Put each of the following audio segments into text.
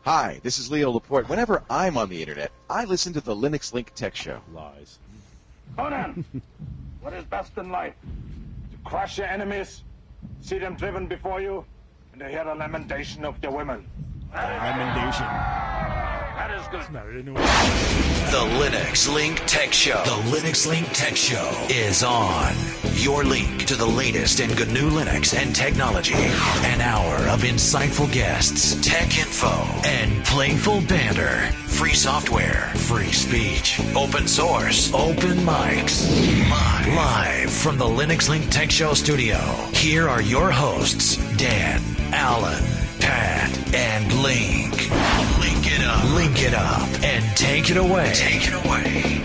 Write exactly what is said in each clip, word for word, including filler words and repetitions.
Hi, this is Leo Laporte. Whenever I'm on the internet, I listen to the Linux Link Tech Show. Lies. Conan, what is best in life? To crush your enemies, see them driven before you, and to hear the lamentation of your women. Lamentation. That is good. The Linux Link Tech Show. The Linux Link Tech Show is on. Your link to the latest in G N U Linux and technology. An hour of insightful guests, tech info, and playful banter. Free software, free speech, open source, open mics. Live, Live from the Linux Link Tech Show studio. Here are your hosts, Dan, Alan, Pat, and Link. Link it up. Link it up. And take it away. Take it away.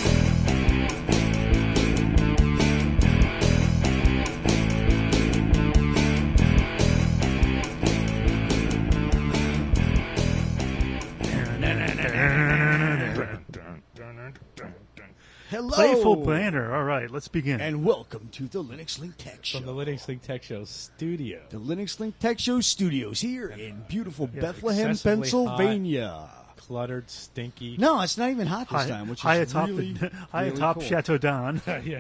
Hello. Playful banner. All right, let's begin. And welcome to the Linux Link Tech Show. From the Linux Link Tech Show studio. The Linux Link Tech Show studios here in beautiful Yeah, Bethlehem, excessively Pennsylvania. hot, cluttered, stinky. No, it's not even hot this high, time, which high is atop really, the, high really atop cool. Chateau d'An. yeah.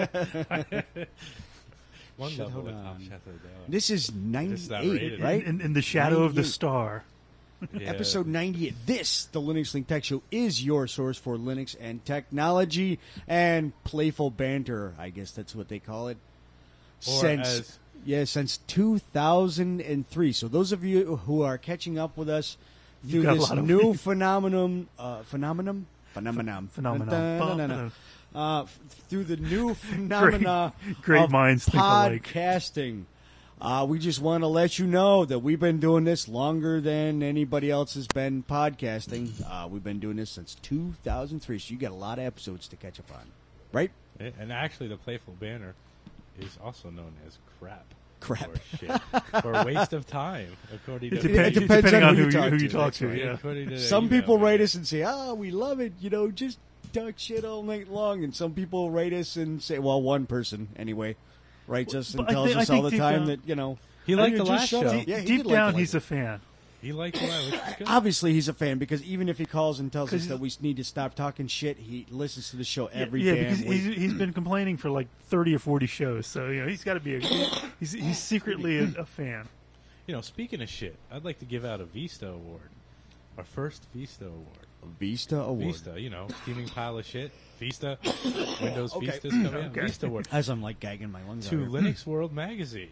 One Chateau level d'An. atop Chateau d'An. This is This is ninety-eight, not rated. right? In, in the shadow of the ninety-eight. star. Yeah. Episode ninety-eight. This, the Linux Link Tech Show, is your source for Linux and technology and playful banter. I guess that's what they call it. Or since as- yeah, since two thousand three. So those of you who are catching up with us through got a this lot of new weeks. phenomenon, uh, phenomenon, phenomenon, Phenomenon. Dun-dun-dun-dun-dun. Uh, f- through the new phenomena Great- great of minds think alike. podcasting. Uh, we just want to let you know that we've been doing this longer than anybody else has been podcasting. Uh, we've been doing this since two thousand three, so you got a lot of episodes to catch up on, right? And actually, the playful banner is also known as crap. Crap. Or shit. Or waste of time, according It, to depends, it depends depending on on who who you you, talk who to. you talk That's to. right. Yeah. According to the Some email, people yeah. write us and say, "Ah, we love it," you know, just talk shit all night long. And some people write us and say, well, one person anyway writes us and But I tells thi- I us all think the deep time down- that you know He "Oh, liked you the just last shut show. up." Yeah, he Deep did like down, the he's a last fan. He liked the line, which is good. Obviously, he's a fan because even if he calls and tells 'Cause us that we need to stop talking shit, he listens to the show every yeah, damn because week. he's, he's been complaining for like thirty or forty shows, so you know he's got to be a he's he's secretly a, a fan. You know, speaking of shit, I'd like to give out a Vista Award. Our first Vista Award. Vista Award. Vista, you know, steaming pile of shit. Vista. Windows Okay. Vista's coming out. Okay. Vista Award. As I'm like gagging my lungs To out here. Linux World Magazine.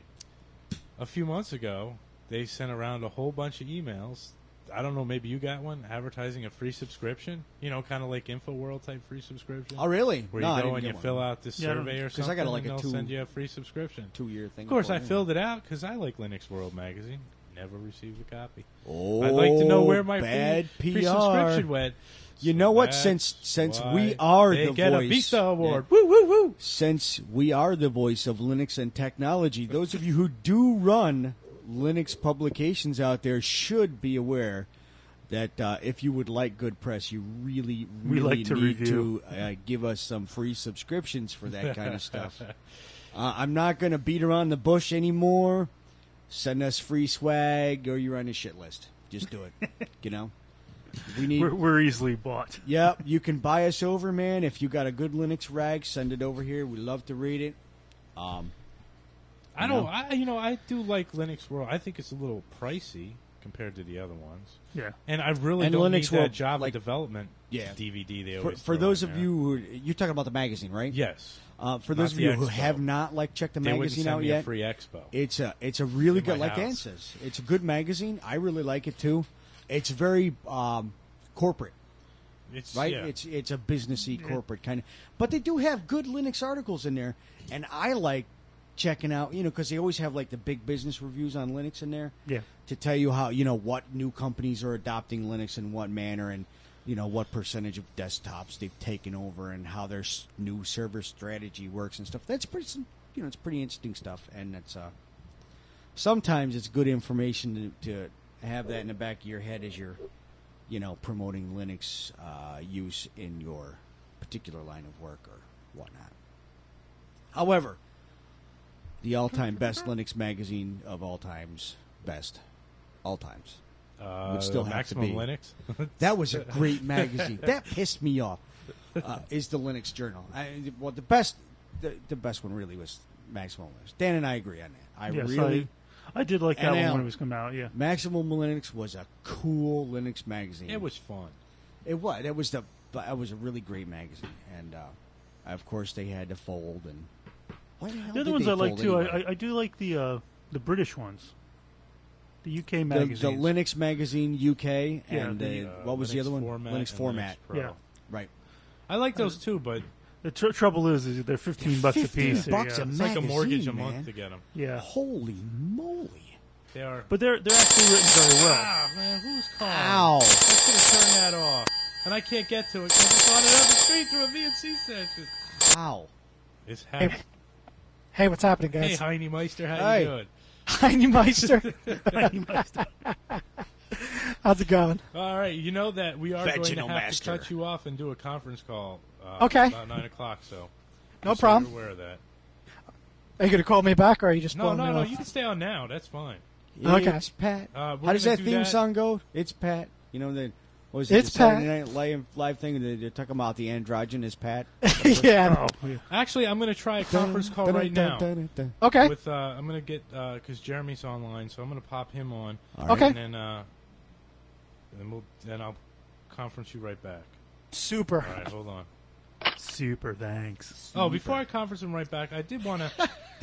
A few months ago, they sent around a whole bunch of emails. I don't know, maybe you got one, advertising a free subscription. You know, kind of like InfoWorld type free subscription. Oh, really? Where No, I you go didn't and get you one. fill out this Yeah, I don't- survey or 'cause I something, got, like, and a they'll two- send you a free subscription. Two-year thing. Of course, for I it. filled it out because I like Linux World Magazine. Never received a copy. Oh, I'd like to know where my bad free, P free R. subscription went. You know what? That's Since since why we are they the get voice, a Vista Award. Yeah. Woo woo woo! Since we are the voice of Linux and technology, those of you who do run Linux publications out there should be aware that uh, if you would like good press, you really, We really like to need review. to uh, give us some free subscriptions for that kind of stuff. Uh, I'm not going to beat around the bush anymore. Send us free swag, or you're on the shit list. Just do it. You know, we need. We're, we're easily bought. Yeah, you can buy us over, man. If you got a good Linux rag, send it over here. We love to read it. Um, I You don't. know? I you know I do like Linux World. I think it's a little pricey compared to the other ones. Yeah. And I really And don't Linux need that World, Java like- development Yeah. D V D they for always for throw those in of there. you who you're talking about the magazine, right? Yes. Uh, for Not those of the you who Expo. have not like checked the They wouldn't magazine send out me yet, a free expo. it's a it's a really In my good. Like Dan house. says, it's a good magazine. I really like it too. It's very um, corporate, It's right? yeah. It's it's a businessy corporate kind of, but they do have good Linux articles in there, and I like checking out, you know, because they always have like the big business reviews on Linux in there. Yeah. To tell you how, you know, what new companies are adopting Linux in what manner, and you know what percentage of desktops they've taken over, and how their s- new server strategy works and stuff. That's pretty, some- you know, it's pretty interesting stuff, and it's uh, sometimes it's good information to, to have that in the back of your head as you're, you know, promoting Linux uh, use in your particular line of work or whatnot. However, the all-time best Linux magazine of all times, best, all times. Uh, would still have to Maximum be. Linux. That was a great magazine. That pissed me off. Uh, is the Linux Journal? I, well, the best, the, the best one really was Maximum Linux. Dan and I agree on that. I Yes, really, I, I did like that N L. one when it was coming out. Yeah. Maximum Linux was a cool Linux magazine. It was fun. It was. It was the. It was a really great magazine, and uh, of course they had to fold. And why the hell The other did ones they I like fold too. anyway? I, I do like the uh, the British ones, the U K the, magazines. the Linux magazine U K Yeah, and the, uh, Uh, what was the Linux other one? Format Linux and Format. Linux Pro. Yeah. Right. I like those too, but The tr- trouble is, is they're fifteen bucks a fifteen piece. bucks yeah. a it's like a mortgage a magazine, month man. to get them. yeah. Holy moly! They are. But they're they're actually written very well. Ah, man, who's calling? Ow! I should have turned that off, and I can't get to it because it's on another street through a V N C session. Ow! It's Hey, happening. hey, what's happening, Hey, guys? Heine Meister, how Hey. you doing? Heine Meister. How's it going? All right, you know that we are going to Vaginal have master. to cut you off and do a conference call. Uh, Okay. About nine o'clock. So. No just so problem. You're aware of that. Are you going to call me back, or are you just No, blowing no, me no. off? You can stay on now. That's fine. Okay. It's Pat. Uh, we're How does gonna that do theme that- song go? It's Pat. You know the what was it? It's the Saturday Pat. Night Live, live thing. They- They're talking about the androgynous Pat. yeah. Oh, yeah. Actually, I'm going to try a conference call right now. Okay. With uh, I'm going to get because Jeremy's online, so I'm going to pop him on. All right. Okay. And then uh, then we'll then I'll conference you right back. Super. All right, hold on. Super thanks. Oh, before I conference him right back, I did want to.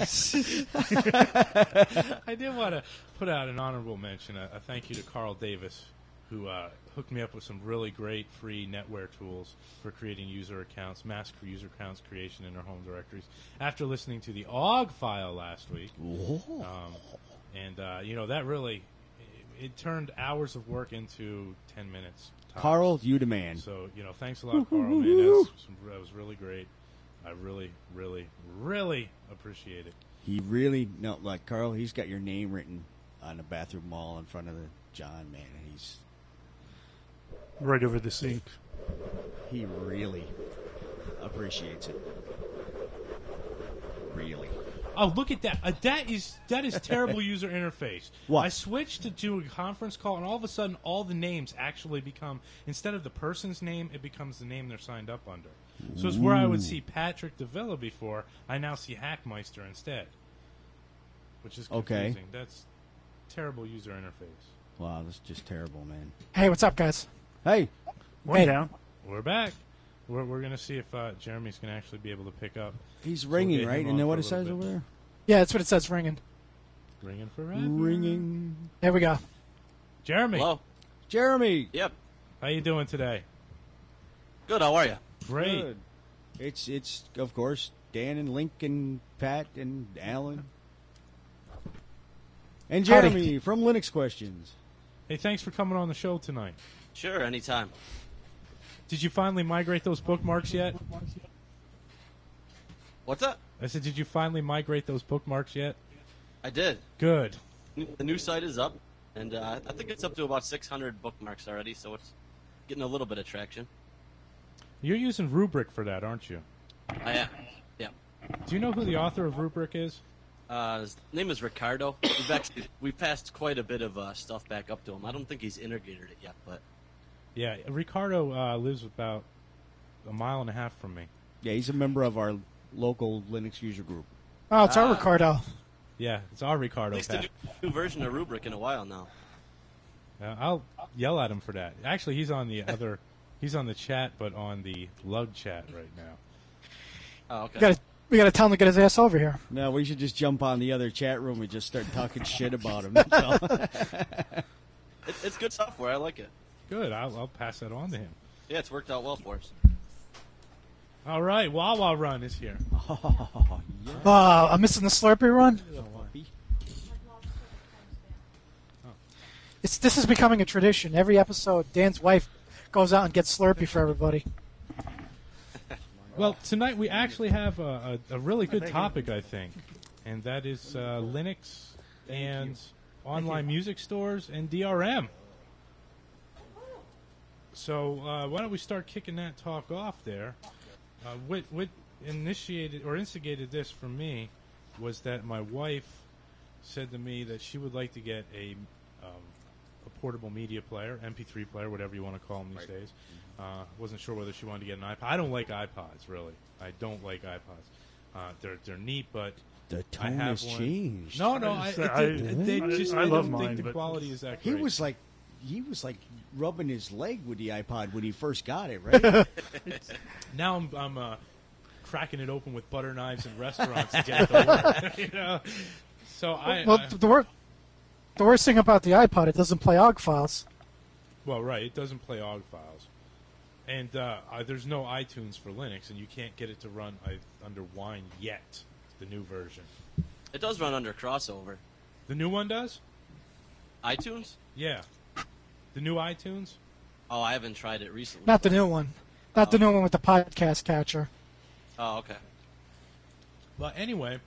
I did want to put out an honorable mention, a, a thank you to Carl Davis, who uh, hooked me up with some really great free NetWare tools for creating user accounts, mask for user accounts creation in their home directories. After listening to the O G file last week, um, and uh, you know that really it, it turned hours of work into ten minutes. tops. Carl, you the man. So, you know, thanks a lot, Carl, man. That was, that was really great. I really, really, really appreciate it. He really no like Carl. He's got your name written on the bathroom wall in front of the John man. And he's Right over the sink. he really appreciates it. Really. Oh, look at that! Uh, that is that is terrible user interface. What? I switched to do a conference call, and all of a sudden, all the names actually become instead of the person's name, it becomes the name they're signed up under. So it's where I would see Patrick Davila before, I now see Hackmeister instead, which is Okay. confusing. That's terrible user interface. Wow, that's just terrible, man. Hey, what's up, guys? Hey, One Hey. down. We're back. We're we're gonna see if uh, Jeremy's gonna actually be able to pick up. he's we'll ringing, get him right? on And then for what a it says little over bit. there? Yeah, that's what it says ringing. Ringing forever. Ringing. There we go. Jeremy, Hello. Jeremy. Yep. how you doing today? Good. How are you? Great. Good. It's it's of course Dan and Link and Pat and Alan and Howdy. Jeremy from Linux Questions. Hey, thanks for coming on the show tonight. Sure. Anytime. Did you finally migrate those bookmarks yet? What's up? I said, did you finally migrate those bookmarks yet? I did. Good. The new site is up, and uh, I think it's up to about six hundred bookmarks already, so it's getting a little bit of traction. You're using Rubric for that, aren't you? I am. Yeah. Do you know who the author of Rubric is? Uh, his name is Ricardo. We've actually we passed quite a bit of uh, stuff back up to him. I don't think he's integrated it yet, but Yeah, Ricardo uh, lives about a mile and a half from me. Yeah, he's a member of our local Linux user group. Oh, it's our Ah. Ricardo. Yeah, it's our at Ricardo. least a Pat. new, new version of Rubric in a while now. Uh, I'll yell at him for that. Actually, he's on the other. He's on the chat, but on the lug chat right now. Oh, okay. We gotta, we gotta tell him to get his ass over here. No, we should just jump on the other chat room and just start talking shit about him. That's all. It, it's good software. I like it. Good. I'll, I'll pass that on to him. Yeah, it's worked out well for us. All right, Wawa Run is here. Oh, yeah. Uh, I'm missing the Slurpee run. It's this is becoming a tradition. Every episode, Dan's wife goes out and gets Slurpee for everybody. Well, tonight we actually have a, a, a really good topic, I think, and that is uh, Linux and online music stores and D R M. So uh, why don't we start kicking that talk off there? Uh, what, what initiated or instigated this for me was that my wife said to me that she would like to get a um, a portable media player, M P three player, whatever you want to call them these Right. days. Uh, wasn't sure whether she wanted to get an iPod. I don't like iPods, really. I don't like iPods. Uh, they're they're neat, but The I tone have has one. changed. No, no, I, I- it, I- it- they I- just I I, love don't mine, think the but quality is that He great. was like, he was like rubbing his leg with the iPod when he first got it, right? Now I'm, I'm uh, cracking it open with butter knives in restaurants to get it to work. You know? So I, well, I the, wor- the worst thing about the iPod, it doesn't play O G files. well, right, it doesn't play O G files, and uh, uh, there's no iTunes for Linux, and you can't get it to run uh, under Wine yet. The new version, It does run under crossover. the new one does. iTunes? Yeah, the new iTunes. Oh, I haven't tried it recently. Not the new one. Not the new one with the podcast catcher. Oh, okay. But anyway,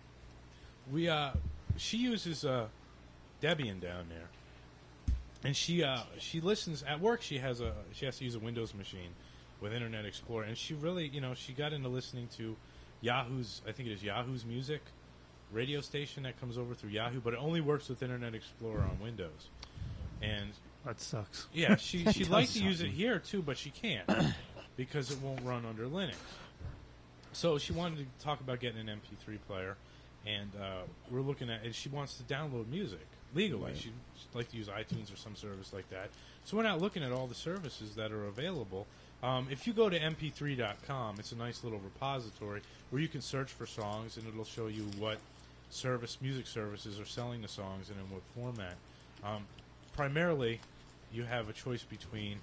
we uh, she uses uh, Debian down there, and she uh, she listens at work. She has a she has to use a Windows machine with Internet Explorer, and she really you know she got into listening to Yahoo's I think it is Yahoo's Music radio station that comes over through Yahoo, but it only works with Internet Explorer on Windows. And That sucks. yeah, she That she'd does like to use it something. here too, but she can't because it won't run under Linux. So she wanted to talk about getting an M P three player, and uh, we're looking at. And she wants to download music legally. She'd like to use iTunes or some service like that. So we're not looking at all the services that are available. Um, if you go to M P three dot com, it's a nice little repository where you can search for songs, and it'll show you what service music services are selling the songs and in what format. Um, primarily, you have a choice between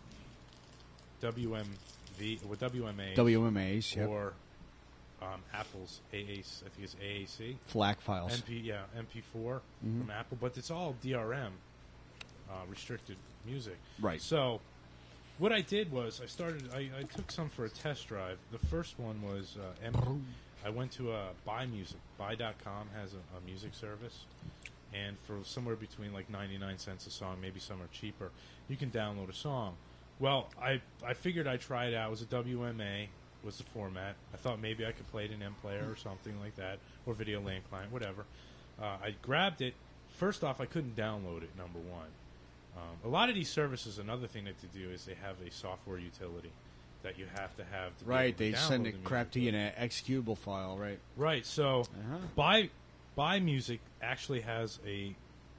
W M V or W M A W M As, yep. or um, Apple's A A C, I think it's A A C. FLAC files. M P, yeah, M P four Mhm. from Apple, but it's all D R M, uh, restricted music. Right. So, what I did was I started. I, I took some for a test drive. The first one was uh, M- I went to uh, Buy Music. Buy dot com has a, a music service, and for somewhere between like ninety-nine cents a song, maybe some are cheaper, you can download a song. Well, I I figured I'd try it out. It was a W M A was the format. I thought maybe I could play it in M Player or something like that, or Video LAN client, whatever. Uh, I grabbed it. First off, I couldn't download it, number one. Um, a lot of these services, another thing that they do is they have a software utility that you have to have to be Right, able to they send download it the crap music to you in with. an executable file, right? Right, so Uh-huh. Buy Buy Music actually has a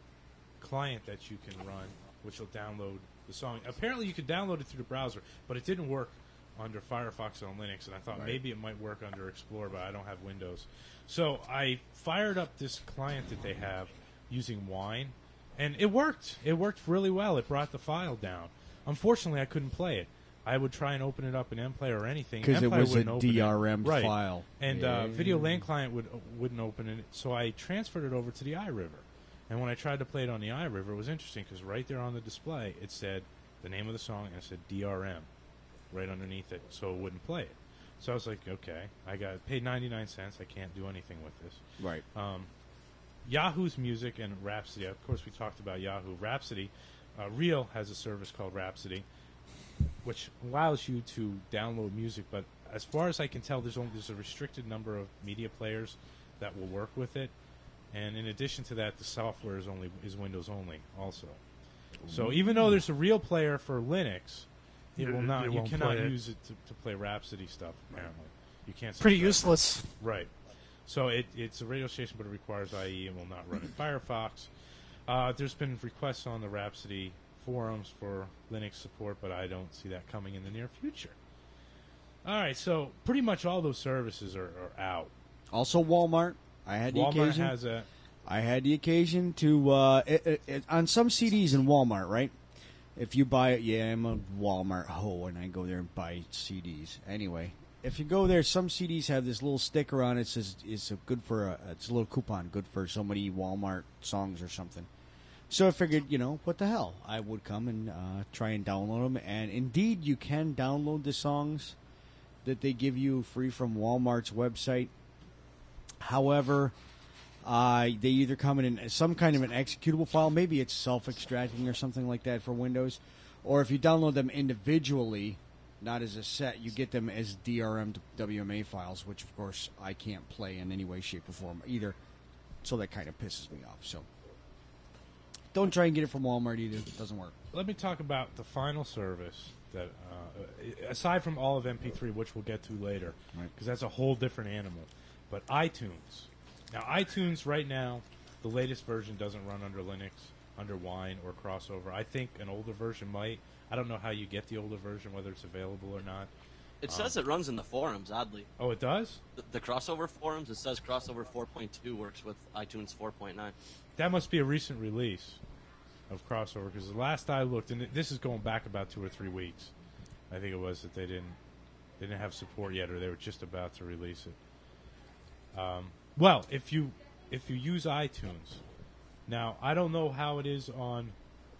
client that you can run, which will download the song. Apparently, you could download it through the browser, but it didn't work under Firefox on Linux, and I thought Right. maybe it might work under Explorer, but I don't have Windows. So I fired up this client that they have using Wine, and it worked. It worked really well. It brought the file down. Unfortunately, I couldn't play it. I would try and open it up in M Player or anything. 'Cause it M Player was a wouldn't open it. D R M right. file. And Yeah. uh, Video LAN client would wouldn't open it, so I transferred it over to the iRiver. And when I tried to play it on the iRiver, it was interesting because right there on the display it said the name of the song and it said D R M right underneath it, so it wouldn't play it. So I was like, okay, I got paid ninety-nine cents. I can't do anything with this. Right. Um, Yahoo's Music and Rhapsody. Of course, we talked about Yahoo. Rhapsody. Uh, Real has a service called Rhapsody, which allows you to download music. But as far as I can tell, there's only there's a restricted number of media players that will work with it. And in addition to that, the software is only is Windows only also. So even though there's a Real player for Linux, it It- will it not. You won't cannot play it. use it to, to play Rhapsody stuff. Apparently, you can't. Pretty subscribe. useless. Right. So it, it's a radio station, but it requires I E and will not run in Firefox. Uh, there's been requests on the Rhapsody forums for Linux support, but I don't see that coming in the near future. All right, so pretty much all those services are, are out. Also, Walmart. I had the Walmart occasion. has a I had the occasion to uh, it, it, it, on some C Ds in Walmart, right? If you buy it, yeah, I'm a Walmart hoe, and I go there and buy C Ds. Anyway, if you go there, some C Ds have this little sticker on it that says it's a good for a it's a little coupon, good for so many Walmart songs or something. So I figured, you know, what the hell? I would come and uh, try and download them, and indeed, you can download the songs that they give you free from Walmart's website. However, uh, they either come in some kind of an executable file, maybe it's self-extracting or something like that for Windows, or if you download them individually, not as a set, you get them as D R M W M A files, which of course I can't play in any way, shape, or form either. So that kind of pisses me off. So, don't try and get it from Walmart either. It doesn't work. Let me talk about the final service that, uh, aside from all of M P three, which we'll get to later, because Right. that's a whole different animal. But iTunes. Now, iTunes right now, the latest version doesn't run under Linux, under Wine or Crossover. I think an older version might. I don't know how you get the older version, whether it's available or not. It says it runs in the forums, oddly. Oh, it does? The, the crossover forums, it says crossover four point two works with iTunes four point nine. That must be a recent release of Crossover, because the last I looked, and this is going back about two or three weeks, I think it was that they didn't they didn't have support yet, or they were just about to release it. Um, well, if you if you use iTunes, now I don't know how it is on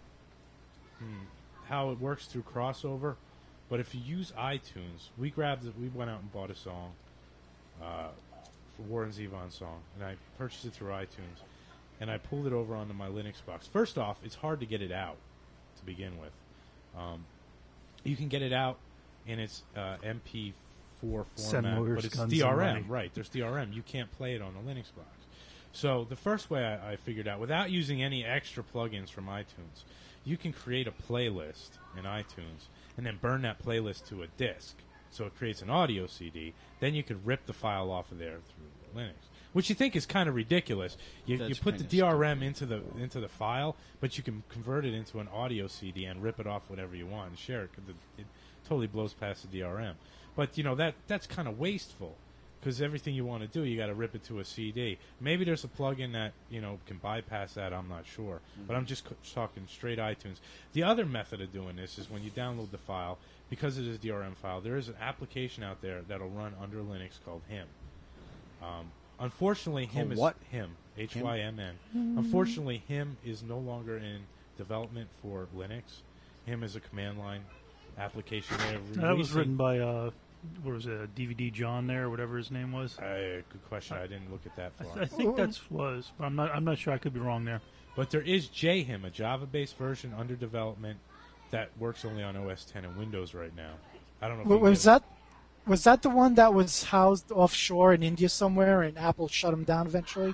hmm, how it works through Crossover, but if you use iTunes, we grabbed it, we went out and bought a song, uh, for Warren Zevon's song, and I purchased it through iTunes. And I pulled it over onto my Linux box. First off, it's hard to get it out to begin with. Um, you can get it out in its uh, M P four Send format, motors, but it's guns, D R and M, money. right? There's D R M. You can't play it on a Linux box. So the first way I, I figured out, without using any extra plugins from iTunes, you can create a playlist in iTunes and then burn that playlist to a disk. So it creates an audio C D. Then you could rip the file off of there through Linux. Which you think is kind of ridiculous. You, you That's put the kinda D R M into the into the file, but you can convert it into an audio C D and rip it off whatever you want and share it. 'Cause it, it totally blows past the D R M. But you know that that's kind of wasteful, because everything you want to do, you got to rip it to a C D. Maybe there's a plugin that you know can bypass that. I'm not sure, mm-hmm. but I'm just c- talking straight iTunes. The other method of doing this is when you download the file, because it is a D R M file. There is an application out there that'll run under Linux called Him. Um, Unfortunately, him Oh, is what? him H Y M N. Unfortunately, him is no longer in development for Linux. Him is a command line application. They're That was releasing- written by, uh, what was it, D V D John there, or whatever his name was. Uh, good question. I didn't look at that I, far. th- I think that's was. But I'm not. I'm not sure. I could be wrong there. But there is JHim, a Java-based version under development that works only on O S ten and Windows right now. I don't know. If W- you can Was get- that was that the one that was housed offshore in India somewhere, and Apple shut them down eventually?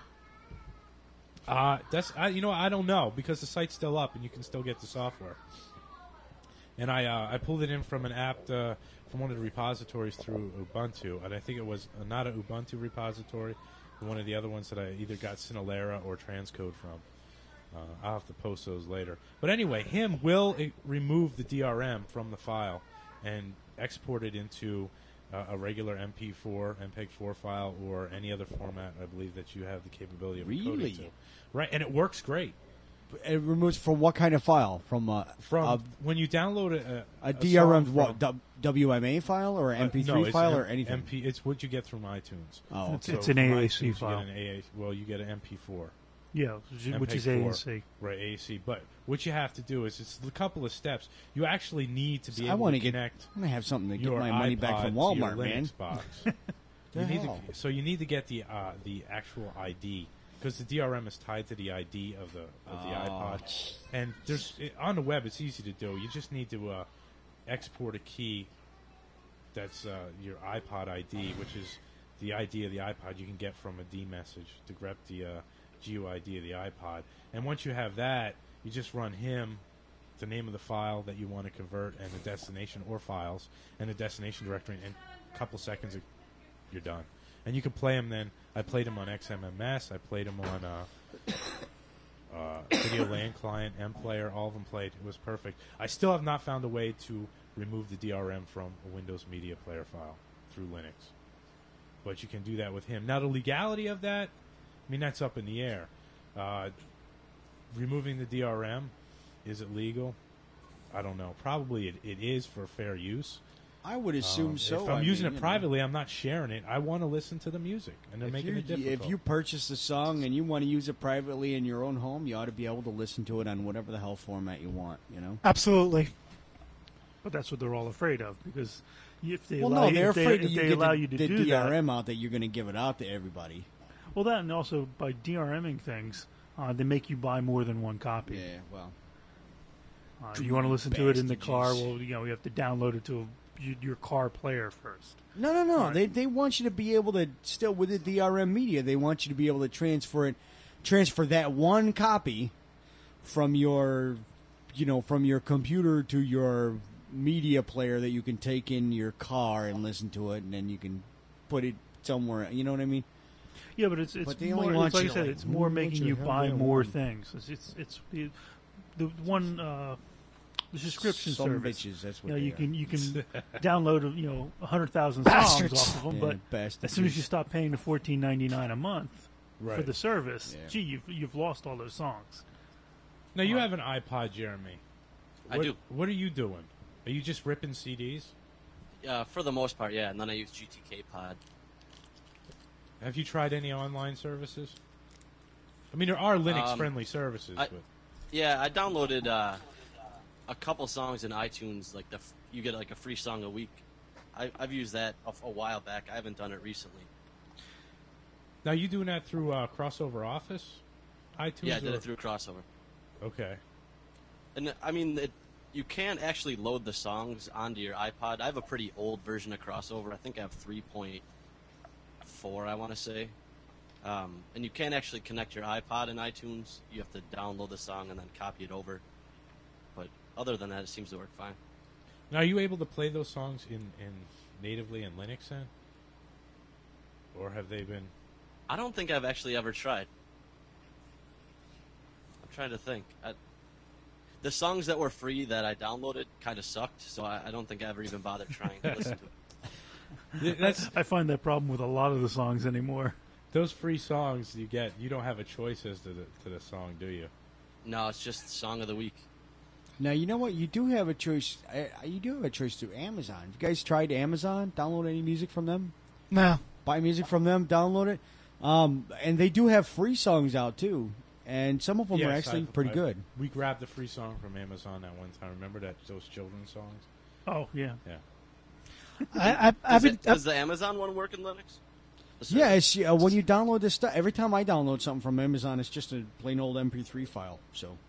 Uh, that's I, you know I don't know, because the site's still up and you can still get the software. And I uh, I pulled it in from an app uh, from one of the repositories through Ubuntu, and I think it was uh, not a Ubuntu repository, but one of the other ones that I either got Sinalera or Transcode from. Uh, I'll have to post those later. But anyway, him will uh, remove the D R M from the file and export it into uh, a regular M P four, M P E G four file, or any other format I believe that you have the capability of encoding Really? to. Right, and it works great. It removes from what kind of file? From uh, From a, when you download a, a a D R M song what from- du- W M A file or uh, M P three no, it's file M- or anything? M P, it's what you get from iTunes. Oh, It's, okay. it's an from A A C iTunes, you file. get an A A, well, you get an M P four. Yeah, which, which is A M P E G four. and C. Right, A A C. But what you have to do is it's a couple of steps. You actually need to be I able want to to get. connect I'm gonna have something to get your my money back iPod from to your Walmart, man. Linux box. The you need hell? to, so you need to get the uh, the actual I D, because the D R M is tied to the I D of the of the Oh, iPod. And there's it, on the web, it's easy to do. You just need to uh, export a key that's uh, your iPod I D, which is the I D of the iPod you can get from a D message to grep the uh, G U I D of the iPod. And once you have that, you just run him, the name of the file that you want to convert, and the destination or files, and the destination directory, and a couple seconds, it- you're done. And you can play them then. I played them on X M M S. I played them on uh, uh, Video LAN Client, M-Player. All of them played. It was perfect. I still have not found a way to remove the D R M from a Windows Media Player file through Linux. But you can do that with him. Now, the legality of that, I mean, that's up in the air. Uh, removing the D R M, is it legal? I don't know. Probably it, it is for fair use. I would assume Um, so. If I'm I using mean, it you know. privately, I'm not sharing it. I want to listen to the music, and they're If, making you- it difficult. if you purchase a song and you want to use it privately in your own home, you ought to be able to listen to it on whatever the hell format you want. You know. Absolutely. But that's what they're all afraid of, because if they Well, allow no, you, they're if they, afraid if that you they get allow the, you to the do D R M that. out that you're going to give it out to everybody. Well, that, and also by DRMing things, uh, they make you buy more than one copy. Yeah, well, Uh, you want to listen to it in the car? Bastages. Well, you know, you have to download it to a, your car player first. no, no, no. Right. They they want you to be able to still with the D R M media. They want you to be able to transfer it, transfer that one copy from your, you know, from your computer to your media player that you can take in your car and listen to it, and then you can put it somewhere. You know what I mean? Yeah, but it's it's But they more, only want it's like you I to, said, like, it's more "Ooh, making what you the buy hell more do I want?" things. It's it's, it's the, the one uh, the subscription Some service. bitches, that's what you know, they you are. can you can download you know a hundred thousand songs Bastards. off of them, Yeah, but bastards. as soon as you stop paying the fourteen ninety nine a month for Right. the service, Yeah. gee, you've you've lost all those songs. Now you have an iPod, Jeremy. I What- do. What are you doing? Are you just ripping C Ds? Uh, for the most part, yeah. And then I use G T K Pod. Have you tried any online services? I mean, there are Linux-friendly services, I- but Yeah, I downloaded uh, a couple songs in iTunes. Like the f- you get like a free song a week. I, I've used that a, a while back. I haven't done it recently. now you doing that through uh, Crossover Office, iTunes? Yeah, I did or- it through Crossover. Okay. And I mean, it, you can actually load the songs onto your iPod. I have a pretty old version of Crossover. I think I have three point four, I want to say. Um, and you can actually connect your iPod in iTunes. You have to download the song and then copy it over. But other than that, it seems to work fine. Now, are you able to play those songs in, in natively in Linux then? Or have they been... I don't think I've actually ever tried. I'm trying to think. I, the songs that were free that I downloaded kind of sucked, so I, I don't think I ever even bothered trying to listen to it. Th- That's, I find that problem with a lot of the songs anymore. those free songs you get, you don't have a choice as to the, to the song, do you? No, it's just song of the week. Now you know what? You do have a choice. I, I- you do have a choice through Amazon. Have you guys tried Amazon? Download any music from them? No. Buy music from them. Download it. Um, and they do have free songs out too, and some of them are Yes, actually I've- pretty I've- good. We grabbed a free song from Amazon at one time. Remember that those children's songs? Oh yeah, Yeah. I, I, I've Does, been, it, does the Amazon one work in Linux? The service? Yeah, it's, uh, when you download this stuff, every time I download something from Amazon, it's just a plain old M P three file. So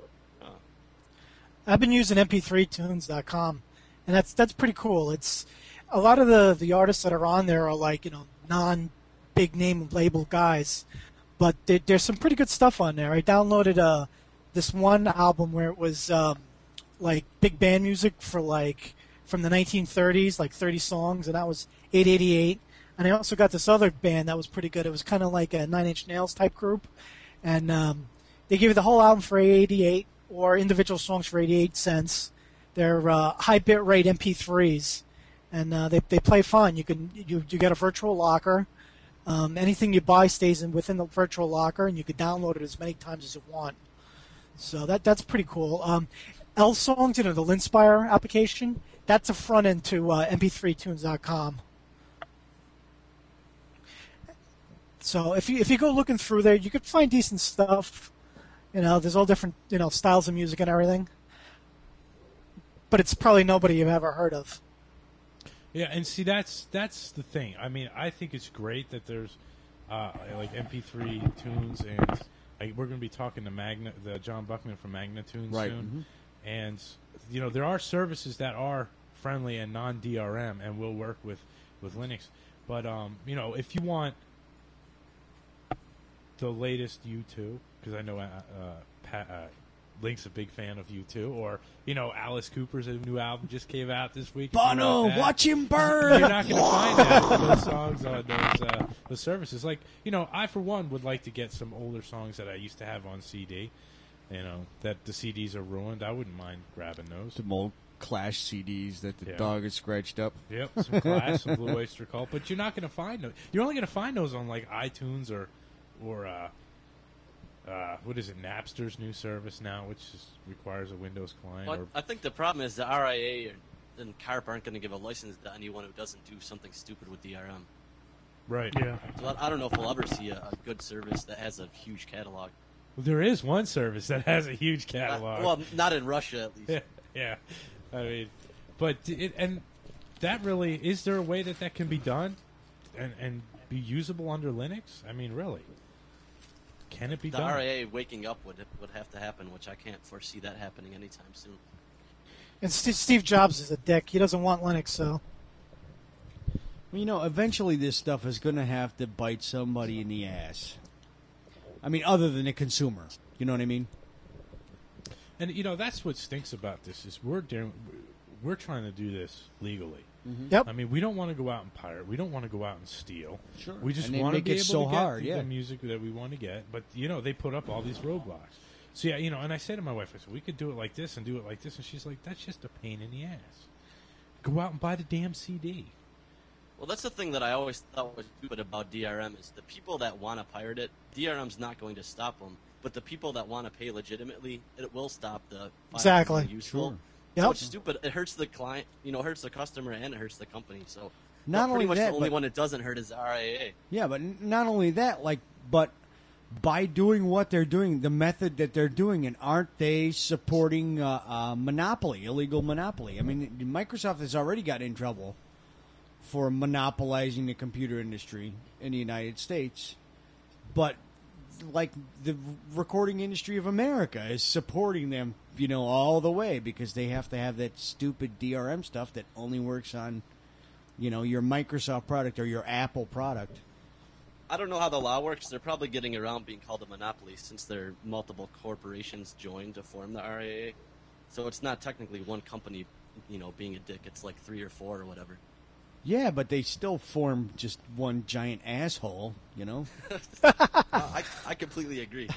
I've been using M P three tunes dot com, and that's that's pretty cool. It's a lot of the the artists that are on there are like you know non big name label guys, but there, there's some pretty good stuff on there. I downloaded uh this one album where it was um, like big band music for like from the nineteen thirties, like thirty songs, and that was eight eighty-eight. And I also got this other band that was pretty good. It was kind of like a Nine Inch Nails type group, and um, they give you the whole album for eight eighty-eight, or individual songs for eighty-eight cents. They're uh, high bit rate M P threes, and uh, they they play fun. You can you you get a virtual locker. Um, anything you buy stays in within the virtual locker, and you can download it as many times as you want. So that that's pretty cool. Um, L Songs, you know, the Linspire application, that's a front end to uh, M P three tunes dot com. So if you if you go looking through there, you could find decent stuff. You know, there's all different you know styles of music and everything. But it's probably nobody you've ever heard of. Yeah, and see, that's that's the thing. I mean, I think it's great that there's uh, like M P three tunes, and like, we're going to be talking to Magna, the John Buckman from Magnatunes Right. soon. And you know, there are services that are friendly and non-D R M, and will work with with Linux. But um, you know, if you want the latest U two, because I know uh, uh, Pat, uh, Link's a big fan of U two, or you know, Alice Cooper's new album just came out this week. If you want Bono, that, watch him burn. You're not going to find that those songs on those uh, those services. Like you know, I for one would like to get some older songs that I used to have on C D. You know that the C Ds are ruined. I wouldn't mind grabbing those. Some old Clash C Ds that the Yeah. dog has scratched up. Yep, some Clash, some Blue Oyster Cult, but you're not going to find those. You're only going to find those on like iTunes or or uh, uh, what is it, Napster's new service now, which is, requires a Windows client. Well, or, I think the problem is the R I A and CARP aren't going to give a license to anyone who doesn't do something stupid with D R M. right. yeah. So I I don't know if we'll ever see a, a good service that has a huge catalog. Well, there is one service that has a huge Not- catalog. well, not in Russia, at least. Yeah, yeah. I mean, but it, and that really, is there a way that that can be done and and be usable under Linux? I mean, really, can it be The done? R I A waking up would would have to happen, which I can't foresee that happening anytime soon. And Steve, Steve Jobs is a dick. He doesn't want Linux, so Well, you know, eventually this stuff is going to have to bite somebody in the ass. I mean, other than the consumer. You know what I mean? And you know that's what stinks about this is we're doing, we're trying to do this legally. Mm-hmm. Yep. I mean, we don't want to go out and pirate. We don't want to go out and steal. Sure. We just And they want to make be it able so to get hard, the, yeah. the music that we want to get. But you know, they put up all these roadblocks. So yeah, you know, and I say to my wife, I said, we could do it like this and do it like this, and she's like, that's just a pain in the ass. Go out and buy the damn C D. Well, that's the thing that I always thought was stupid about D R M is the people that want to pirate it, D R M's not going to stop them. But the people that want to pay legitimately, it will stop the files Exactly. being useful. Sure. Yep. So it's stupid. It hurts the client, you know, it hurts the customer and it hurts the company. So Not pretty only much that, the only but- one it doesn't hurt is R I A. Yeah, but n- not only that, like, but by doing what they're doing, the method that they're doing it, aren't they supporting uh, uh, monopoly, illegal monopoly? I mean, Microsoft has already got in trouble for monopolizing the computer industry in the United States, but like the recording industry of America is supporting them, you know, all the way because they have to have that stupid D R M stuff that only works on, you know, your Microsoft product or your Apple product. I don't know how the law works. They're probably getting around being called a monopoly since there are multiple corporations joined to form the R I A. So it's not technically one company, you know, being a dick. It's like three or four or whatever. Yeah, but they still form just one giant asshole, you know? Uh, I, I completely agree.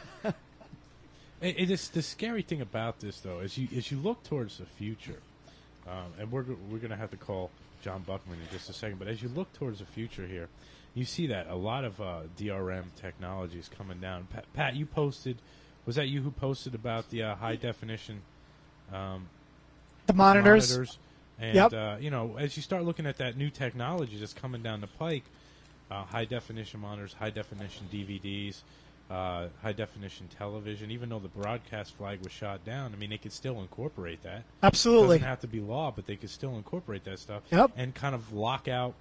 It, it is the scary thing about this, though, is you as you look towards the future, um, and we're we're going to have to call John Buckman in just a second. But as you look towards the future here, you see that a lot of uh, D R M technology is coming down. Pat, Pat, you posted, was that you who posted about the uh, high definition um, The monitors. monitors? And, Yep. uh, you know, as you start looking at that new technology that's coming down the pike, uh, high-definition monitors, high-definition D V Ds, uh, high-definition television, even though the broadcast flag was shot down, I mean, they could still incorporate that. Absolutely. It doesn't have to be law, but they could still incorporate that stuff. Yep. And kind of lock out,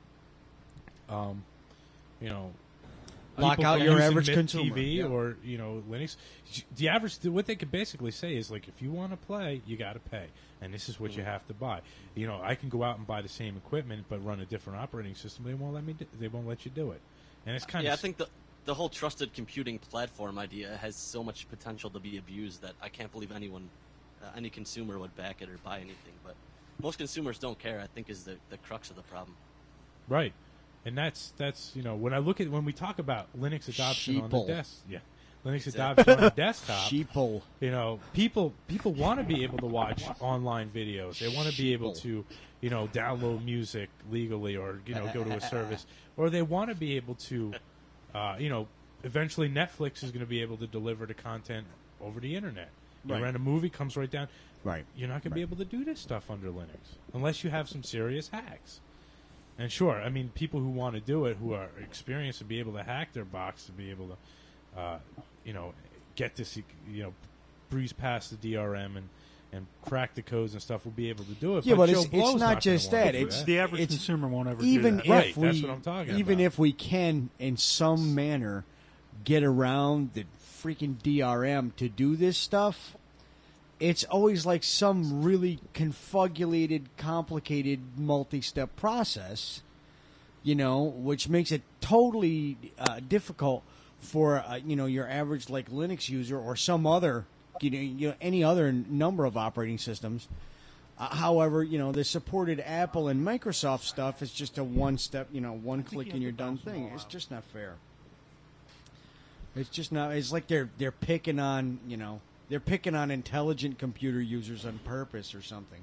um, you know... Lock people out from your using average Mint consumer, T V yeah. or, you know, Linux. The average, what they could basically say is, like, if you want to play, you got to pay. And this is what you have to buy. You know, I can go out and buy the same equipment, but run a different operating system. They won't let me. Do, they won't let you do it. And it's kind Yeah, I of. think the the whole trusted computing platform idea has so much potential to be abused that I can't believe anyone, uh, any consumer would back it or buy anything. But most consumers don't care, I think, is the, the crux of the problem. Right. And that's that's you know when I look at when we talk about Linux adoption on the Sheeple. desk, yeah, Linux adoption on the desktop. Sheeple. You know, people people want to be able to watch online videos. They want to be able Sheeple. to, you know, download music legally, or you know, go to a service, or they want to be able to, uh, you know, eventually Netflix is going to be able to deliver the content over the internet. You Right. rent a movie, comes right down. Right. You're not going to be Right. able to do this stuff under Linux unless you have some serious hacks. And sure, I mean, people who want to do it, who are experienced to be able to hack their box, to be able to, uh, you know, get this, you know, breeze past the D R M and, and crack the codes and stuff, will be able to do it. Yeah, but Joe it's- it's Blow's not gonna just wanna that. do It's- The average It's- consumer won't ever Even do that. if Right, we, that's what I'm talking even about. if we can, in some manner, get around the freaking D R M to do this stuff, it's always like some really confugulated, complicated, multi-step process, you know, which makes it totally uh, difficult for uh, you know your average like Linux user or some other, you know, you know any other number of operating systems. Uh, however, you know the supported Apple and Microsoft stuff is just a one-step, you know, one click and you're done thing. It's just not fair. It's just not. It's like they're they're picking on you know they're picking on intelligent computer users on purpose or something.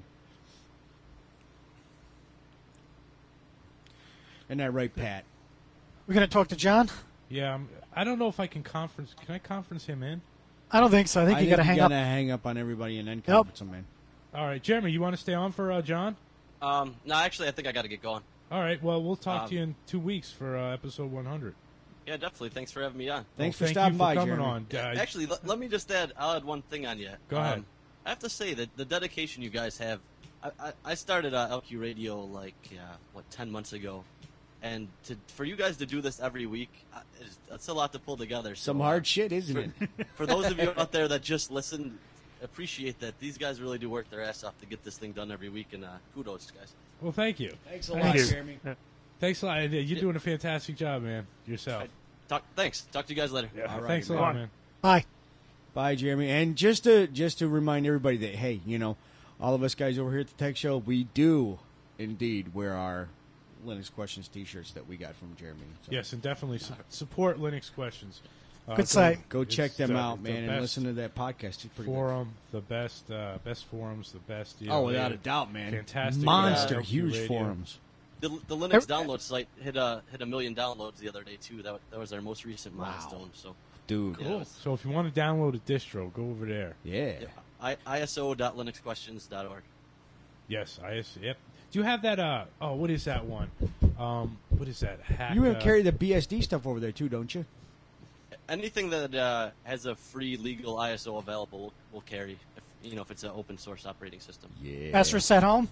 Isn't that right, Pat? We're going to talk to John? yeah, I'm, I don't know if I can conference. Can I conference him in? I don't think so. I think you got to hang gotta up. hang up on everybody and then conference them in. All right, Jeremy, you want to stay on for uh, John? Um, no, actually, I think I got to get going. All right, well, we'll talk Um, to you in two weeks for uh, episode one hundred. Yeah, definitely. Thanks for having me on. Thanks Well, for thank stopping you for by, coming Jeremy. on. Uh, Actually, let, let me just add. I'll add one thing on you. Go ahead. I have to say that the dedication you guys have. I, I, I started uh, L Q Radio like uh, what ten months ago, and to, for you guys to do this every week, uh, it's, that's a lot to pull together. So, Some uh, hard shit, isn't it? for those of you out there that just listen, appreciate that these guys really do work their ass off to get this thing done every week, and uh, kudos, guys. well, thank you. Thanks a Thank lot, you. Jeremy. Yeah. Thanks a lot. You're doing a fantastic job, man. Yourself. Talk. Thanks. Talk to you guys later. Yeah, All right, thanks a man. lot, man. Bye. Bye, Jeremy. And just to just to remind everybody that, hey, you know, all of us guys over here at the Tech Show, we do indeed wear our Linux Questions T-shirts that we got from Jeremy. So. Yes, and definitely su- support Linux Questions. Uh, Good go- site. Go it's check them the- out, the man, and best listen to that podcast. It's pretty Forum, the best, uh, best forums, the best. You good. know, Oh, without they- a doubt, man. Fantastic. Monster, uh, huge radio. forums. The, the Linux download site hit a hit a million downloads the other day too. That that was our most recent Wow. milestone. So Dude. Yeah, it was- So if you want to download a distro, go over there. Yeah. yeah, I, I S O dot linux questions dot org. Yes, I S. Yep. Do you have that? Uh oh, what is that one? Um, what is that? Hack, You uh, even carry the B S D stuff over there, too, don't you? Anything that uh, has a free legal I S O available, we'll, we'll carry. If, you know, if it's an open source operating system. Yeah. Asterisk at home.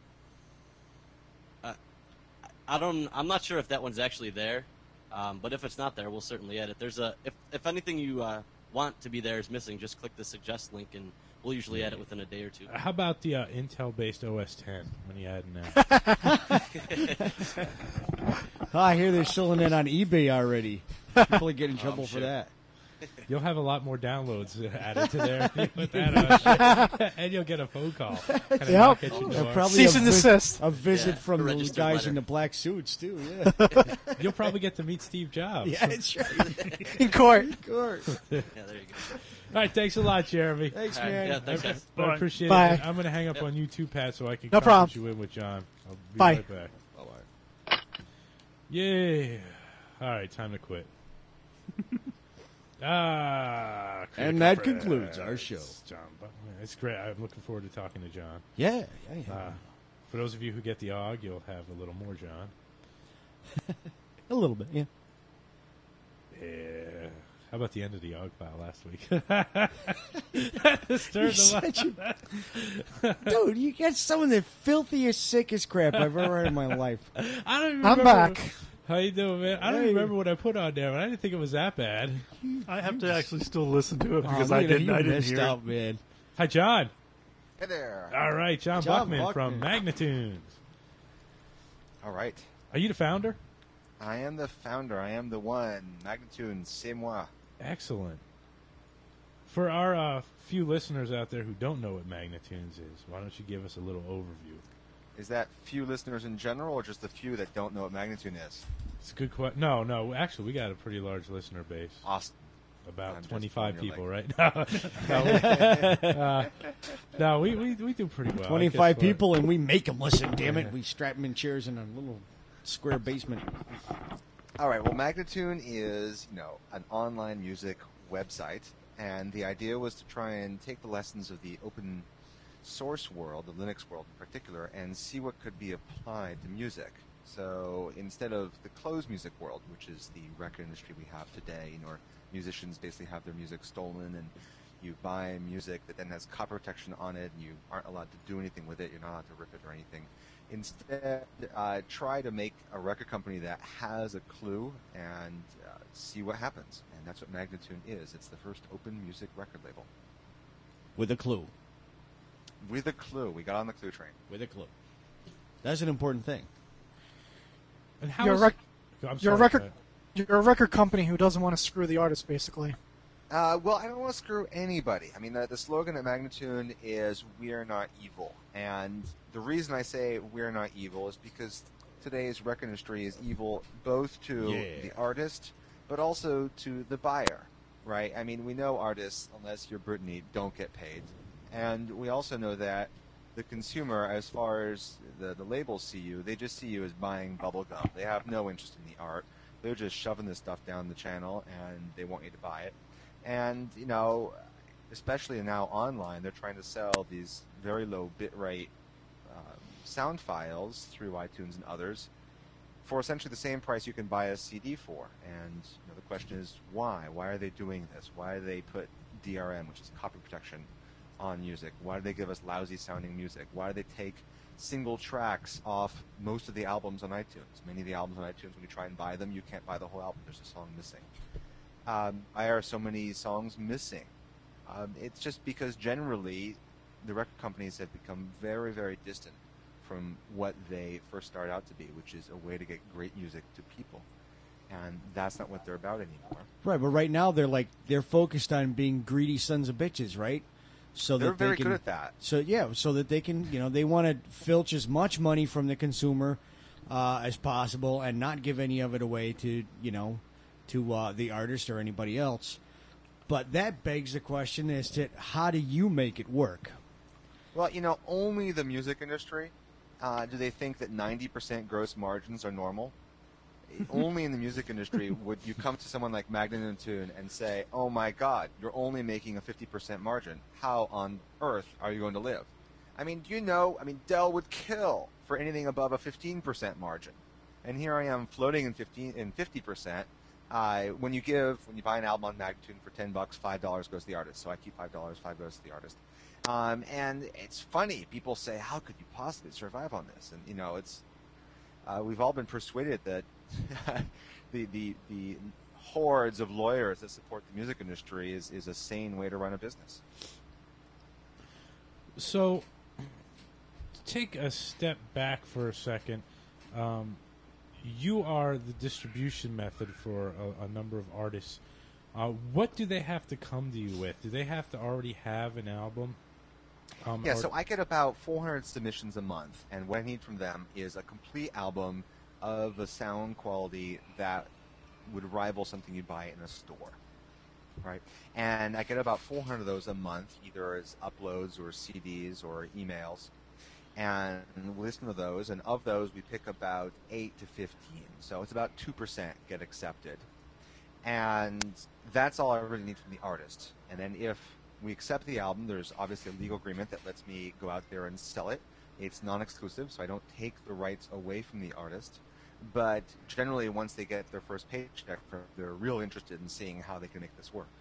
I don't. I'm not sure if that one's actually there, um, but if it's not there, we'll certainly add it. There's a. If if anything you uh, want to be there is missing, just click the suggest link, and we'll usually add it within a day or two. How about the uh, Intel-based O S ten? When you add in that? Oh, I hear they're selling it on eBay already. People are getting in trouble for sure. that. You'll have a lot more downloads added to there. If you put that on. And you'll get a phone call. Kind of Yep. knock at your Uh, door. probably Cease a and vis- desist. A visit Yeah, from a the registered guys letter. in the black suits, too. Yeah. You'll probably get to meet Steve Jobs. Yeah, that's right. In court. Of course. Yeah, there you go. All right, thanks a lot, Jeremy. Thanks, All right, man. yeah, thanks, guys. I Bye. appreciate Bye. it. I'm going to hang up on you too, Pat, so I can No conference problem. you in with John. I'll be Bye. right back. Yeah. All right, time to quit. ah. And that Critical concludes our Press. show. John, Buckman. It's great. I'm looking forward to talking to John. Yeah. yeah, yeah. Uh, for those of you who get the Og, you'll have a little more John. a little bit, yeah. Yeah. How about the end of the Og file last week? Stirred You're the lot. such a- Dude, you got some of the filthiest, sickest crap I've ever heard in my life. I don't even I'm remember. back. How you doing, man? I don't Hey. remember what I put on there, but I didn't think it was that bad. I have to actually still listen to it Oh, because look I at that, didn't. you I didn't missed hear out, it. man. Hi, John. Hey there. All right, John, John Buckman, Buckman. from Magnitunes. All right. Are you the founder? I am the founder. I am the one. Magnitude, c'est moi. Excellent. For our uh, few listeners out there who don't know what Magnitunes is, why don't you give us a little overview? Is that few listeners in general, or just the few that don't know what Magnitude is? It's a good question. No, no, actually, we got a pretty large listener base. Awesome. About I'm just twenty-five pulling your people, leg. right? No, no, uh, no we, we, we do pretty well. I twenty-five guess we're- people, and we make them listen, damn it. Yeah. We strap them in chairs in a little square basement. All right. Well, Magnitude is, you know, an online music website, and the idea was to try and take the lessons of the open source world, the Linux world in particular, and see what could be applied to music. So instead of the closed music world, which is the record industry we have today, you know, where musicians basically have their music stolen and you buy music that then has copyright protection on it and you aren't allowed to do anything with it, you're not allowed to rip it or anything. Instead, uh, try to make a record company that has a clue and uh, see what happens. And that's what Magnitude is. It's the first open music record label. With a clue. With a clue. We got on the clue train. With a clue. That's an important thing. And how You're a is- rec- I'm you're a sorry, record- go ahead. You're a record company who doesn't want to screw the artist, basically. Uh, well, I don't want to screw anybody. I mean, the, the slogan at Magnitude is "We're not evil," and the reason I say "We're not evil" is because today's record industry is evil both to Yeah. the artist, but also to the buyer. Right? I mean, we know artists, unless you're Britney, don't get paid, and we also know that the consumer, as far as the the labels see you, they just see you as buying bubble gum. They have no interest in the art. They're just shoving this stuff down the channel, and they want you to buy it. And, you know, especially now online, they're trying to sell these very low bitrate um, sound files through iTunes and others for essentially the same price you can buy a C D for. And you know, the question is, why? Why are they doing this? Why do they put D R M, which is copy protection, on music? Why do they give us lousy sounding music? Why do they take single tracks off most of the albums on iTunes? Many of the albums on iTunes, when you try and buy them, you can't buy the whole album. There's a song missing. Um, why are so many songs missing? Um, it's just because generally the record companies have become very, very distant from what they first started out to be, which is a way to get great music to people. and that's not what they're about anymore. Right, but right now they're like they're focused on being greedy sons of bitches, right? So They're that very they can, good at that. So yeah, so that they can, you know, they want to filch as much money from the consumer uh, as possible and not give any of it away to, you know, to uh, the artist or anybody else. But that begs the question as to how do you make it work? Well, you know, only the music industry uh, do they think that ninety percent gross margins are normal. Only in the music industry would you come to someone like Magnitude Tune and say, oh my God, you're only making a fifty percent margin. How on earth are you going to live? I mean, do you know, I mean, Dell would kill for anything above a fifteen percent margin. And here I am floating in fifteen in fifty percent. Uh, when you give, when you buy an album on Magnitude for ten bucks, five dollars goes to the artist. So I keep five dollars, five goes to the artist. Um, and it's funny. People say, how could you possibly survive on this? And, you know, it's, uh, we've all been persuaded that the, the, the hordes of lawyers that support the music industry is, is a sane way to run a business. So, take a step back for a second. Um, you are the distribution method for a, a number of artists. Uh, what do they have to come to you with? Do they have to already have an album? Um, yeah, or- so I get about four hundred submissions a month, and what I need from them is a complete album of a sound quality that would rival something you'd buy in a store, right? And I get about four hundred of those a month, either as uploads or C Ds or emails. And we listen to those, and of those we pick about eight to fifteen. So it's about two percent get accepted. And that's all I really need from the artist. And then if we accept the album, there's obviously a legal agreement that lets me go out there and sell it. It's non-exclusive, so I don't take the rights away from the artist. But generally, once they get their first paycheck, they're real interested in seeing how they can make this work.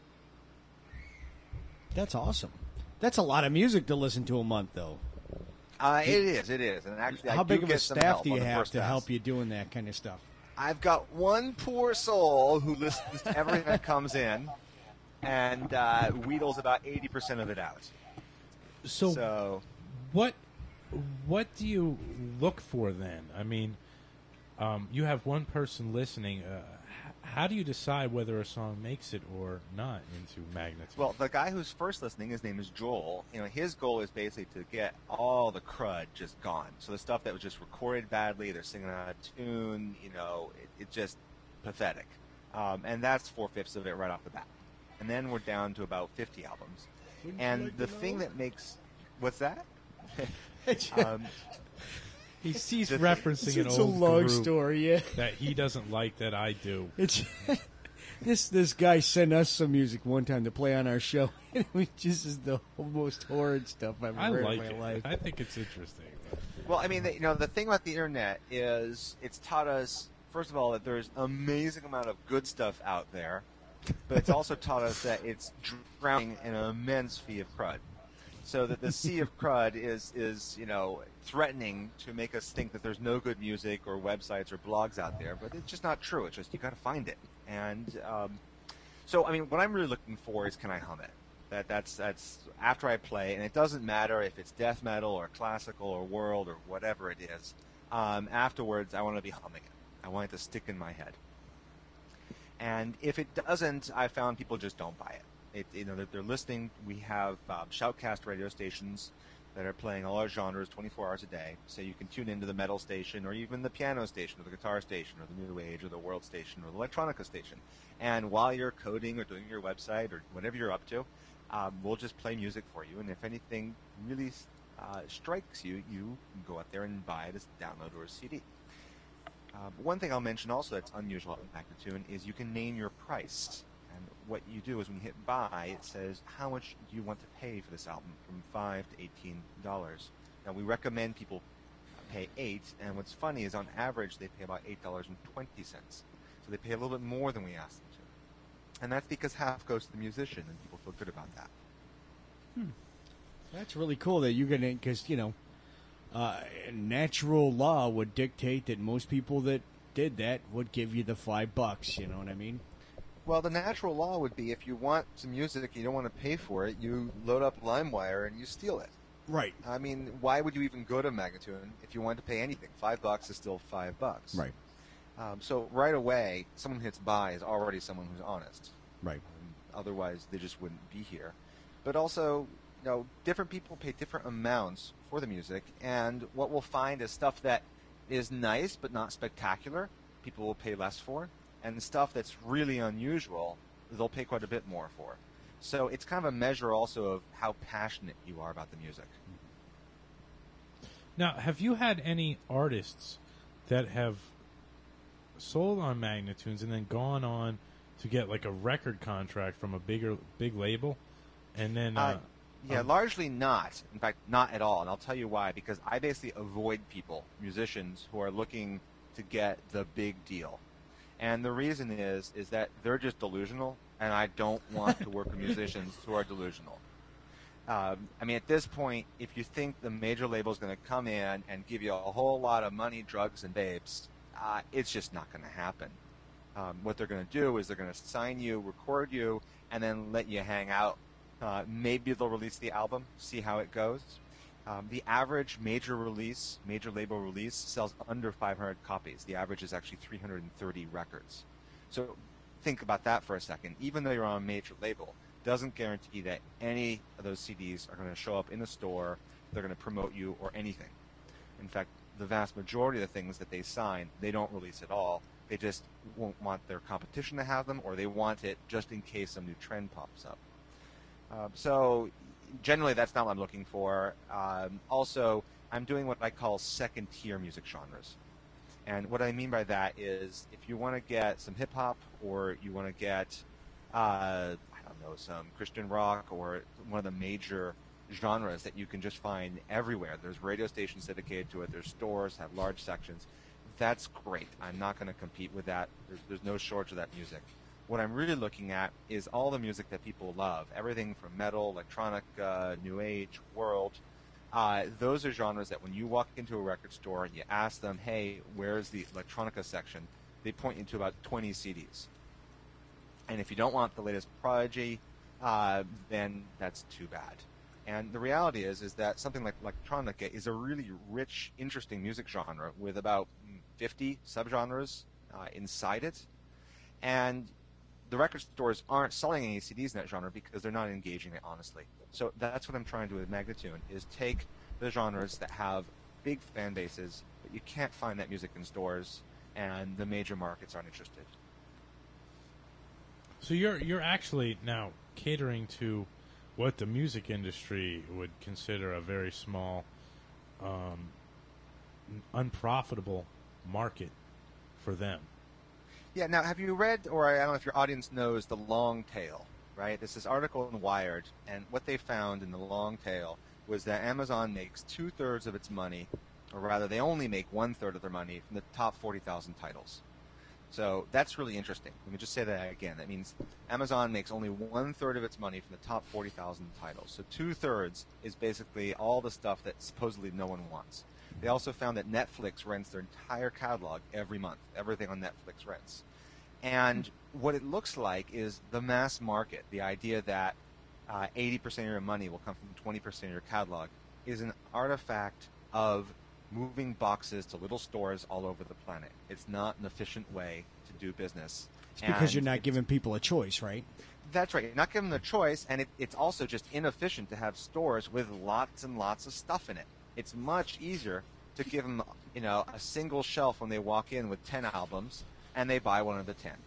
That's awesome. That's a lot of music to listen to a month, though. Uh, it is, it is. And actually, How I do big of get a some staff help do you on the have first to pass. help you doing that kind of stuff? I've got one poor soul who listens to everything that comes in and uh, wheedles about eighty percent of it out. So, So, what what do you look for then? I mean, um, you have one person listening. Uh, h- how do you decide whether a song makes it or not into Magnitude? well, the guy who's first listening, his name is Joel. You know, his goal is basically to get all the crud just gone. So the stuff that was just recorded badly, they're singing out of tune, you know, it, it's just pathetic. Um, and that's four-fifths of it right off the bat. And then we're down to about fifty albums. And the thing that makes... What's that? um, He's, he's the- referencing an It's a old long group story, yeah. that he doesn't like that I do. It's this this guy sent us some music one time to play on our show, and it was just is the most horrid stuff I've I ever like heard in it. my life. I think it's interesting. Well, I mean, the, you know, the thing about the internet is it's taught us, first of all, that there's an amazing amount of good stuff out there, but it's also taught us that it's drowning in an immense sea of crud. So that the sea of crud is, is, you know, threatening to make us think that there's no good music or websites or blogs out there, but it's just not true. It's just you got to find it. And um, so, I mean, what I'm really looking for is can I hum it? That that's that's after I play, and it doesn't matter if it's death metal or classical or world or whatever it is. Um, afterwards, I want to be humming it. I want it to stick in my head. And if it doesn't, I found people just don't buy it. It you know, they're, they're listening. We have um, shoutcast radio stations that are playing all our genres twenty-four hours a day. So you can tune into the metal station, or even the piano station, or the guitar station, or the new age, or the world station, or the electronica station. And while you're coding or doing your website or whatever you're up to, um, we'll just play music for you. And if anything really uh, strikes you, you can go out there and buy it as a download or a C D. Uh, but one thing I'll mention also that's unusual in Magnitude is you can name your price. And what you do is when you hit buy, it says how much do you want to pay for this album, from five to eighteen dollars. Now we recommend people pay eight, and what's funny is on average they pay about eight dollars and twenty cents. So they pay a little bit more than we asked them to, and that's because half goes to the musician, and people feel good about that. Hmm. That's really cool that you're gonna, because you know, uh, natural law would dictate that most people that did that would give you the five bucks. You know what I mean? Well, the natural law would be if you want some music, you don't want to pay for it, you load up LimeWire and you steal it. Right. I mean, why would you even go to Magnitude if you wanted to pay anything? Five bucks is still five bucks. Right. Um, so right away, someone who hits buy is already someone who's honest. Right. Um, otherwise, they just wouldn't be here. But also, you know, different people pay different amounts for the music, and what we'll find is stuff that is nice but not spectacular, people will pay less for, and stuff that's really unusual, they'll pay quite a bit more for. So it's kind of a measure also of how passionate you are about the music. Now, have you had any artists that have sold on Magnatunes and then gone on to get like a record contract from a bigger big label, and then uh, Uh, yeah, um, largely not. In fact, not at all. And I'll tell you why. Because I basically avoid people, musicians, who are looking to get the big deal. And the reason is, is that they're just delusional, and I don't want to work with musicians who are delusional. Um, I mean, at this point, if you think the major label is going to come in and give you a whole lot of money, drugs, and babes, uh, it's just not going to happen. Um, what they're going to do is they're going to sign you, record you, and then let you hang out. Uh, maybe they'll release the album, see how it goes. Um, the average major release, major label release, sells under five hundred copies. The average is actually three hundred thirty records. So think about that for a second. Even though you're on a major label, doesn't guarantee that any of those C Ds are going to show up in the store, they're going to promote you, or anything. In fact, the vast majority of the things that they sign, they don't release at all. They just won't want their competition to have them, or they want it just in case some new trend pops up. Um, so generally that's not what I'm looking for. Um, also, I'm doing what I call second-tier music genres. And what I mean by that is if you want to get some hip-hop, or you want to get, uh, I don't know, some Christian rock, or one of the major genres that you can just find everywhere. There's radio stations dedicated to it. There's stores have large sections. That's great. I'm not going to compete with that. There's, there's no shortage of that music. What I'm really looking at is all the music that people love. Everything from metal, electronic, uh, new age, world. Uh, those are genres that when you walk into a record store and you ask them, hey, where's the electronica section? They point you to about twenty C Ds. And if you don't want the latest Prodigy, uh, then that's too bad. And the reality is, is that something like electronica is a really rich, interesting music genre with about fifty subgenres uh, inside it. And the record stores aren't selling any C Ds in that genre because they're not engaging it honestly. So that's what I'm trying to do with Magnatune, is take the genres that have big fan bases, but you can't find that music in stores, and the major markets aren't interested. So you're you're actually now catering to what the music industry would consider a very small, um, unprofitable market for them. Yeah, now have you read, or I don't know if your audience knows, The Long Tail, right? This is article in Wired, and what they found in The Long Tail was that Amazon makes two-thirds of its money, or rather they only make one-third of their money from the top forty thousand titles. So that's really interesting. Let me just say that again. That means Amazon makes only one-third of its money from the top forty thousand titles. So two-thirds is basically all the stuff that supposedly no one wants. They also found that Netflix rents their entire catalog every month. Everything on Netflix rents. And what it looks like is the mass market, the idea that uh, eighty percent of your money will come from twenty percent of your catalog, is an artifact of moving boxes to little stores all over the planet. It's not an efficient way to do business. It's because And you're not it's- giving people a choice, right? That's right. You're not giving them a choice, and it, it's also just inefficient to have stores with lots and lots of stuff in it. It's much easier to give them, you know, a single shelf when they walk in with ten albums, and they buy one of the ten.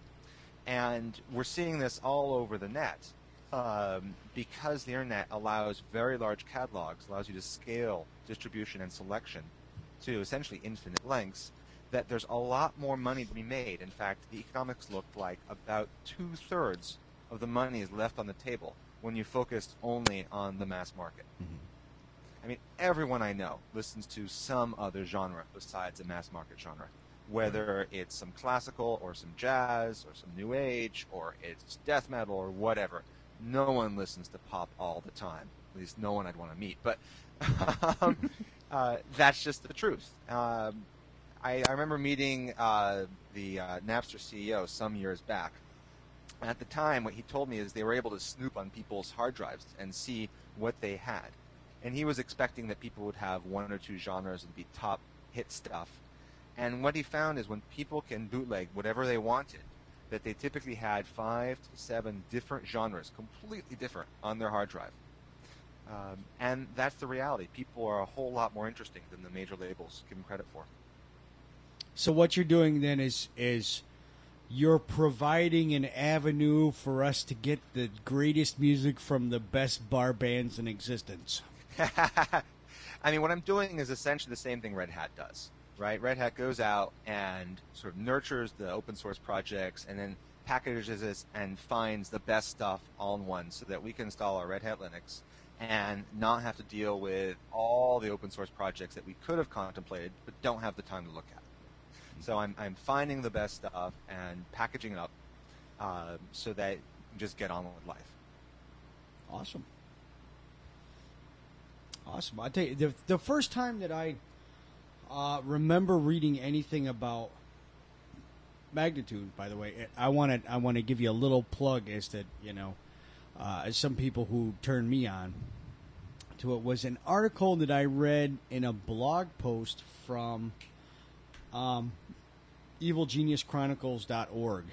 And we're seeing this all over the net um, because the internet allows very large catalogs, allows you to scale distribution and selection to essentially infinite lengths, that there's a lot more money to be made. In fact, the economics look like about two-thirds of the money is left on the table when you focus only on the mass market. Mm-hmm. I mean, everyone I know listens to some other genre besides a mass market genre, whether it's some classical or some jazz or some new age or it's death metal or whatever. No one listens to pop all the time. At least no one I'd want to meet. But um, uh, that's just the truth. Um, I, I remember meeting uh, the uh, Napster C E O some years back. At the time, what he told me is they were able to snoop on people's hard drives and see what they had. And he was expecting that people would have one or two genres and be top hit stuff. And what he found is when people can bootleg whatever they wanted, that they typically had five to seven different genres, completely different, on their hard drive. Um, and that's the reality. People are a whole lot more interesting than the major labels give them credit for. So what you're doing then is is you're providing an avenue for us to get the greatest music from the best bar bands in existence. I mean, what I'm doing is essentially the same thing Red Hat does, right? Red Hat goes out and sort of nurtures the open source projects and then packages this and finds the best stuff all in one so that we can install our Red Hat Linux and not have to deal with all the open source projects that we could have contemplated but don't have the time to look at. So I'm, I'm finding the best stuff and packaging it up uh, so that you can just get on with life. Awesome. Awesome. I tell you, the, the first time that I uh, remember reading anything about Magnitude, by the way, I want to I want to give you a little plug as that, you know, uh, as some people who turned me on to it, was an article that I read in a blog post from um, evil genius chronicles dot org,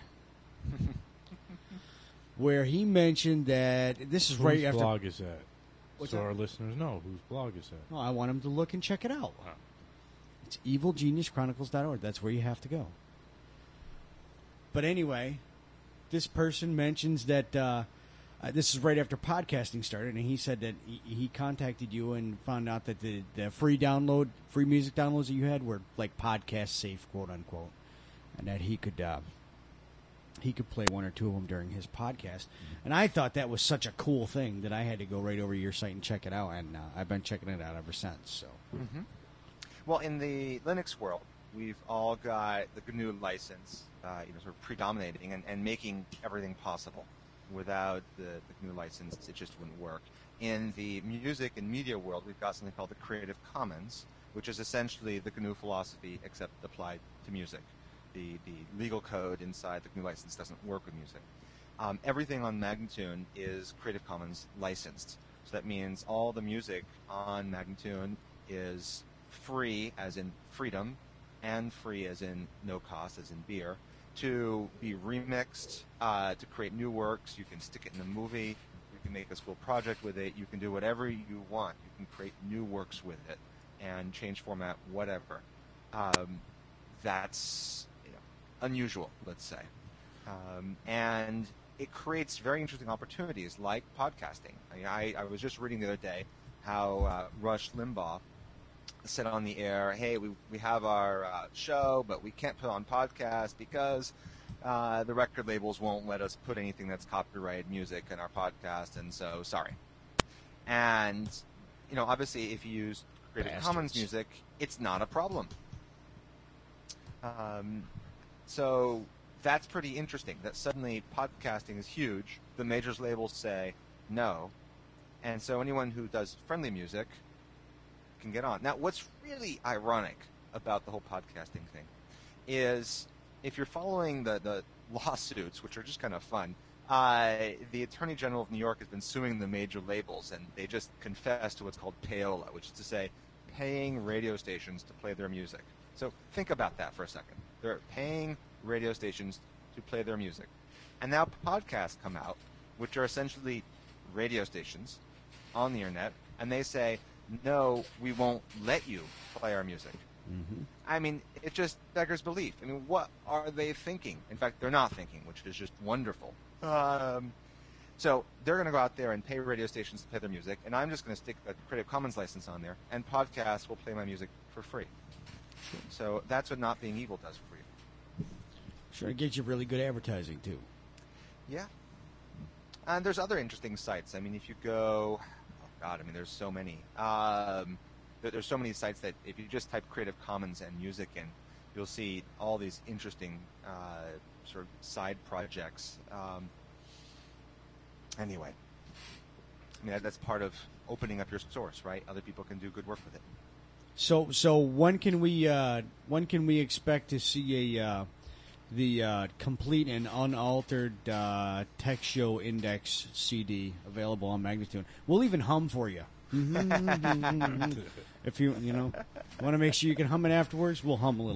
where he mentioned that this is Whose right after. blog is that? What's so that? our listeners know whose blog is that. No, I want them to look and check it out. Wow. It's evil genius chronicles dot org. That's where you have to go. But anyway, this person mentions that uh, uh, this is right after podcasting started, and he said that he, he contacted you and found out that the, the free download, free music downloads that you had were like podcast safe, quote unquote, and that he could uh, he could play one or two of them during his podcast. And I thought that was such a cool thing that I had to go right over to your site and check it out, and uh, I've been checking it out ever since. So, mm-hmm. Well, in the Linux world, we've all got the G N U license, uh, you know, sort of predominating and, and making everything possible. Without the, the G N U license, it just wouldn't work. In the music and media world, we've got something called the Creative Commons, which is essentially the G N U philosophy except applied to music. The the legal code inside the G N U license doesn't work with music. Um, everything on Magnatune is Creative Commons licensed. So that means all the music on Magnatune is free, as in freedom, and free as in no cost, as in beer, to be remixed, uh, to create new works. You can stick it in a movie. You can make a school project with it. You can do whatever you want. You can create new works with it and change format, whatever. Um, that's you know, unusual, let's say. Um, and it creates very interesting opportunities like podcasting. I, mean, I, I was just reading the other day how uh, Rush Limbaugh said on the air, hey, we we have our uh, show, but we can't put on podcast because uh, the record labels won't let us put anything that's copyrighted music in our podcast, and so sorry. And, you know, obviously if you use Creative Bastards. Commons music, it's not a problem. Um, so that's pretty interesting, that suddenly podcasting is huge. The majors labels say no. And so anyone who does friendly music can get on. Now, what's really ironic about the whole podcasting thing is if you're following the, the lawsuits, which are just kind of fun, uh, the Attorney General of New York has been suing the major labels, and they just confessed to what's called payola, which is to say paying radio stations to play their music. So think about that for a second. They're paying radio stations to play their music. And now podcasts come out, which are essentially radio stations on the internet, and they say, no, we won't let you play our music. Mm-hmm. I mean, it just beggars belief. I mean, what are they thinking? In fact, they're not thinking, which is just wonderful. Um, so they're going to go out there and pay radio stations to play their music, and I'm just going to stick a Creative Commons license on there, and podcasts will play my music for free. So that's what Not Being Evil does for you. Sure, it gives you really good advertising, too. Yeah. And there's other interesting sites. I mean, if you go... God, I mean, there's so many. Um, there, there's so many sites that if you just type Creative Commons and music in, you'll see all these interesting uh, sort of side projects. Um, anyway, I mean, that, that's part of opening up your source, right? Other people can do good work with it. So, so when can we uh, when can we expect to see a uh, the uh, complete and unaltered uh, Tech Show Index C D available on Magnatune? We'll even hum for you. If you you know want to make sure you can hum it afterwards, we'll hum a little.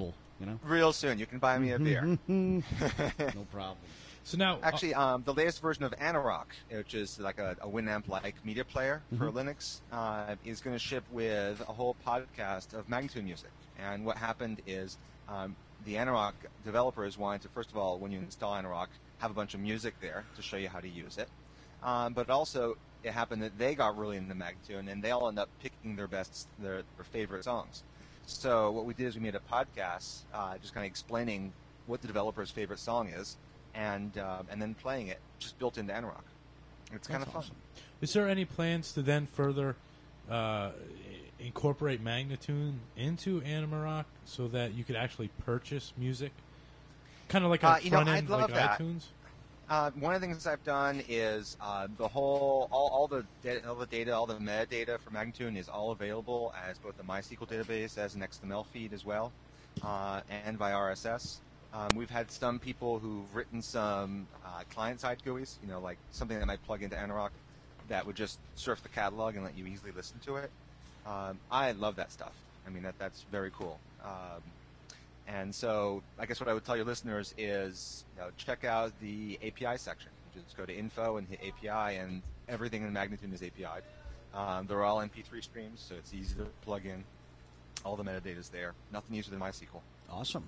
You know, Real soon, you can buy me a beer. no problem. So now, Actually, um, the latest version of Anorak, which is like a, a Winamp-like media player for Mhm. Linux, uh, is going to ship with a whole podcast of Magnitude music. And what happened is um, the Anorak developers wanted to, first of all, when you install Anorak, have a bunch of music there to show you how to use it. Um, but also, it happened that they got really into Magnitude, and they all ended up picking their best, their, their favorite songs. So what we did is we made a podcast, uh, just kind of explaining what the developer's favorite song is, and uh, and then playing it just built into Anorak. It's kind of fun. awesome. is there any plans to then further uh, incorporate Magnatune into Anorak so that you could actually purchase music, kind of like a Uh, you know, front I'd end love like that. iTunes? Uh, one of the things I've done is uh, the whole, all, all the data, all the data, all the metadata for Magnitude is all available as both a MySQL database as an X M L feed as well, uh, and via R S S. Um, we've had some people who've written some uh, client-side G U Is, you know, like something that might plug into Anorak that would just surf the catalog and let you easily listen to it. Um, I love that stuff. I mean, that that's very cool. Um, and so I guess what I would tell your listeners is, you know, check out the A P I section. Just go to info and hit A P I, and everything in Magnitude is A P I'd. Um, they're all M P three streams, so it's easy to plug in. All the metadata's there. Nothing easier than MySQL. Awesome.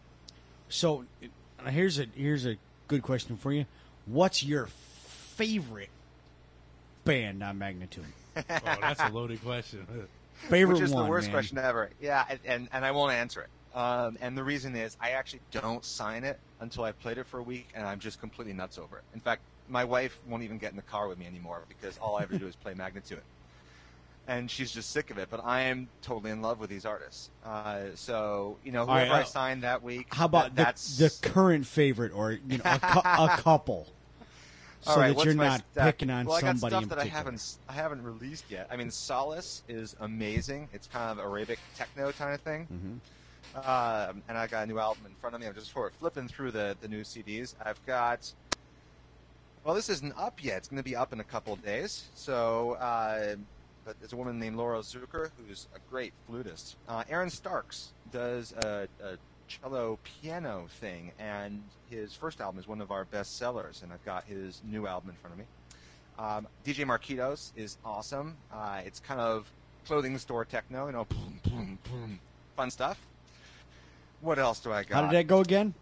So uh, here's a here's a good question for you. What's your favorite band on Magnitude? Oh, that's a loaded question. Favorite Which is one, the worst man. question ever. Yeah, and, and, and I won't answer it. Um, and the reason is I actually don't sign it until I've played it for a week, and I'm just completely nuts over it. In fact, my wife won't even get in the car with me anymore because all I ever do is play Magnitude. And she's just sick of it, but I am totally in love with these artists. Uh, so, you know, All whoever right, I uh, sign that week, How about that, the, that's the current favorite, or you know, a, cou- a couple, so All right, that what's you're my not stack? picking on well, I got somebody stuff in that I particular. haven't I haven't released yet. I mean, Solace is amazing. It's kind of Arabic techno kind of thing. Mhm. Um, and I got a new album in front of me. I'm just sort of flipping through the, the new C Ds. I've got. Well, this isn't up yet. It's going to be up in a couple of days. So, uh, but there's a woman named Laura Zucker who's a great flutist. Uh, Aaron Starks does a, a cello piano thing, and his first album is one of our best sellers. And I've got his new album in front of me. Um, D J Marquitos is awesome. Uh, it's kind of clothing store techno, you know, boom, boom, boom, fun stuff. What else do I got? How did that go again?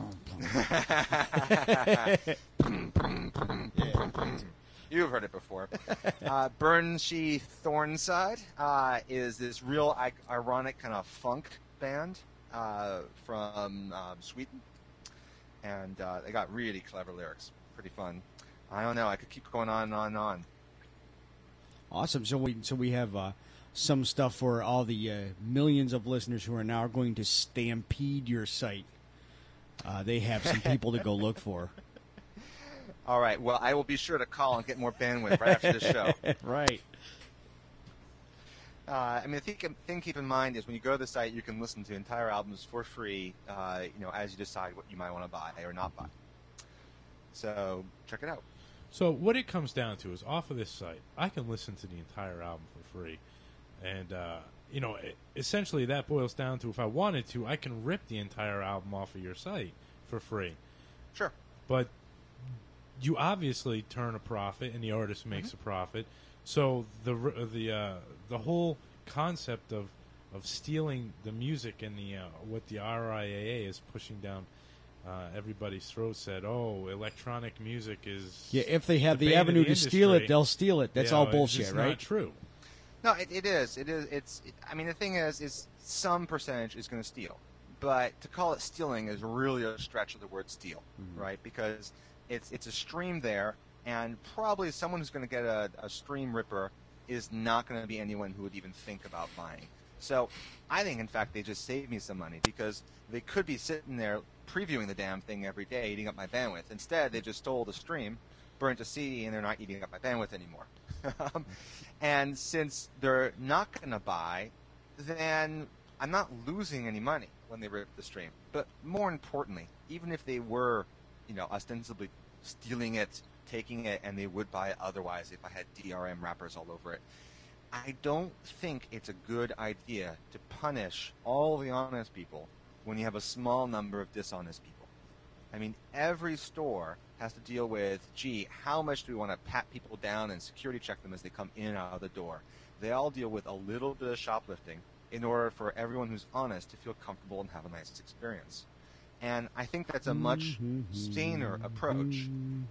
You've heard it before. Uh, Burnshee Thornside uh, is this real I- ironic kind of funk band uh, from um, Sweden, and uh, they got really clever lyrics. Pretty fun. I don't know. I could keep going on and on and on. Awesome. So we so we have uh, some stuff for all the uh, millions of listeners who are now going to stampede your site. Uh, they have some people to go look for. All right. Well, I will be sure to call and get more bandwidth right after the show. Right. Uh, I mean, the thing, thing to keep in mind is when you go to the site, you can listen to entire albums for free. Uh, you know, as you decide what you might want to buy or not buy. So check it out. So what it comes down to is, off of this site, I can listen to the entire album for free, and uh, you know, it, essentially that boils down to, if I wanted to, I can rip the entire album off of your site for free. Sure. But you obviously turn a profit, and the artist makes Mm-hmm. a profit. So the r- the uh, the whole concept of of stealing the music and the uh, what the R I A A is pushing down uh, everybody's throat, said, "Oh, electronic music is Yeah, if they have the the, bane of avenue the to steal it, industry." they'll steal it. That's You all know, it's bullshit, just right? Not true. No, it, it is. It is. It's. It, I mean, the thing is, is some percentage is going to steal, but to call it stealing is really a stretch of the word steal, right? Because it's it's a stream there, and probably someone who's going to get a, a stream ripper is not going to be anyone who would even think about buying. So, I think, in fact, they just saved me some money because they could be sitting there previewing the damn thing every day, eating up my bandwidth. Instead, they just stole the stream, burnt a C D, and they're not eating up my bandwidth anymore. um, and since they're not going to buy, then I'm not losing any money when they rip the stream. But more importantly, even if they were, you know, ostensibly stealing it, taking it, and they would buy it otherwise if I had D R M wrappers all over it, I don't think it's a good idea to punish all the honest people when you have a small number of dishonest people. I mean, every store has to deal with, gee, how much do we want to pat people down and security check them as they come in and out of the door? They all deal with a little bit of shoplifting in order for everyone who's honest to feel comfortable and have a nice experience. And I think that's a much saner approach.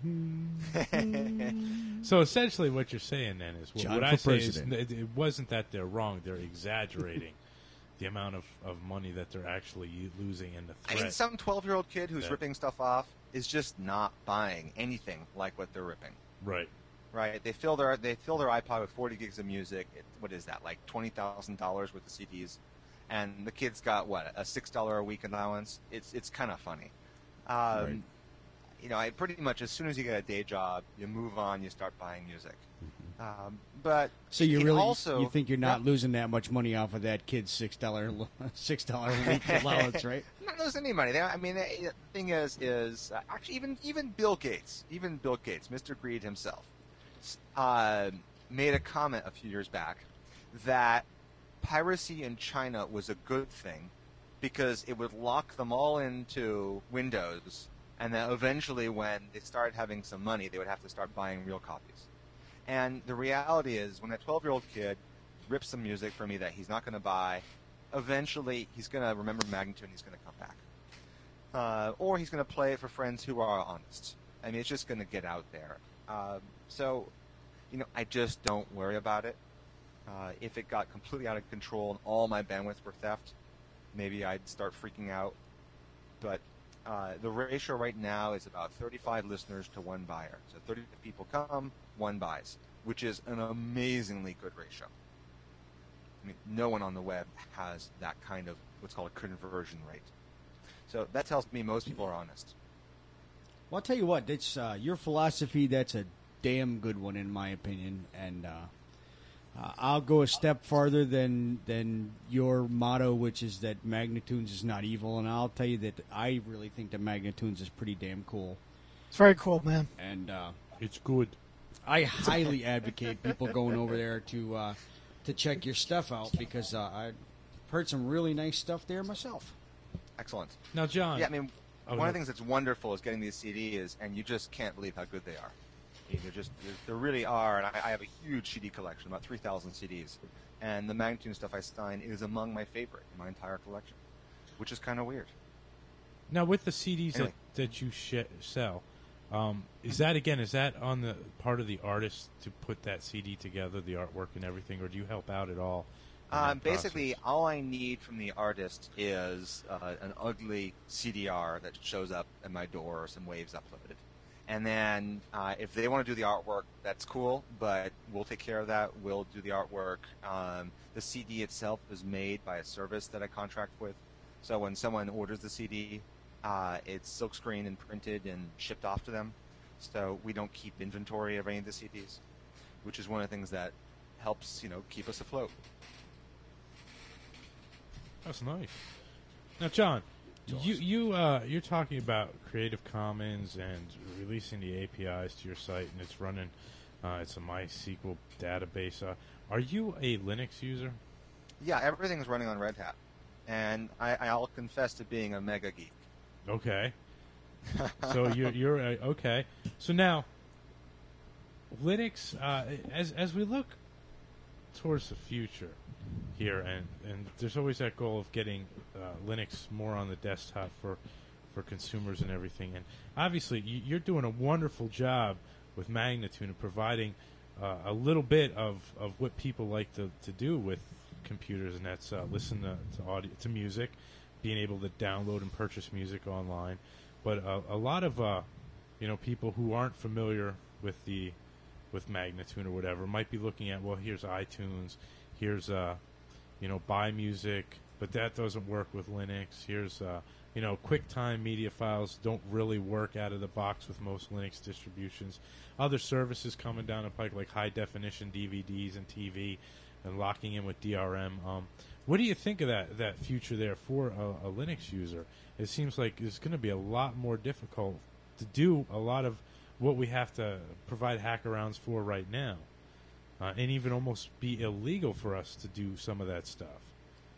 So essentially what you're saying then is, what, John what for I say president. is, it, it wasn't that they're wrong, they're exaggerating the amount of, of money that they're actually losing in the I threat. mean, some twelve-year-old kid who's Yeah. ripping stuff off is just not buying anything like what they're ripping. Right. Right? They fill their they fill their iPod with forty gigs of music. It, what is that? Like twenty thousand dollars worth of C Ds, and the kid's got what, a six dollar a week allowance. It's it's kind of funny. Um, Right. You know, I pretty much as soon as you get a day job, you move on, you start buying music. Um, but So you it really also you think you're not Yeah. losing that much money off of that kid's six dollar six dollar a week allowance, right? I'm not losing any money. They- I mean, the the thing is, is uh, actually even even Bill Gates, even Bill Gates, Mister Greed himself, s- uh, made a comment a few years back that piracy in China was a good thing because it would lock them all into Windows, and then eventually, when they started having some money, they would have to start buying real copies. And the reality is, when a twelve-year-old kid rips some music from me that he's not going to buy, eventually he's going to remember Magnitude and he's going to come back. Uh, or he's going to play it for friends who are honest. I mean, it's just going to get out there. Um, so, you know, I just don't worry about it. Uh, if it got completely out of control and all my bandwidth were theft, maybe I'd start freaking out. But uh, the ratio right now is about thirty-five listeners to one buyer. So thirty people come, one buys, which is an amazingly good ratio. I mean, no one on the web has that kind of what's called a conversion rate. So that tells me most people are honest. Well, I'll tell you what, that's uh, your philosophy. That's a damn good one, in my opinion. And uh, uh, I'll go a step farther than than your motto, which is that Magnitudes is not evil. And I'll tell you that I really think that Magnitudes is pretty damn cool. It's very cool, man. And uh, It's good. I highly advocate people going over there to uh, to check your stuff out because uh, I've heard some really nice stuff there myself. Excellent. Now, John. Yeah, I mean, Oh, one no. of the things that's wonderful is getting these C Ds, and you just can't believe how good they are. I mean, They're just, they really are, and I, I have a huge C D collection, about three thousand C Ds, and the Magnitude stuff I sign is among my favorite in my entire collection, which is kind of weird. Now, with the C Ds Anyway. that, that you sh- sell, um, is that, again, is that on the part of the artist to put that C D together, the artwork and everything, or do you help out at all? in that Um, basically, process? all I need from the artist is uh, an ugly C D R that shows up at my door or some waves uploaded. And then uh, if they want to do the artwork, that's cool, but we'll take care of that. We'll do the artwork. Um, the C D itself is made by a service that I contract with. So when someone orders the C D, uh, it's silkscreened and printed and shipped off to them. So we don't keep inventory of any of the C Ds, which is one of the things that helps, you know, keep us afloat. That's nice. Now, John, you you uh, you're talking about Creative Commons and releasing the A P Is to your site, and it's running. Uh, it's a MySQL database. Uh, are you a Linux user? Yeah, everything's running on Red Hat, and I, I'll confess to being a mega geek. Okay. So you're you're uh, okay. So now, Linux, uh, as as we look towards the future here, and, and there's always that goal of getting uh, Linux more on the desktop for for consumers and everything. And obviously, you, you're doing a wonderful job with Magnitude and providing uh, a little bit of, of what people like to, to do with computers, and that's uh, listen to to, audio, to music, being able to download and purchase music online. But uh, a lot of uh, you know people who aren't familiar with the with Magnitude or whatever might be looking at, well, here's iTunes, here's uh, you know buy music, but that doesn't work with Linux. Here's uh, you know QuickTime media files don't really work out of the box with most Linux distributions. Other services coming down the pike like high definition D V Ds and T V and locking in with D R M. Um, what do you think of that that future there for a, a Linux user? It seems like it's going to be a lot more difficult to do a lot of what we have to provide hackarounds for right now, uh, and even almost be illegal for us to do some of that stuff.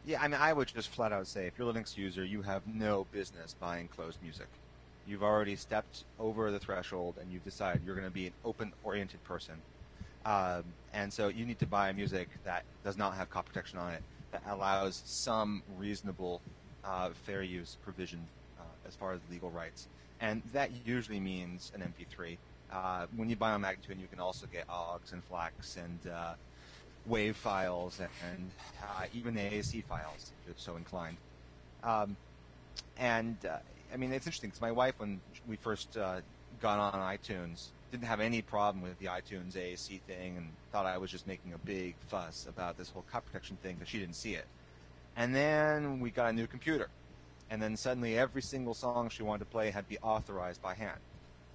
Yeah, I mean, I would just flat out say, if you're a Linux user, you have no business buying closed music. You've already stepped over the threshold, and you've decided you're going to be an open-oriented person. Um, and so you need to buy music that does not have copy protection on it, that allows some reasonable uh, fair use provision uh, as far as legal rights. And that usually means an M P three. Uh, when you buy on Magnatune, you can also get O G S and FLACs and uh, WAV files and, and uh, even A A C files, if you're so inclined. Um, and, uh, I mean, it's interesting, because my wife, when we first uh, got on iTunes, didn't have any problem with the iTunes A A C thing and thought I was just making a big fuss about this whole copy protection thing because she didn't see it. And then we got a new computer. And then suddenly every single song she wanted to play had to be authorized by hand.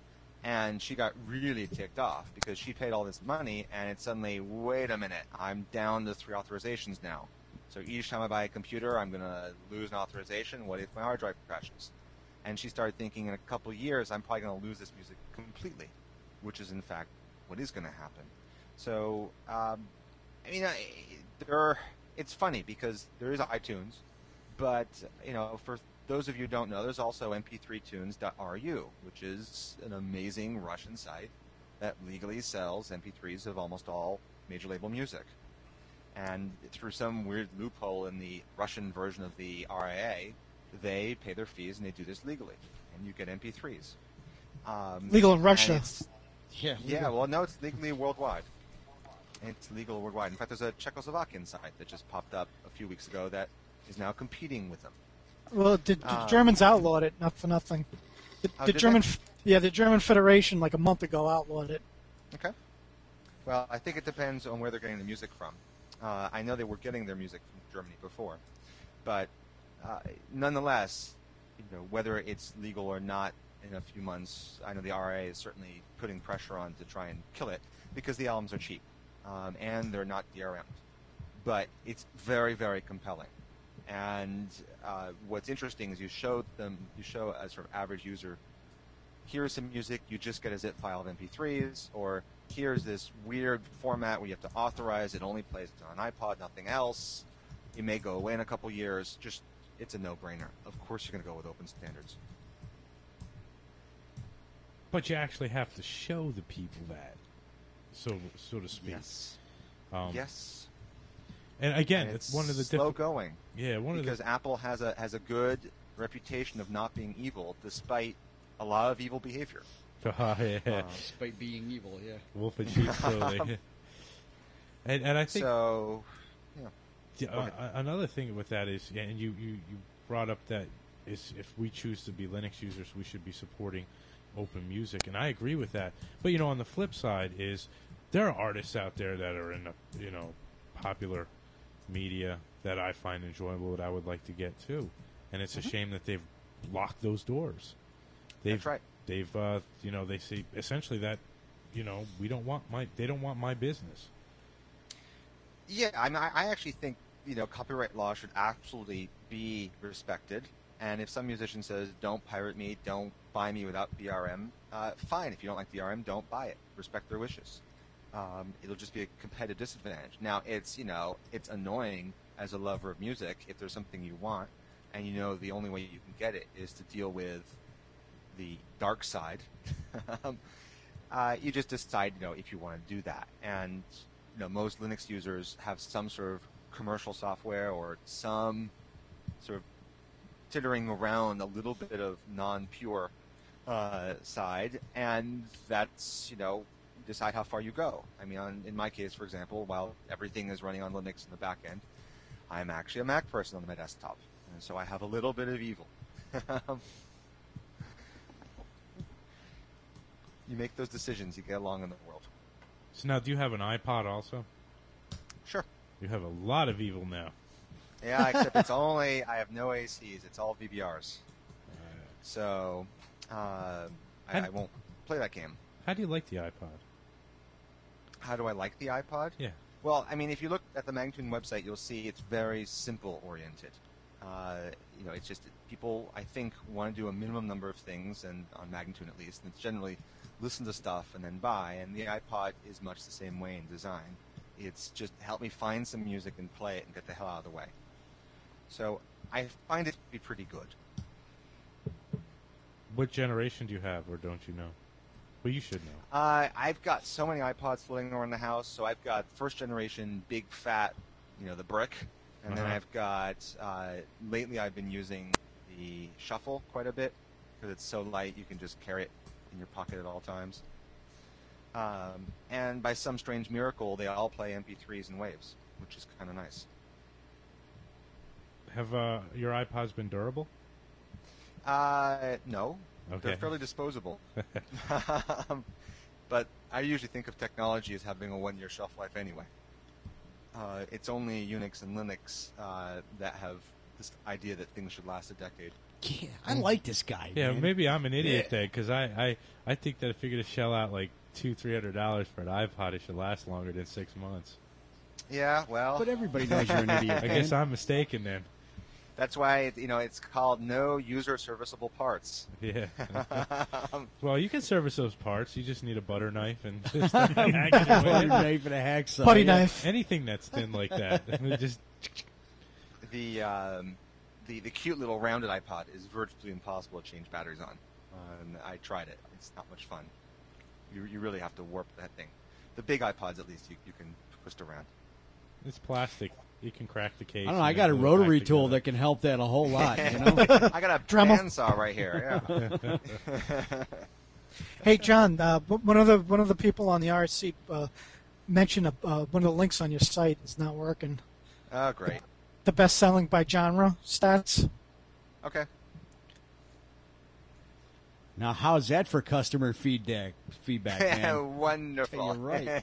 And she got really ticked off because she paid all this money and it's suddenly, wait a minute, I'm down to three authorizations now. So each time I buy a computer, I'm going to lose an authorization. What if my hard drive crashes? And she started thinking, in a couple of years, I'm probably going to lose this music completely, which is, in fact, what is going to happen. So, um, I mean, I, there, it's funny because there is iTunes, but, you know, for those of you who don't know, there's also M P three tunes dot R U, which is an amazing Russian site that legally sells M P threes of almost all major label music. And through some weird loophole in the Russian version of the R I A, they pay their fees and they do this legally, and you get M P threes. Um, Legal in Russia. Yeah, yeah. Well, no, it's legally worldwide. It's legal worldwide. In fact, there's a Czechoslovakian site that just popped up a few weeks ago that is now competing with them. Well, the, the Um, Germans outlawed it, not for nothing. The, Oh, the did German, they? f- yeah, the German Federation, like a month ago, outlawed it. Okay. Well, I think it depends on where they're getting the music from. Uh, I know they were getting their music from Germany before, but uh, nonetheless, you know, whether it's legal or not in a few months, I know the R I A is certainly putting pressure on to try and kill it because the albums are cheap um, and they're not D R M'd. But it's very, very compelling. And uh, what's interesting is you show them, you show a sort of average user, here's some music, you just get a zip file of M P threes, or here's this weird format where you have to authorize it, only plays on an iPod, nothing else. It may go away in a couple years. Just, it's a no-brainer. Of course you're going to go with open standards. But you actually have to show the people that, so so to speak. Yes. Um, yes. And again, And it's one of the slow diffi- going. Yeah, one because of the Apple has a has a good reputation of not being evil, despite a lot of evil behavior. Oh, yeah. Um, Despite being evil, yeah. Wolf in sheep's clothing. and and I think so. Yeah. Yeah, Go ahead. uh, another thing with that is, yeah, and you, you, you brought up that is if we choose to be Linux users, we should be supporting open music, and I agree with that. But you know, on the flip side is there are artists out there that are in the you know popular media that I find enjoyable that I would like to get too, and it's Mm-hmm. a shame that they've locked those doors. They've, That's right. They've uh, you know they say essentially that you know we don't want my they don't want my business. Yeah, I mean, I, I actually think you know copyright law should absolutely be respected. And if some musician says, "Don't pirate me, don't buy me without D R M," uh, fine. If you don't like D R M, don't buy it. Respect their wishes. Um, it'll just be a competitive disadvantage. Now, it's you know, it's annoying as a lover of music if there's something you want, and you know the only way you can get it is to deal with the dark side. um, uh, you just decide, you know, if you want to do that. And you know, most Linux users have some sort of commercial software or some sort of tittering around a little bit of non-pure uh, side, and that's, you know, decide how far you go. I mean, on, in my case, for example, while everything is running on Linux in the back end, I'm actually a Mac person on my desktop, and so I have a little bit of evil. You make those decisions, you get along in the world. So now, do you have an iPod also? Sure. You have a lot of evil now. Yeah, except it's only, I have no A Cs, it's all V B Rs. So, uh, I, I won't play that game. How do you like the iPod? How do I like the iPod? Yeah. Well, I mean, if you look at the Magnatune website, you'll see it's very simple oriented. Uh, you know, it's just people, I think, want to do a minimum number of things, and on Magnatune at least, and it's generally listen to stuff and then buy, and the iPod is much the same way in design. It's just help me find some music and play it and get the hell out of the way. So I find it to be pretty good. What generation do you have, or don't you know? Well, you should know. Uh, I've got so many iPods floating around the house. So I've got first generation big fat, you know, the brick. And Uh-huh. then I've got, uh, lately I've been using the Shuffle quite a bit because it's so light you can just carry it in your pocket at all times. Um, and by some strange miracle, they all play M P threes and waves, which is kind of nice. Have uh, your iPods been durable? Uh, no. Okay. They're fairly disposable. um, but I usually think of technology as having a one-year shelf life anyway. Uh, it's only Unix and Linux uh, that have this idea that things should last a decade. Yeah, I like this guy. Yeah, man. maybe I'm an idiot Yeah. then, because I, I, I think that if you're going to shell out like two, three hundred dollars for an iPod, it should last longer than six months. Yeah, well, But everybody knows you're an idiot. I guess I'm mistaken then. that's why it, you know it's called no user serviceable parts. Yeah. Um, Well, you can service those parts. You just need a butter knife and just a Butter hack knife and a hacksaw. Putty yeah. knife. anything that's thin like that. just the um, the the cute little rounded iPod is virtually impossible to change batteries on. Um, I tried it; it's not much fun. You you really have to warp that thing. The big iPods, at least, you you can twist around. it's plastic. You can crack the case. I don't know. and I got a then glue it back rotary tool together. that can help that a whole lot. You know. I got a Dremel. bandsaw right here. Yeah. Hey, John, uh, w- one of the one of the people on the R S C uh, mentioned uh, uh, one of the links on your site is not working. Oh, great. The best selling by genre stats. Okay. Now, how's that for customer feedback? Feedback, man. Wonderful. You're right.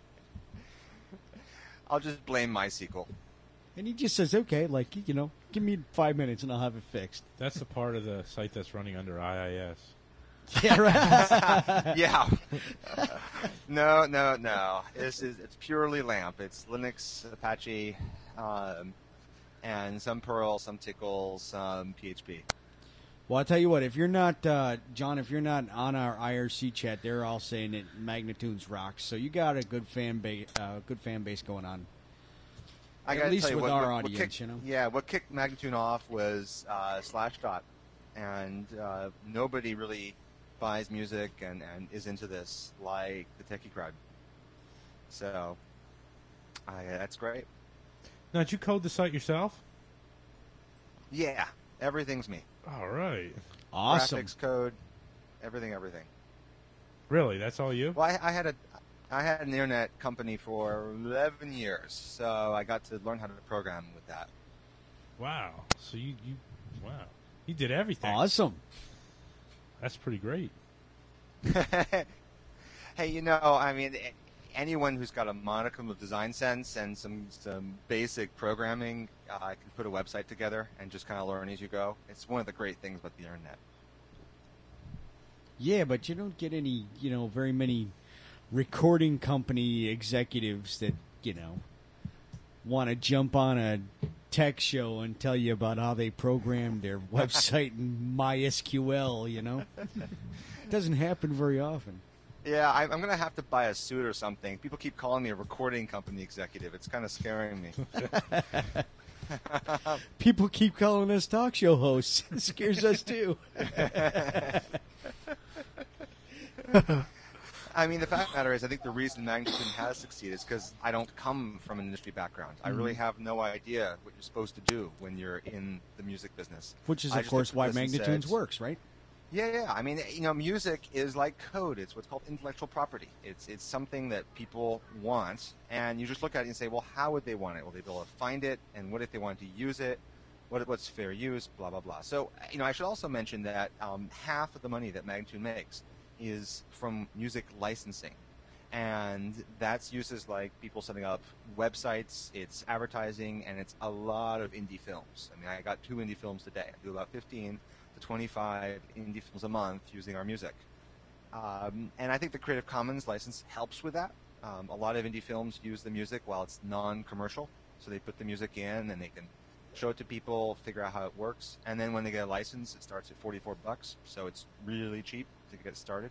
I'll just blame MySQL. And he just says, "Okay, like you know, give me five minutes and I'll have it fixed." That's the part of the site that's running under I I S. Yeah, right. Yeah. no, no, no. This is it's purely LAMP. It's Linux, Apache, um, and some Perl, some Tickle, some P H P. Well, I'll tell you what. If you're not, uh, John, if you're not on our I R C chat, they're all saying that Magnitudes rocks. So you got a good fan base, uh, good fan base going on. I At gotta least tell you with what, our what, what audience, kicked, you know? Yeah, what kicked Magnitude off was uh, Slashdot, and uh, nobody really buys music and, and is into this like the techie crowd. So, I, that's great. Now, did you code the site yourself? Yeah, everything's me. All right. Awesome. Graphics code, everything, everything. Really? That's all you? Well, I, I had a, I had an internet company for eleven years, so I got to learn how to program with that. Wow. So you, you wow. You did everything. Awesome. That's pretty great. Hey, you know, I mean, anyone who's got a modicum of design sense and some some basic programming uh, can put a website together and just kind of learn as you go. It's one of the great things about the internet. Yeah, but you don't get any, you know, very many recording company executives that, you know, want to jump on a tech show and tell you about how they programmed their website in MySQL, you know? It doesn't happen very often. Yeah, I, I'm going to have to buy a suit or something. People keep calling me a recording company executive. It's kind of scaring me. People keep calling us talk show hosts. It scares us too. I mean, the fact of the matter is, I think the reason Magnitude has succeeded is because I don't come from an industry background. I really have no idea what you're supposed to do when you're in the music business. Which is, I of just course, looked why at this and Magnitudes said, works, right? Yeah, yeah. I mean, you know, music is like code. It's what's called intellectual property. It's it's something that people want, and you just look at it and say, well, how would they want it? Will they be able to find it? And what if they wanted to use it? What what's fair use? Blah blah blah. So, you know, I should also mention that um, half of the money that Magnitude makes is from music licensing, and that's uses like people setting up websites, it's advertising, and it's a lot of indie films. I mean, I got two indie films today. I do about fifteen to twenty-five indie films a month using our music. Um, and I think the Creative Commons license helps with that. Um, a lot of indie films use the music while it's non-commercial, so they put the music in and they can show it to people, figure out how it works, and then when they get a license, it starts at forty-four bucks, so it's really cheap to get started.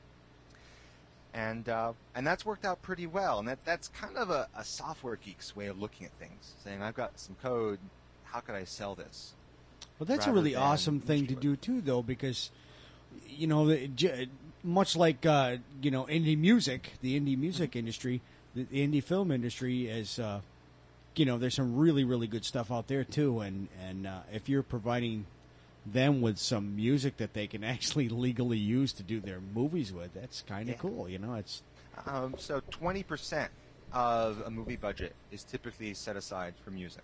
And uh, and that's worked out pretty well, and that that's kind of a, a software geek's way of looking at things, saying I've got some code, how could I sell this? Well, that's a rather really than awesome thing to do too, though, because you know, the, j- much like uh, you know, indie music, the indie music industry, the, the indie film industry is, uh, you know, there's some really, really good stuff out there too, and and uh, if you're providing them with some music that they can actually legally use to do their movies with, that's kind of Yeah. cool. You know, it's Um, so twenty percent of a movie budget is typically set aside for music.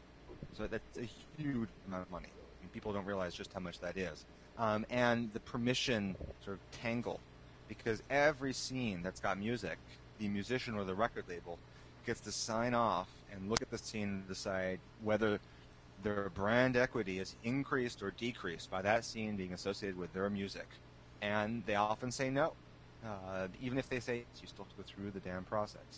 So that's a huge amount of money. I mean, people don't realize just how much that is. Um, and the permission sort of tangle, because every scene that's got music, the musician or the record label gets to sign off and look at the scene and decide whether their brand equity is increased or decreased by that scene being associated with their music. And they often say no. Uh, even if they say yes, you still have to go through the damn process.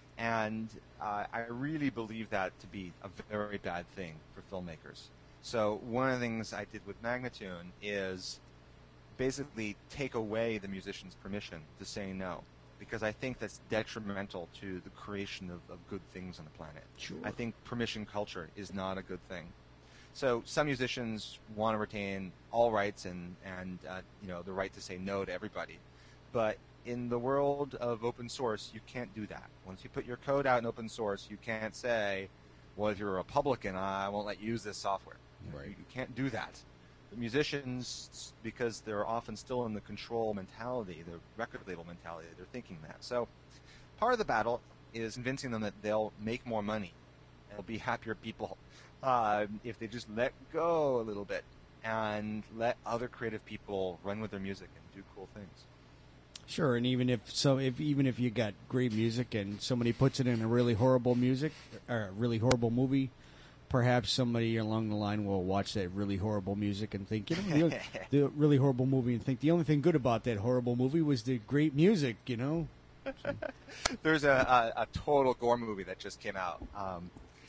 And uh, I really believe that to be a very bad thing for filmmakers. So one of the things I did with Magnatune is basically take away the musician's permission to say no, because I think that's detrimental to the creation of, of good things on the planet. Sure. I think permission culture is not a good thing. So some musicians want to retain all rights and, and uh, you know, the right to say no to everybody. But in the world of open source, you can't do that. Once you put your code out in open source, you can't say, well, if you're a Republican, I won't let you use this software. Right. You, you can't do that. The musicians, because they're often still in the control mentality, the record label mentality, they're thinking that. So part of the battle is convincing them that they'll make more money. They'll be happier people uh, if they just let go a little bit and let other creative people run with their music and do cool things. Sure, and even if so, if even if you got great music and somebody puts it in a really horrible music or a really horrible movie, perhaps somebody along the line will watch that really horrible music and think, you know, the, the really horrible movie, and think the only thing good about that horrible movie was the great music, you know. So. There's a, a, a total gore movie that just came out. Um,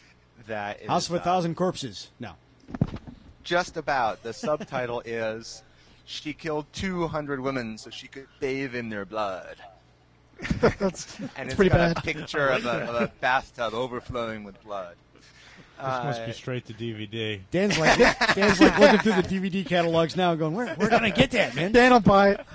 that is, House of a uh, Thousand Corpses. No, just about. The subtitle is "She Killed two hundred Women so she could bathe in their blood." That's, and that's it's pretty got bad. a picture of a, of a bathtub overflowing with blood. This must be straight to D V D. Dan's like Dan's like looking through the D V D catalogs now, going, "Where where can I get that, man?" Dan will buy it.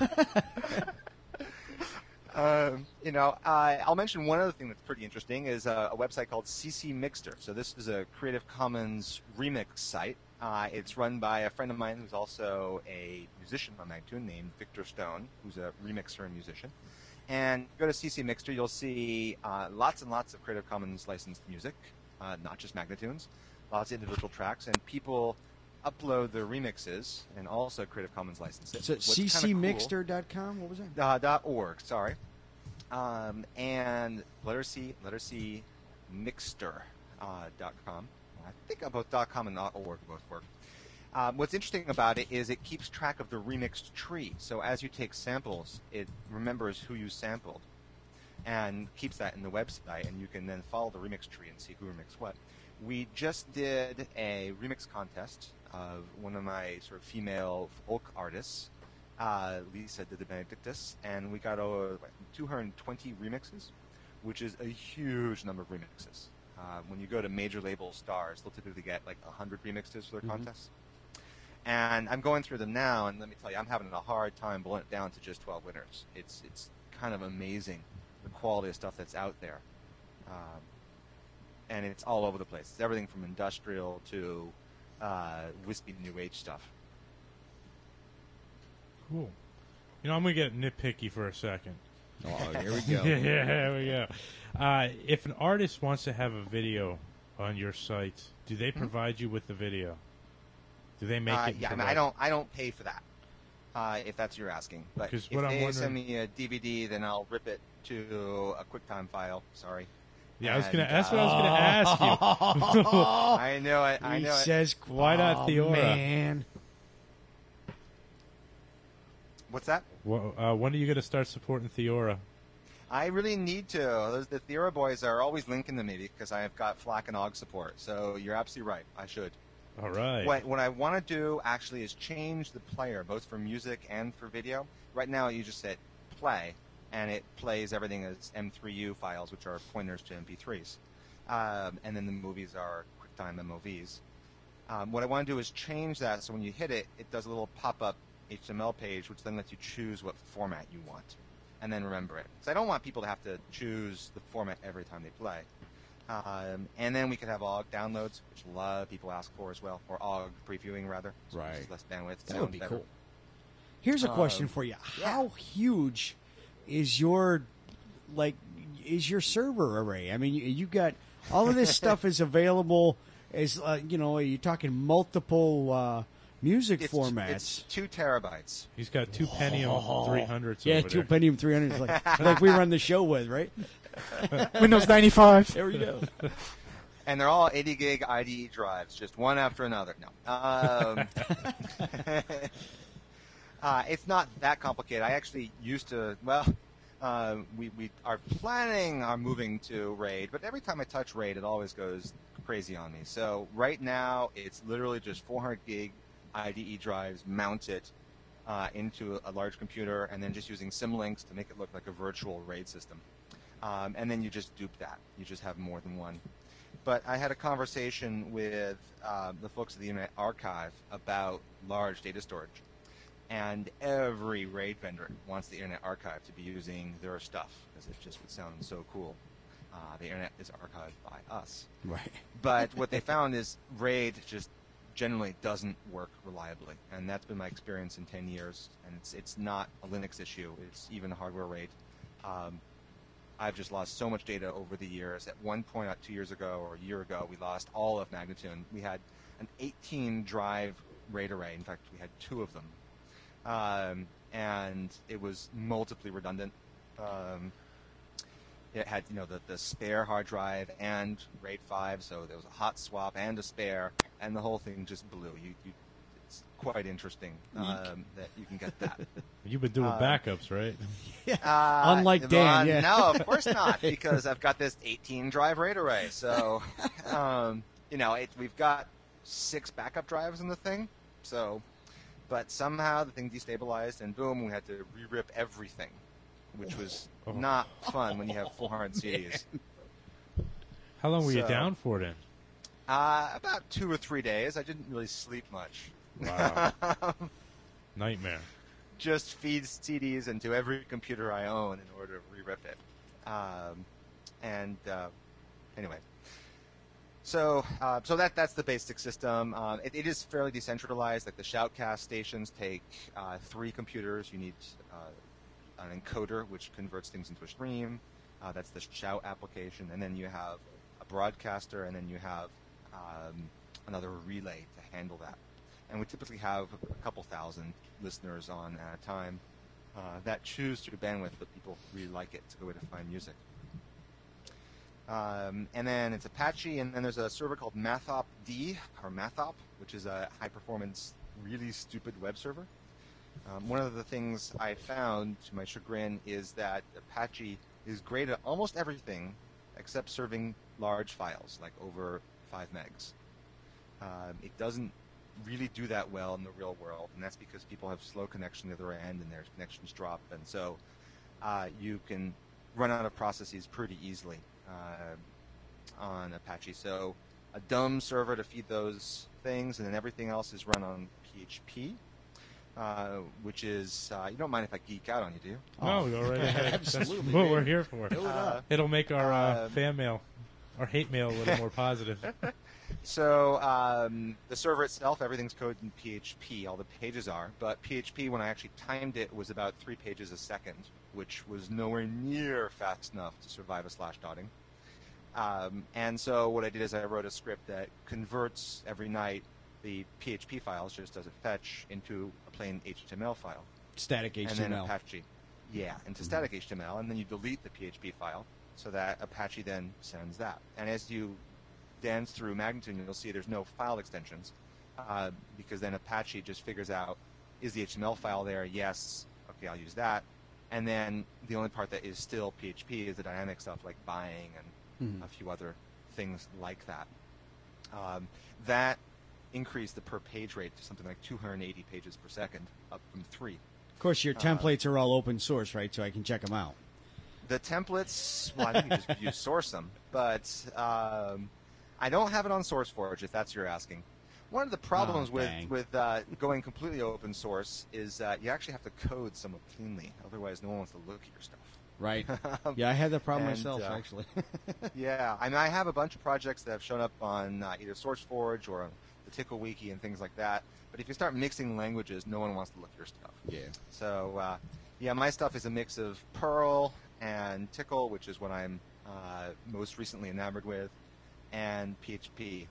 Um, you know, uh, I'll mention one other thing that's pretty interesting is uh, a website called C C Mixter. So this is a Creative Commons remix site. Uh, it's run by a friend of mine who's also a musician on Magnatune named Victor Stone, who's a remixer and musician. And go to C C Mixter, you'll see uh, lots and lots of Creative Commons licensed music, uh, not just Magnatunes, lots of individual tracks, and people upload their remixes and also Creative Commons licenses. So What's C C kinda cool- Mixter dot com. What was that? uh, dot org, sorry. Um, and letter C, letter C, Mixter uh, dot com. I think both dot com and dot org both work. Um, what's interesting about it is it keeps track of the remixed tree. So as you take samples, it remembers who you sampled and keeps that in the website, and you can then follow the remix tree and see who remixed what. We just did a remix contest of one of my sort of female folk artists, uh, Lisa de Benedictus, and we got over two hundred twenty remixes, which is a huge number of remixes. Uh, when you go to major label stars, they'll typically get like one hundred remixes for their Mhm. contests. And I'm going through them now, and let me tell you, I'm having a hard time boiling it down to just twelve winners. It's it's kind of amazing, the quality of stuff that's out there. Um, and it's all over the place. It's everything from industrial to uh, wispy new age stuff. Cool. You know, I'm going to get nitpicky for a second. Oh, here we go. yeah, here we go. Uh, if an artist wants to have a video on your site, do they provide you with the video? Do they make Uh, it? and yeah, I, mean, provide- I don't. I don't pay for that. Uh, if that's what you're asking, but 'Cause if what I'm they wondering- send me a D V D, then I'll rip it to a QuickTime file. Sorry. Yeah, I was gonna. And, That's what I uh, was gonna ask you. I know it. I He know it. says, Why not "Oh, Theora?" Man. What's that? Well, uh, when are you going to start supporting Theora? I really need to. Those, the Theora boys are always linking to me because I've got FLAC and O G support. So you're absolutely right. I should. All right. What, what I want to do actually is change the player, both for music and for video. Right now, you just hit play, and it plays everything as M three U files, which are pointers to M P threes. Um, and then the movies are QuickTime M O Vs. Um, what I want to do is change that so when you hit it, it does a little pop-up H T M L page, which then lets you choose what format you want, and then remember it. So I don't want people to have to choose the format every time they play. Um, and then we could have O G downloads, which a lot of people ask for as well, or O G previewing rather. So Right. Less bandwidth. That would be better. cool. Here's a question Um, for you: How huge is your like is your server array? I mean, you, you got all of this stuff is available. Is uh, you know, you're talking multiple uh, music It's, formats. it's two terabytes. He's got two Pentium three hundreds. Yeah, over two there. Pentium three hundreds, like, like we run the show with, right? Windows ninety-five. There we go. And they're all eighty gig I D E drives, just one after another. No. Um, uh, it's not that complicated. I actually used to, well, uh, we, we are planning on moving to RAID, but every time I touch RAID, it always goes crazy on me. So right now, it's literally just four hundred gig I D E drives mounted uh, into a large computer, and then just using Symlinks to make it look like a virtual RAID system. Um, and then you just dupe that. You just have more than one. But I had a conversation with uh, the folks at the Internet Archive about large data storage. And every RAID vendor wants the Internet Archive to be using their stuff, because it just would sound so cool. Uh, the Internet is archived by us. Right. But what they found is RAID just generally doesn't work reliably. And that's been my experience in ten years. And it's it's not a Linux issue. It's even hardware RAID. Um, I've just lost so much data over the years. At one point, two years ago or a year ago, we lost all of Magnatune. We had an eighteen drive RAID array. In fact, we had two of them. Um, and it was multiply redundant. Um, it had, you know, the, the spare hard drive and RAID five, so there was a hot swap and a spare, and the whole thing just blew. You, you, it's quite interesting um, that you can get that. You've been doing Uh, backups, right? Uh, Unlike Dan, well, yeah. No, of course not, because I've got this eighteen drive RAID array. So, um, you know, it, we've got six backup drives in the thing. So, but somehow the thing destabilized, and boom, we had to re-rip everything, which was Oh. not fun when you have four hundred C Ds. How long were you So- down for then? Uh, about two or three days. I didn't really sleep much. Wow. Nightmare. Just feed C Ds into every computer I own in order to re-rip it. Um, and uh, anyway, so uh, so that that's the basic system. Um, it, it is fairly decentralized. Like the Shoutcast stations take uh, three computers. You need uh, an encoder which converts things into a stream. Uh, that's the Shout application, and then you have a broadcaster, and then you have um, another relay to handle that. And we typically have a couple thousand listeners on at a time uh, that choose through bandwidth, but people really like it. It's a good way to find music. Um, and then it's Apache, and then there's a server called Mathop D, or Mathop, which is a high-performance, really stupid web server. Um, one of the things I found, to my chagrin, is that Apache is great at almost everything except serving large files, like over five megs. Um, it doesn't really do that well in the real world, and that's because people have slow connection to the other end and their connections drop, and so uh, you can run out of processes pretty easily uh, on Apache. So a dumb server to feed those things, and then everything else is run on P H P, uh, which is, uh, you don't mind if I geek out on you, do you? No, go right ahead. Absolutely, That's what man. we're here for. Fill it up. It'll make our uh, Um, fan mail, our hate mail, a little more positive. So um, the server itself, everything's coded in P H P. All the pages are, but P H P, when I actually timed it, was about three pages a second, which was nowhere near fast enough to survive a slash dotting. Um, and so what I did is I wrote a script that converts every night the P H P files, just does a fetch, into a plain H T M L file. Static H T M L. And then Apache. Yeah, into static H T M L, and then you delete the P H P file so that Apache then sends that. And as you dance through Magnatune, you'll see there's no file extensions uh, because then Apache just figures out, is the H T M L file there? Yes. Okay, I'll use that. And then the only part that is still P H P is the dynamic stuff like buying and Mhm. a few other things like that. Um, that increased the per page rate to something like two hundred eighty pages per second, up from three. Of course, your Uh, templates are all open source, right? So I can check them out. The templates, well, I think you just you source them, but um, I don't have it on SourceForge, if that's what you're asking. One of the problems Oh, with dang. with uh, going completely open source is that you actually have to code somewhat cleanly. Otherwise, no one wants to look at your stuff. Right. Yeah, I had that problem And, myself, uh, actually. Yeah, I mean, I have a bunch of projects that have shown up on uh, either SourceForge or the Tickle Wiki and things like that. But if you start mixing languages, no one wants to look at your stuff. Yeah. So, uh, yeah, my stuff is a mix of Perl and Tickle, which is what I'm uh, most recently enamored with, and P H P.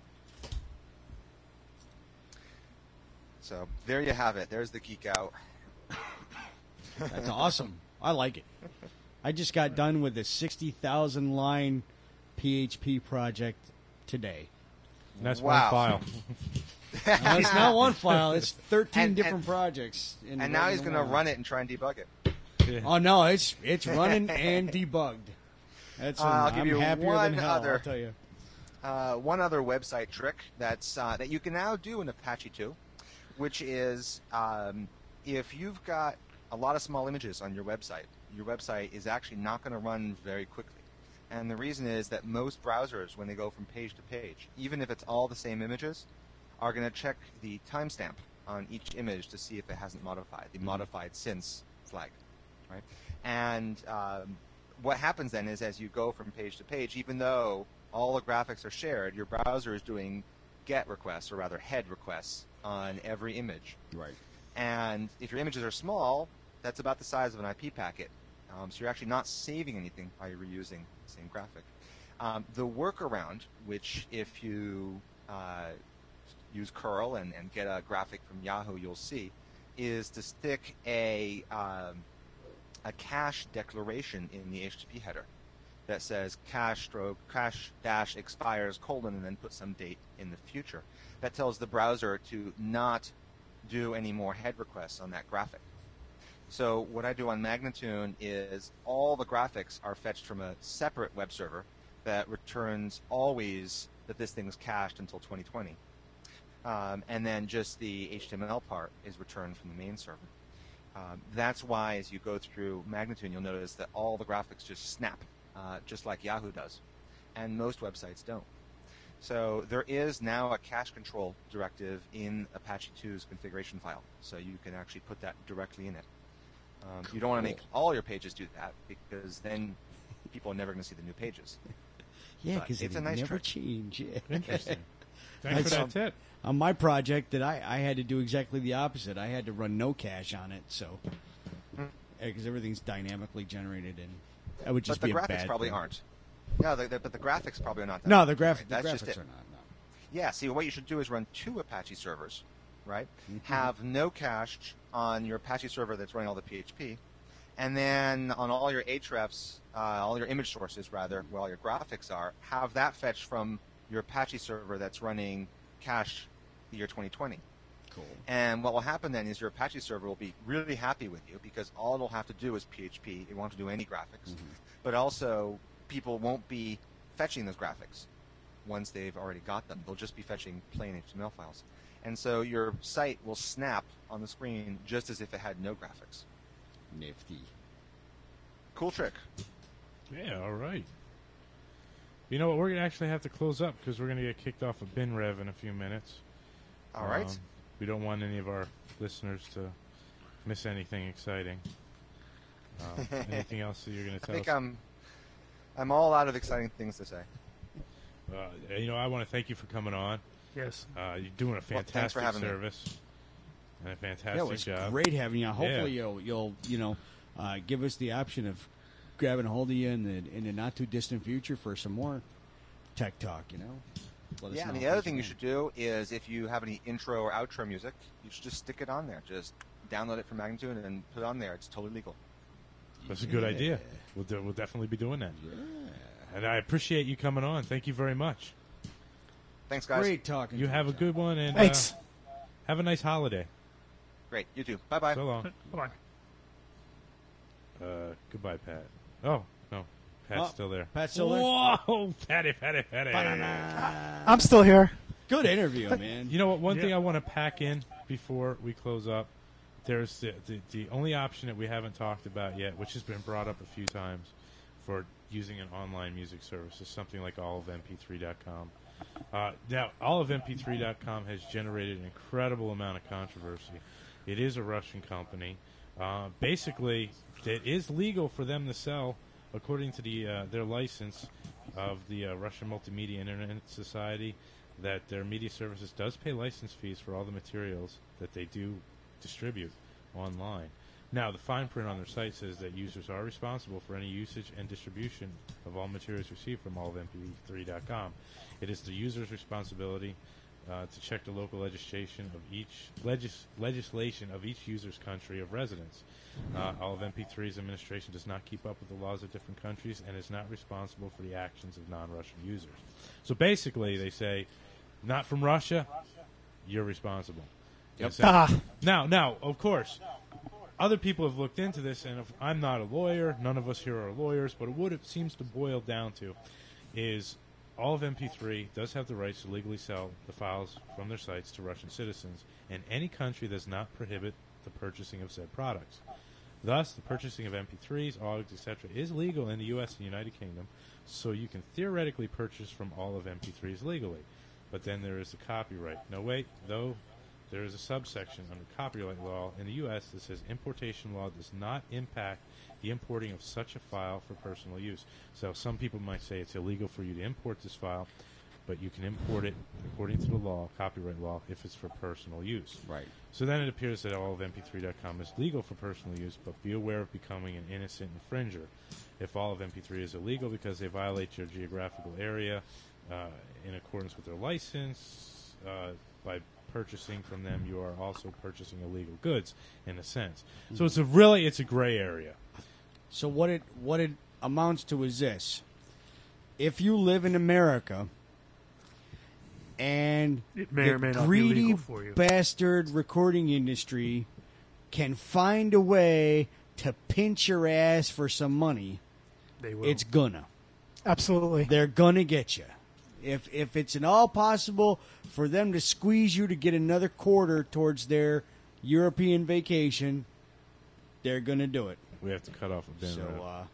So there you have it. There's the geek out. That's awesome. I like it. I just got done with a sixty thousand line P H P project today. And that's Wow. one file. No, it's not one file. It's thirteen And- different and- projects. in And now one he's in going to one. run it and try and debug it. Yeah. Oh no, it's it's running and debugged. That's Uh, I'll give I'm you happier one than hell. other- I'll tell you. Uh, one other website trick that's uh, that you can now do in Apache two, which is um, if you've got a lot of small images on your website, your website is actually not going to run very quickly. And the reason is that most browsers, when they go from page to page, even if it's all the same images, are going to check the timestamp on each image to see if it hasn't modified, the modified since flag, right? And um, what happens then is as you go from page to page, even though all the graphics are shared, your browser is doing GET requests, or rather head requests, on every image. Right. And if your images are small, that's about the size of an I P packet. Um, so you're actually not saving anything by reusing the same graphic. Um, the workaround, which if you uh, use curl and, and get a graphic from Yahoo, you'll see, is to stick a um, a cache declaration in the H T T P header that says cache stroke cache dash expires colon and then put some date in the future. That tells the browser to not do any more head requests on that graphic. So what I do on Magnatune is all the graphics are fetched from a separate web server that returns always that this thing's cached until twenty twenty. Um, and then just the H T M L part is returned from the main server. Um, that's why as you go through Magnatune, you'll notice that all the graphics just snap, uh, just like Yahoo does. And most websites don't. So there is now a cache control directive in Apache two's configuration file. So you can actually put that directly in it. Um, You don't want to make all your pages do that because then people are never going to see the new pages. Yeah, But because it's it a nice never trick. change. Yeah. Interesting. Thanks for That's- that tip. On my project, that I, I had to do exactly the opposite. I had to run no cache on it, so because everything's dynamically generated, and that would just But the be a graphics bad probably thing. aren't. No, the, the, but the graphics probably are not. That No, way, the graph right? the That's just graphics it. are not. No. Yeah, see, what you should do is run two Apache servers, right? Mm-hmm. Have no cache on your Apache server that's running all the P H P, and then on all your hrefs, uh, all your image sources, rather, where all your graphics are, have that fetched from your Apache server that's running cache the year twenty twenty. Cool. And what will happen then is your Apache server will be really happy with you because all it'll have to do is P H P. It won't have to do any graphics. Mm-hmm. But also, people won't be fetching those graphics once they've already got them. They'll just be fetching plain H T M L files. And so your site will snap on the screen just as if it had no graphics. Nifty. Cool trick. Yeah, all right. You know what? We're going to actually have to close up because we're going to get kicked off of BinRev in a few minutes. All right. Um, we don't want any of our listeners to miss anything exciting. Um, anything else that you're going to I tell think us? I'm, I'm all out of exciting things to say. Uh, you know, I want to thank you for coming on. Yes. Uh, you're doing a Well, thanks fantastic for having me. service and a fantastic Yeah, it was job. great having you. Hopefully, Yeah. you'll you'll you know uh, give us the option of grabbing a hold of you in the in the not too distant future for some more tech talk. You know. Let us Yeah, know and if the other there's thing you any- should do is if you have any intro or outro music, you should just stick it on there. Just download it from Magnatune and put it on there. It's totally legal. That's a good Yeah. idea. We'll, do, we'll definitely be doing that. Yeah. And I appreciate you coming on. Thank you very much. Thanks, guys. Great talking. You to have a John. good one, and Thanks. uh, have a nice holiday. Great. You too. Bye-bye. So long. Bye-bye. Uh, goodbye, Pat. Oh, no. Pat's Oh, still there. Pat's still there? Whoa! Patty, Patty, Patty. I'm still here. Good interview, man. You know what? One Yeah. thing I want to pack in before we close up, there's the, the, the only option that we haven't talked about yet, which has been brought up a few times for using an online music service, is something like all of M P three dot com. Uh, now, all of M P three dot com has generated an incredible amount of controversy. It is a Russian company. Uh, basically, it is legal for them to sell, according to the uh, their license of the uh, Russian Multimedia Internet Society, that their media services does pay license fees for all the materials that they do distribute online. Now, the fine print on their site says that users are responsible for any usage and distribution of all materials received from all of M P three dot com. It is the user's responsibility uh, to check the local legislation of each legis- legislation of each user's country of residence. Uh, all of M P three's administration does not keep up with the laws of different countries and is not responsible for the actions of non-Russian users. So basically, they say, not from Russia, you're responsible. Yep. Ah. Now, now, of course, other people have looked into this, and if, I'm not a lawyer. None of us here are lawyers, but what it seems to boil down to is all of M P three does have the rights to legally sell the files from their sites to Russian citizens, and any country does not prohibit the purchasing of said products. Thus, the purchasing of M P threes, A U Gs, et cetera is legal in the U S and United Kingdom, so you can theoretically purchase from all of M P threes legally. But then there is the copyright. No, wait, though there is a subsection under copyright law in the U S that says importation law does not impact the importing of such a file for personal use. So some people might say it's illegal for you to import this file, but you can import it according to the law, copyright law, if it's for personal use. Right. So then it appears that all of M P three dot com is legal for personal use, but be aware of becoming an innocent infringer. If all of M P three is illegal because they violate your geographical area uh, in accordance with their license, uh, by purchasing from them, you are also purchasing illegal goods, in a sense. Mm-hmm. So it's a really, it's a gray area. So what it what it amounts to is this: if you live in America and It may or may the not be greedy legal for you. bastard recording industry can find a way to pinch your ass for some money, They will. it's gonna. Absolutely. They're gonna get you. If if it's at all possible for them to squeeze you to get another quarter towards their European vacation, they're gonna do it. We have to cut off a bin. So, right? uh,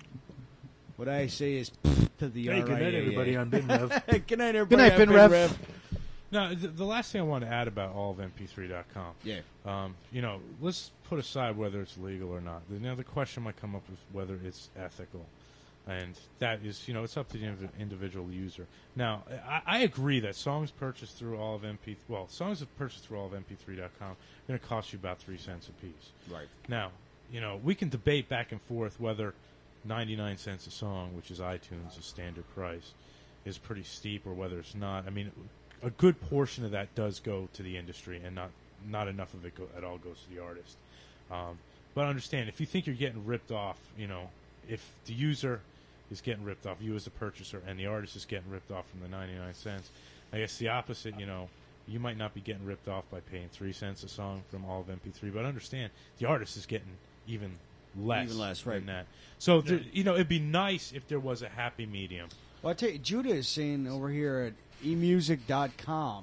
what I say is to the Hey, good night, R I A A. everybody. I'm Ben Rev. Good night, everybody. Good night, I'm Ben Ben Rev. Rev. Now, the, the last thing I want to add about all of M P three dot com. Yeah. Um, you know, let's put aside whether it's legal or not. Now, the question might come up with whether it's ethical. And that is, you know, it's up to the inv- individual user. Now, I, I agree that songs purchased through all of M P, well, songs purchased through all of M P three dot com are going to cost you about three cents a piece. Right. Now, you know, we can debate back and forth whether ninety-nine cents a song, which is iTunes' standard price, is pretty steep or whether it's not. I mean, a good portion of that does go to the industry, and not not enough of it go, at all goes to the artist. Um, but understand, if you think you're getting ripped off, you know, if the user is getting ripped off, you as a purchaser, and the artist is getting ripped off from the ninety-nine cents, I guess the opposite, you know, you might not be getting ripped off by paying three cents a song from all of M P three, but understand, the artist is getting even less, Even less, than right. that. So, there, you know, it'd be nice if there was a happy medium. Well, I tell you, Judah is saying over here at e music dot com,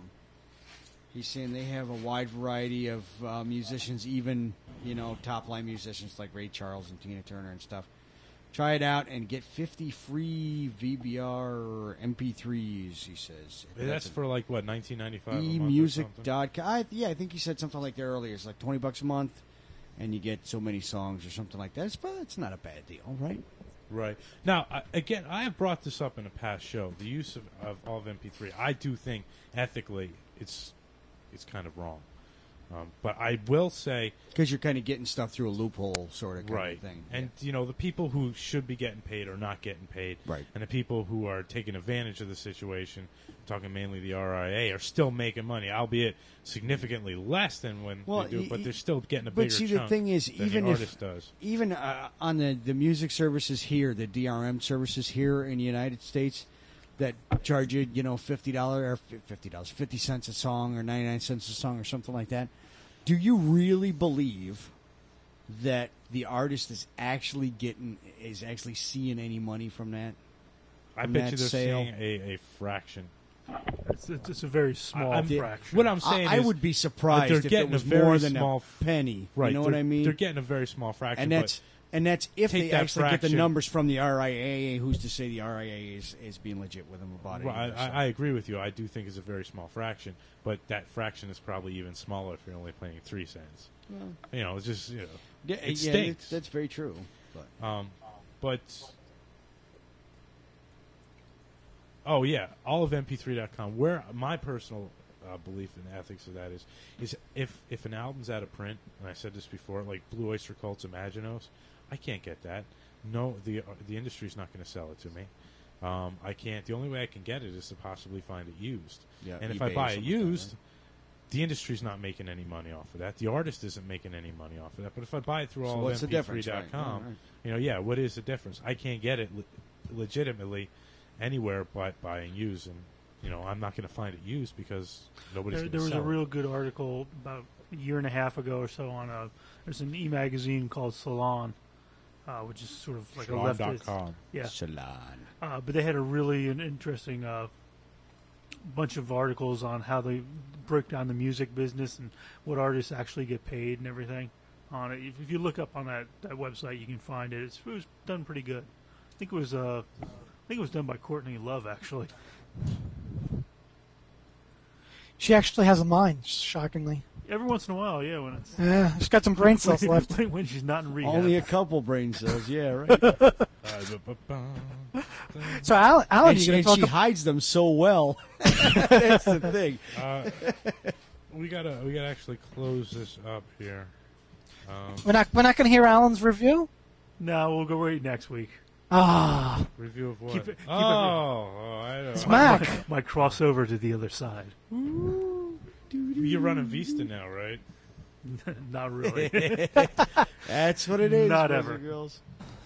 he's saying they have a wide variety of uh, musicians, even, you know, top-line musicians like Ray Charles and Tina Turner and stuff. Try it out and get fifty free V B R or M P threes, he says. That's, for, like, what, nineteen ninety-five e music dot com. Yeah, I think he said something like that earlier. It's like twenty bucks a month, and you get so many songs or something like that. It's, but it's not a bad deal, right? Right. Now, I, again, I have brought this up in a past show. The use of, of all of M P three, I do think ethically it's it's kind of wrong. Um, but I will say, because you're kind of getting stuff through a loophole, sort of kind right, of thing. and you know the people who should be getting paid are not getting paid, Right. and the people who are taking advantage of the situation, talking mainly the R I A, are still making money, albeit significantly less than when Well, they do, y- but they're still getting a but bigger see, the chunk thing is, than even the if artist does. even uh, on the the music services here, the D R M services here in the United States, that charge you, you know, fifty dollars or fifty dollars, fifty cents a song, or ninety nine cents a song, or something like that. Do you really believe that the artist is actually getting is actually seeing any money from that? I From bet that you they're sale? seeing a, a fraction. It's, it's, it's a very small I'm- fraction. What I'm I, saying I is would be that surprised they're if it getting was a very more than small a penny. Right, You know what they're- I mean? They're getting a very small fraction, And that's- And that's if take they that actually get the fraction- numbers from the R I A A. Who's to say the R I A A is, is being legit with them about it? Well, I, either, I, so. I agree with you. I do think it's a very small fraction, but that fraction is probably even smaller if you're only paying three cents. Well, You know, it's just you know, yeah, it yeah, stinks. that's, that's very true. But Um, but oh yeah, all of M P three dot com. Where my personal uh, belief and ethics of that is, is if if an album's out of print, and I said this before, like Blue Oyster Cult's Imaginos, I can't get that. No, the uh, the industry's not going to sell it to me. Um, I can't. The only way I can get it is to possibly find it used. Yeah, and if eBay I or buy it something like that, used, right? the industry's not making any money off of that. The artist isn't making any money off of that. But if I buy it through So all what's the of M P three difference, dot com, right? Yeah, right. you know, yeah, what is the difference? I can't get it le- legitimately anywhere but buying used, and you know, I'm not going to find it used because nobody's There, going there to was sell a it. real good article about a year and a half ago or so on a there's an e-magazine called Salon, uh, which is sort of like Salon a dot leftist. com. Yeah, Salon. uh, but they had a really an interesting uh, bunch of articles on how they break down the music business and what artists actually get paid and everything on it. If, if you look up on that, that website, you can find it. It's, it was done pretty good. I think it was uh, I think it was done by Courtney Love actually. She actually has a mind, shockingly. Every once in a while, yeah, when it's Yeah, she's got some brain cells left. when she's not in rehab. Only a couple brain cells, yeah, right. So, Alan, Alan and you she, gonna and talk she ab- hides them so well. That's the thing. Uh, we gotta we gotta actually close this up here. Um, We're not. We're not going to hear Alan's review. No, we'll go right next week. Ah, review of what? Keep it- keep it- oh, oh, I know. it's Mac. My crossover to the other side. You're running Vista now, right? Not really. That's what it is. Not boys ever. and girls.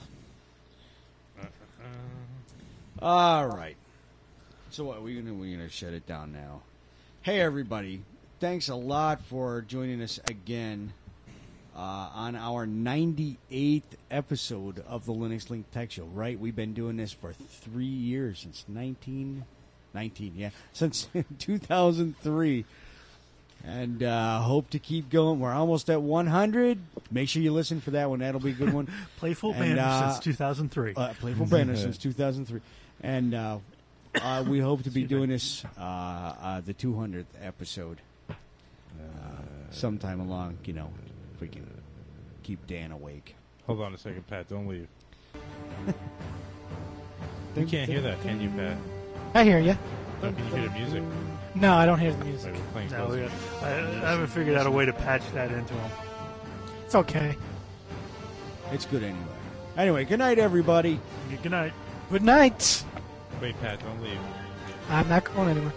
Uh, All right. So what? We're gonna we're gonna shut it down now. Hey everybody! Thanks a lot for joining us again uh, on our ninety-eighth episode of the Linux Link Tech Show. Right? We've been doing this for three years since nineteen nineteen. Yeah, since two thousand three. And uh, hope to keep going. We're almost at one hundred. Make sure you listen for that one. That'll be a good one. Playful And, Banner uh, since two thousand three. Uh, Playful Banner since two thousand three. And uh, uh, we hope to be doing this uh, uh, the two hundredth episode uh, sometime along, you know, if we can keep Dan awake. hold on a second, Pat. Don't leave. You can't hear that, can you, Pat? I hear you. No, can you hear the music? No, I don't hear the music. Wait, we're playing No, close. we- I, I haven't figured out a way to patch that into them. It's okay. It's good anyway. Anyway, good night, everybody. Good night. Good night. Wait, Pat, don't leave. I'm not going anywhere.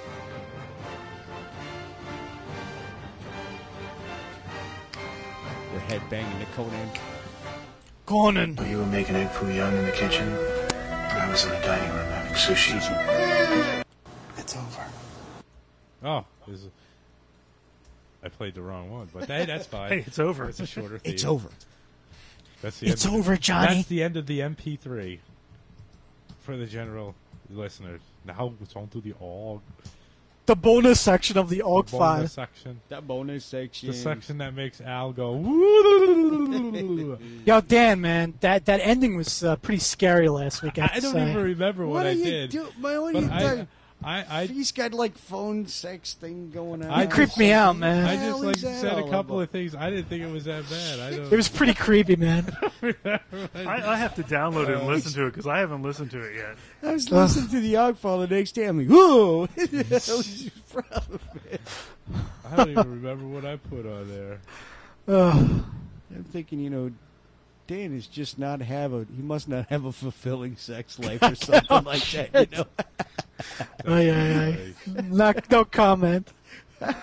We're headbanging to Conan. Conan. You were making egg foo young in the kitchen. I was in the dining room having sushi. It's over. Oh, this is- I played the wrong one, but hey, that's fine. Hey, it's over. It's a shorter theme. It's over. That's the It's end of- over, Johnny. That's the end of the M P three for the general listeners. Now it's on to the O G. The bonus section of the O G bonus file. section. That bonus section. The section that makes Al go. Woo. Yo, Dan, man, that that ending was uh, pretty scary last week. I, have I to don't say. even remember what, What I are you did. do- man, what are but you I, doing? I, I, He's got like phone sex thing going on. I- You creeped me out, I man. What the just hell like is that said a all couple about? of things. I didn't think it was that bad. I don't. It was pretty creepy, man. I, I have to download it and listen to it because I haven't listened to it yet. I was listening to the O G file the next day. I'm like, whoa! What the hell is your problem, man? I don't even remember what I put on there. Ugh. I'm thinking, you know, Dan is just not have a. He must not have a fulfilling sex life or something like that. You know. Ay, ay, ay. Not, no comment. That's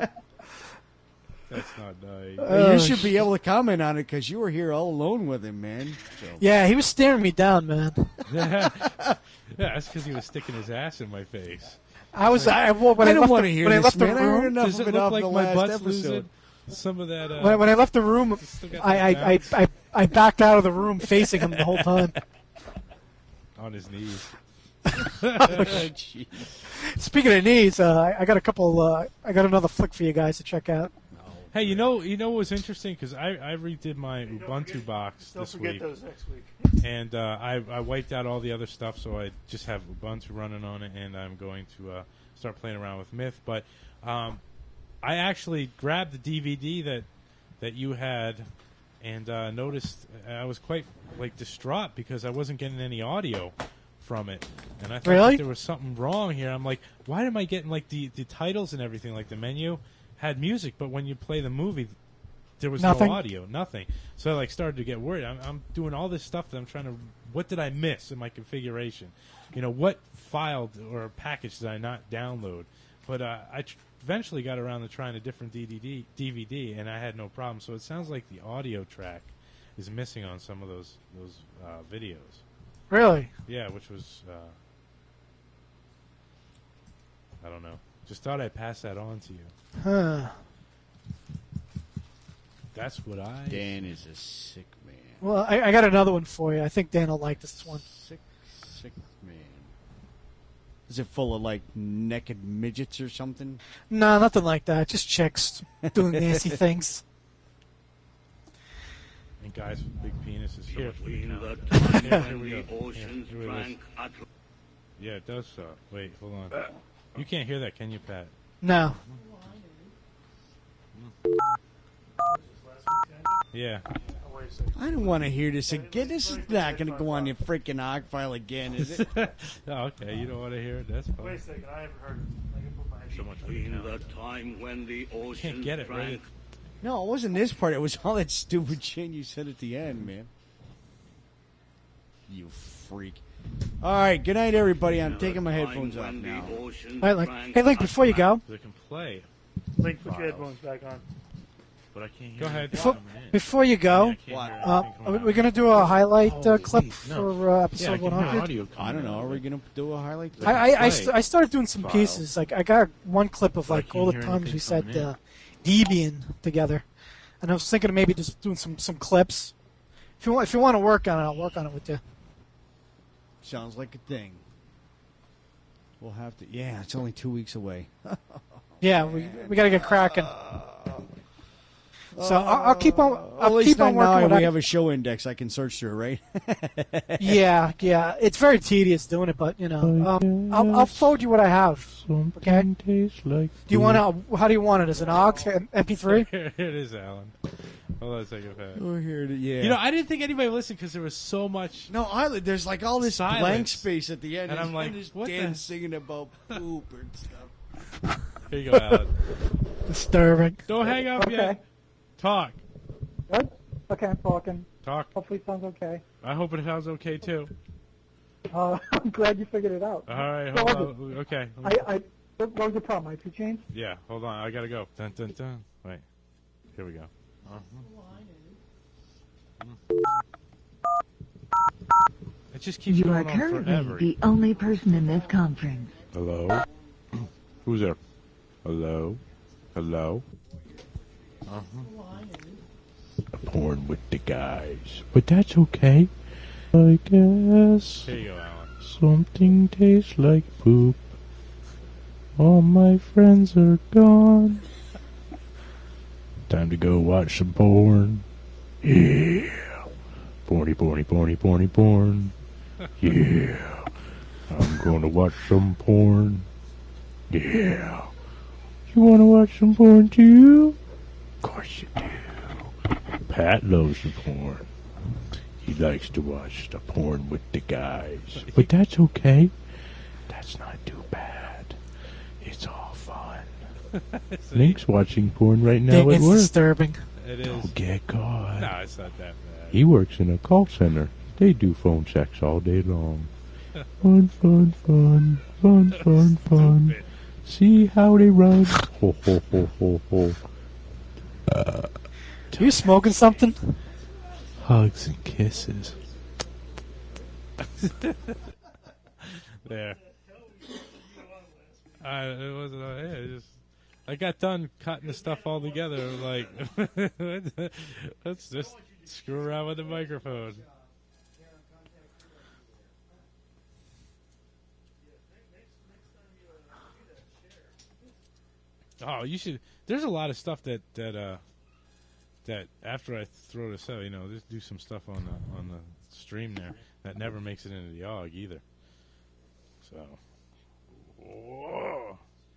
not nice. Oh, you should be able to comment on it because you were here all alone with him, man. So. Yeah, he was staring me down, man. yeah, that's because he was sticking his ass in my face. I was. I, well, when I I, don't left want the, to hear when I this, left the man. I heard room, enough Does of it it look off like the my last butt's episode. losing some of that? Uh, when, when I left the room, still got I, I, that I, bounce I, I backed out of the room facing him the whole time. on his knees. Speaking of knees, uh, I, I got a couple. Uh, I got another flick for you guys to check out. Hey, you know, you know what was interesting because I, I redid my Don't Ubuntu forget- box Don't this forget week, those next week. and uh, I I wiped out all the other stuff, so I just have Ubuntu running on it, and I'm going to uh, start playing around with Myth. But um, I actually grabbed the D V D that that you had, and uh, noticed I was quite like distraught because I wasn't getting any audio from it, and I thought Really? that there was something wrong here. I'm like, why am I getting like the the titles and everything, like the menu had music, but when you play the movie, there was Nothing. no audio, nothing. So I like started to get worried. I'm, I'm doing all this stuff that I'm trying to. What did I miss in my configuration? You know, what file or package did I not download? But uh, I tr- eventually got around to trying a different D V D, D V D, and I had no problem. So it sounds like the audio track is missing on some of those those uh, videos. Really? Yeah, which was uh, I don't know. Just thought I'd pass that on to you. Huh. That's what I. Dan is a sick man. Well, I, I got another one for you. I think Dan will like this one. Sick, sick man. Is it full of like naked midgets or something? No, nothing like that. Just chicks doing nasty things. And guys with big penises. Here, Between the here, time here we when go. the oceans Here, here it is. drank Atl- Yeah, it does suck. Wait, hold on. You can't hear that, can you, Pat? No. Yeah. I don't want to hear this again. This is not going to go on your freaking arc file again, is it? Oh, okay, you don't want to hear it? That's fine. Wait a second, I haven't heard it. I can put my So much Between the time when the oceans Can't get it, right? drank No, it wasn't this part. It was all that stupid shit you said at the end, man. You freak. All right, good night, everybody. I'm taking my headphones off now. All right, Link. Hey, Link, before you go, They can play, Link, put your headphones back on. but I can't hear. Go ahead. before, before you go, uh, are we- we're going to do a highlight uh, clip for uh, episode one hundred. I don't know. Are we going to do a highlight? I, I, I, st- I started doing some pieces. Like I got one clip of like all the hear times anything we said coming in. uh, Debian together, and I was thinking of maybe just doing some, some clips. If you want, if you want to work on it, I'll work on it with you. Sounds like a thing. We'll have to. Yeah, it's only two weeks away. Yeah, we we got to get cracking. So I'll, I'll keep on. At I'll least keep on now working. What we I, have a show index I can search through, right? yeah, yeah. It's very tedious doing it, but you know, um, I'll, I'll forward you what I have. Okay. Tastes like Do you want to? How do you want it? As an aux, M P three? Here it is, Alan. Hold on a second, Pat. We're here to, yeah. You know, I didn't think anybody listened because there was so much. No, I, there's like all this Silence. blank space at the end, And I'm like, this what Dan the- singing about poop and stuff. Here you go, Alan. Disturbing. Don't hang up Okay. yet. Talk. Good? Okay, I'm talking. Talk. Hopefully it sounds okay. I hope it sounds okay too. Uh, I'm glad you figured it out. All right, So, hold on. Okay. I, I, what was the problem? I two chains? Yeah, hold on. I gotta go. Dun dun dun. Wait. Here we go. Uh-huh. It just keeps You are going on currently forever. the only person in this conference. Hello? Who's there? Hello? Hello? Uh-huh. Porn with the guys. But that's okay. I guess. Here you go, Alan. Something tastes like poop. All my friends are gone. Time to go watch some porn. Yeah. Porny, porny, porny, porny, porn. Yeah. I'm going to watch some porn. Yeah. You want to watch some porn too? Of course you do. Pat loves the porn. He likes to watch the porn with the guys. But that's okay. That's not too bad. It's all fun. Link's watching porn right now It's at work. disturbing. It is. Don't get caught. No, it's not that bad. He works in a call center. They do phone sex all day long. Fun, fun, fun, fun, fun, fun. See how they run. Ho, ho, ho, ho, ho. Uh, Are you smoking something? hugs and kisses. There. I, it wasn't. Uh, yeah, it just. I got done cutting the stuff all together. Like, let's just screw around with the microphone. Oh, you should. There's a lot of stuff that that uh, that after I throw this out, you know, just do some stuff on the on the stream there that never makes it into the O G either. So, whoa.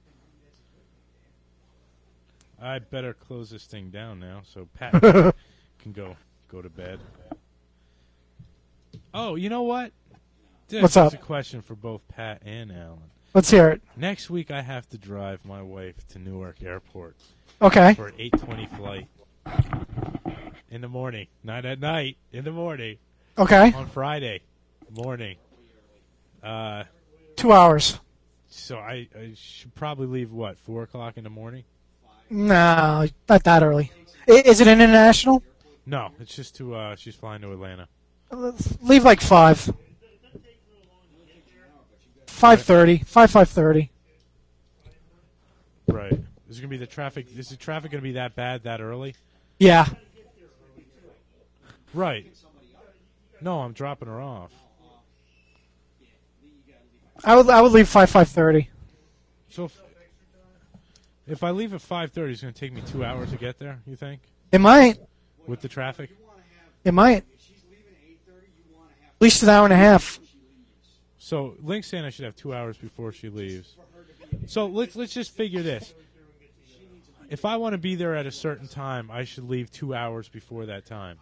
I better close this thing down now so Pat can go go to bed. Oh, you know what? This What's is up? a question for both Pat and Alan. Let's hear it. Next week, I have to drive my wife to Newark Airport. Okay. For an eight twenty flight in the morning, not at night. In the morning. Okay. On Friday morning. Uh, Two hours. so I, I should probably leave what four o'clock in the morning. No, not that early. I, is it an international? No, it's just to. Uh, she's flying to Atlanta. Leave like five. Five thirty. Five five thirty. Right. Is it gonna be the traffic? Is the traffic gonna be that bad that early? Yeah. Right. No, I'm dropping her off. I would I would leave five five thirty. So if, if I leave at five thirty, it's gonna take me two hours to get there. You think? It might. With the traffic? It might. At least an hour and a half. So Link's saying I should have two hours before she leaves. So let's let's just figure this. If I want to be there at a certain time, I should leave two hours before that time.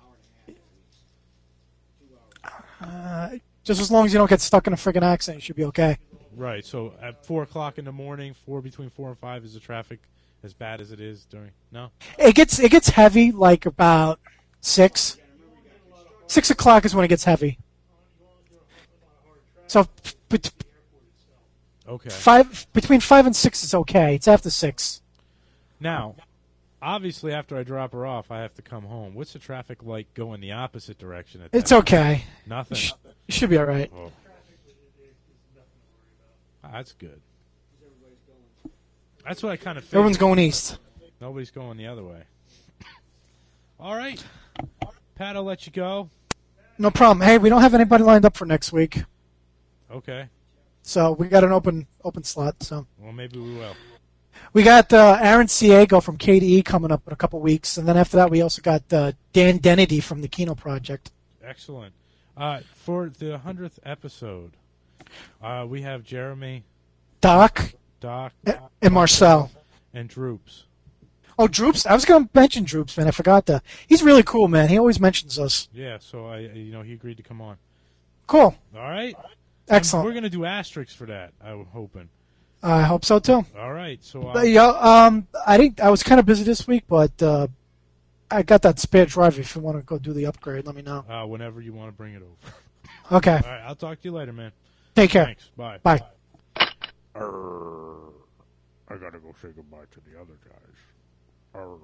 Uh, just as long as you don't get stuck in a friggin' accident, you should be okay. Right. So at four o'clock in the morning, four between four and five, is the traffic as bad as it is during? No. It gets it gets heavy like about six. Six o'clock is when it gets heavy. So bet- Okay. five between five and six is okay. It's after six. Now, obviously, after I drop her off, I have to come home. What's the traffic like going the opposite direction? At that It's time? okay. Nothing. You, sh- you should be all right. Oh. That's good. That's what I kind of figured. Everyone's going east. Nobody's going the other way. All right. Pat, I'll let you go. No problem. Hey, we don't have anybody lined up for next week, Okay. so we got an open open slot. So Well, maybe we will. we got uh, Aaron Ciego from K D E coming up in a couple weeks, and then after that, we also got uh, Dan Dennedy from the Kino Project. Excellent. Uh, for the hundredth episode, uh, we have Jeremy, Doc, Doc, and Marcel. and Droops. Oh, Droops! I was going to mention Droops, man. I forgot that. He's really cool, man. He always mentions us. Yeah, so I, you know, he agreed to come on. Cool. All right. Excellent. And we're going to do asterisks for that, I'm hoping. I hope so too. All right. So, uh, But, yeah, um, I didn't. I was kind of busy this week, but uh, I got that spare drive. If you want to go do the upgrade, let me know. uh, whenever you want to bring it over. Okay. All right. I'll talk to you later, man. Take care. Thanks. Bye. Bye. Arr, I got to go say goodbye to the other guys. Arr.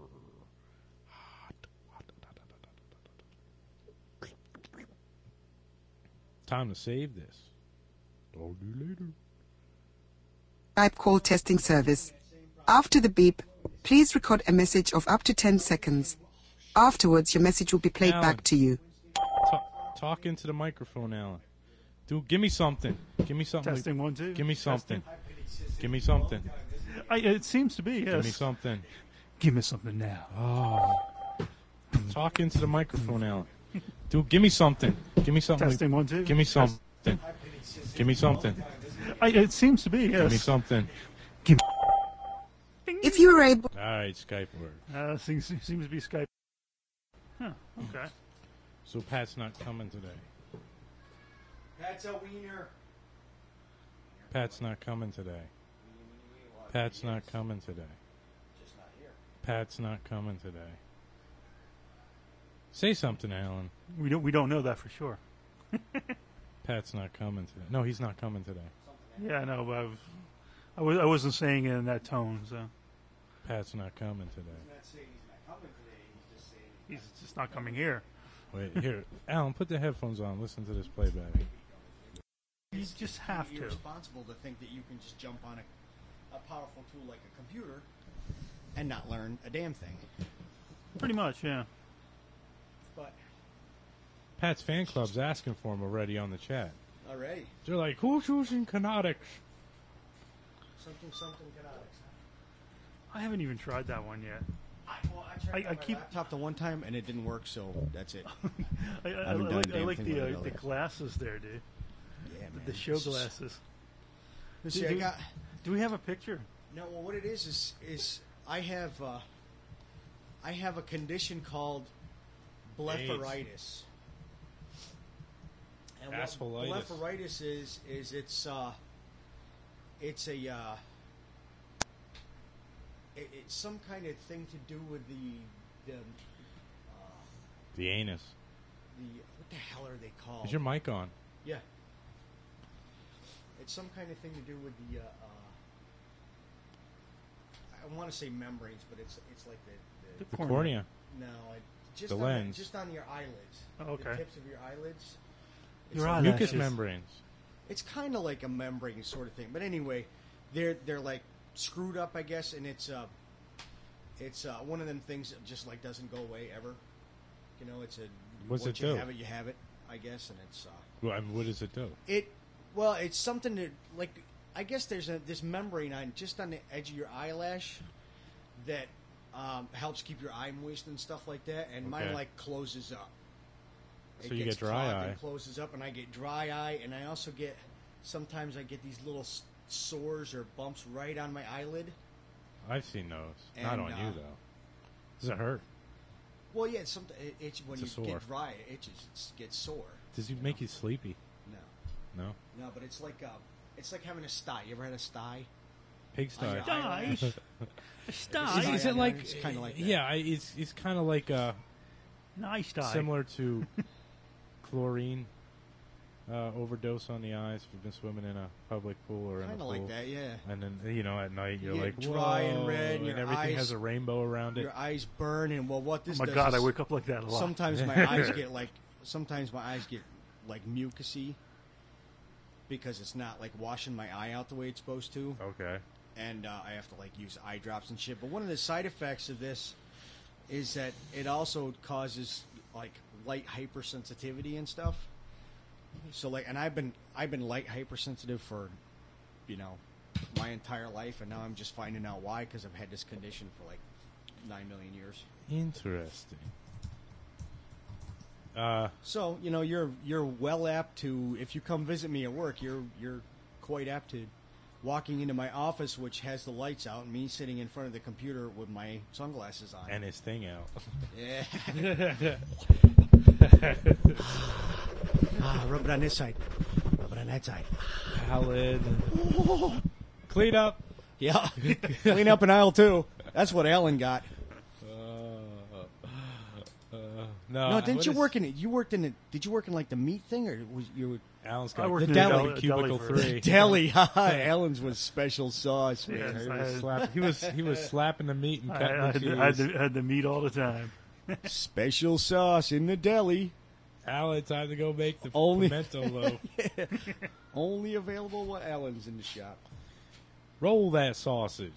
Time to save this. Talk to you later. Skype call testing service. After the beep, please record a message of up to ten seconds. Afterwards, your message will be played Alan. back to you. Talk, talk into the microphone, Alan. Dude, give me something. Give me something. Testing one, two. Give me something. Testing. Give me something. I, it seems to be, yes. Give me something. Give me something now. Oh. Talk into the microphone, Alan. Dude, give me something. Give me something. Testing one, two. Give me something. Give me something. I, it seems to be, yes. Give me something. Give If you were able... All right, Skype word. Uh, seems, seems to be Skype. Huh, okay. So Pat's not coming today. Pat's a wiener. Pat's not coming today. Pat's not coming today. Pat's not coming today. Say something, Alan. We don't we don't know that for sure. Pat's not coming today. No, he's not coming today. Yeah, I know, but I've, I, was, I wasn't saying it in that tone, so. Pat's not coming today. He's just not coming here. Wait, here. Alan, put the headphones on. Listen to this playback. You just have Be to. irresponsible to think that you can just jump on a, a powerful tool like a computer and not learn a damn thing. Pretty much, yeah. But Pat's fan club's asking for him already on the chat. already, They're like, who's using Canonics? something something canonics. I haven't even tried that one yet. I, well, I tried I, I keep I, I, I, haven't I done a like, I damn like thing the with uh, it the other. glasses there, dude. Yeah, man. The, the show This is- glasses. Let's Do- see, I do- got. Do we have a picture? No, well, what it is is is I have uh, I have a condition called blepharitis. And what Asphalitis. blepharitis is is it's uh, it's a uh, it, it's some kind of thing to do with the the uh, The anus. the what the hell are they called? Is your mic on? Yeah. It's some kind of thing to do with the. Uh, uh, I want to say membranes, but it's it's like the The cornea. No, it, just The on lens. just on your eyelids. Oh, okay. The tips of your eyelids. It's Your like- eyelashes. Mucous membranes. It's kind of like a membrane sort of thing, but anyway, they're they're like screwed up, I guess, and it's uh, it's uh, one of them things that just like doesn't go away ever. You know, it's a What's once it you do? have it, you have it, I guess, and it's uh, Well, I mean, what does it do? it. Well, it's something that like I guess there's a this membrane on just on the edge of your eyelash that um, helps keep your eye moist and stuff like that, and mine Okay. like closes up. So you gets get dry clogged eye. and closes up, and I get dry eye, and I also get sometimes I get these little s- sores or bumps right on my eyelid. I've seen those. Not And, on uh, you though. Does it hurt? Well, yeah, some it, it's when It's a you sore. get dry, it itches, it gets sore. Does it make you sleepy? No, No. no, but it's like uh, it's like having a sty. You ever had a sty? Pig On your sty. eyelash? Sty? Is, is on it your- like? It's kind of like that. Yeah, I- it's it's kind of like uh, Nice sty. similar to chlorine uh, overdose on the eyes if you've been swimming in a public pool or in a Kinda pool. like that, yeah. And then you know at night you're You like get dry and "Whoa," red, and and your everything eyes- has a rainbow around it. Your eyes burn, and well, what this Oh my does God, I is wake up like that a lot. Sometimes my eyes get like, sometimes my eyes get like mucusy because it's not like washing my eye out the way it's supposed to. Okay. And uh, I have to like use eye drops and shit. But one of the side effects of this is that it also causes like light hypersensitivity and stuff. So like, and I've been I've been light hypersensitive for, you know, my entire life, and now I'm just finding out why because I've had this condition for like nine million years. Interesting. Uh, So you know, you're you're well apt to if you come visit me at work, you're you're quite apt to walking into my office, which has the lights out, and me sitting in front of the computer with my sunglasses on. and his thing out. Yeah. Ah, rub it on this side. Rub it on that side. Pallid. Clean up. Yeah. Clean up an aisle too. That's what Alan got. Uh, uh, no, No, didn't what you is- work in it? You worked in it. Did you work in like the meat thing, or was you? Alan's I got worked The in deli. a deli, cubicle deli for- three. Deli. Alan's was special sauce, man. Yes, He I was, had- slap, he was he was slapping the meat and I, cutting I, had the the, I had cheese. the, had the meat all the time. Special sauce in the deli. Alan, time to go make the Only- pimento loaf. Only available at Alan's in the shop. Roll that sausage.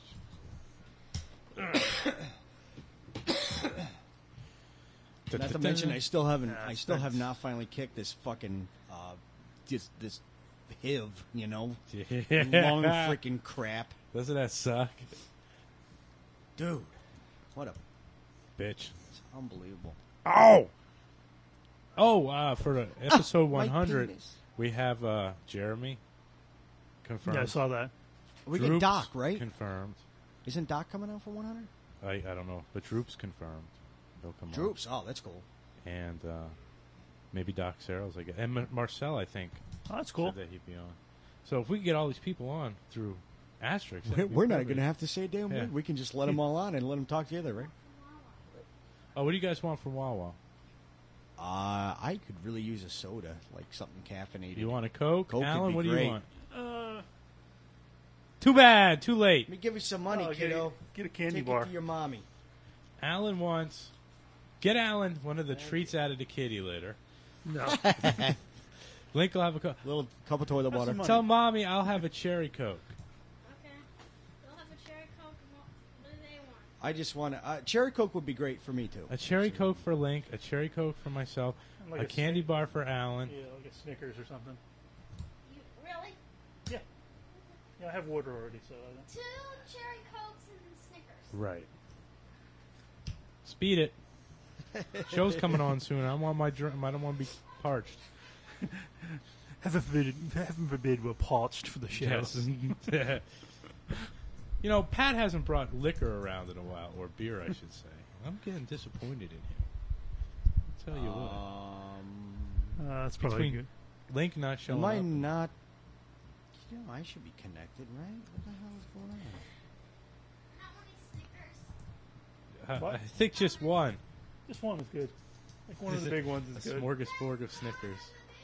Not to mention, I still haven't. Yeah, I still have that's- not finally kicked this fucking uh, this this H I V. You know, Yeah. long freaking crap, Doesn't that suck? dude. What a Bitch. it's unbelievable. Oh! Oh, uh, for the episode my one hundred, penis. we have uh, Jeremy confirmed. Yeah, I saw that. We get Droops Doc, right? Confirmed. Isn't Doc coming out for one hundred? I, I don't know, but Droops confirmed. They'll come on. Droops. Oh, that's cool. And uh, maybe Doc Searles, I guess. And Mar- Marcel, I think. Oh, that's cool. Said that he'd be on. So if we can get all these people on through Asterix, We're, that'd be we're not perfect. going to have to say a damn Yeah. word. We can just let them all on and let them talk together, right? Oh, what do you guys want from Wawa? Uh, I could really use a soda, like something caffeinated. You want a Coke? Coke would Alan, be what do great. you want? Uh, Too bad. Too late. Let me give you some money, Oh, get a- kiddo. get a candy Take bar. it to your mommy. Alan wants... Get Alan one of the treats out of the kitty litter. no. Link will have a Coke. Little cup of toilet That's water. some money. Tell Mommy I'll have a cherry Coke. Okay. They'll have a cherry coke. and What, what do they want? I just want to. Uh, cherry Coke would be great for me too. A cherry Coke for Link, a cherry Coke for myself, Like a a candy Snick- bar for Alan. Yeah, like a Snickers or something. You really? Yeah, I have water already, so I don't. Two cherry cokes and then Snickers. Right. Speed it. Show's coming on soon. I want my dr- I don't want to be parched. Heaven forbid, heaven forbid we're parched for the show. Yes. You know, Pat hasn't brought liquor around in a while, or beer, I should say. I'm getting disappointed in him. I'll tell you what. Um, Uh, that's probably Between good. Link not showing Am I up. not? You know, I should be connected, right? What the hell is going on? Uh, What? I think just one. Just one is good. Like one of the big ones is a good. smorgasbord of Snickers.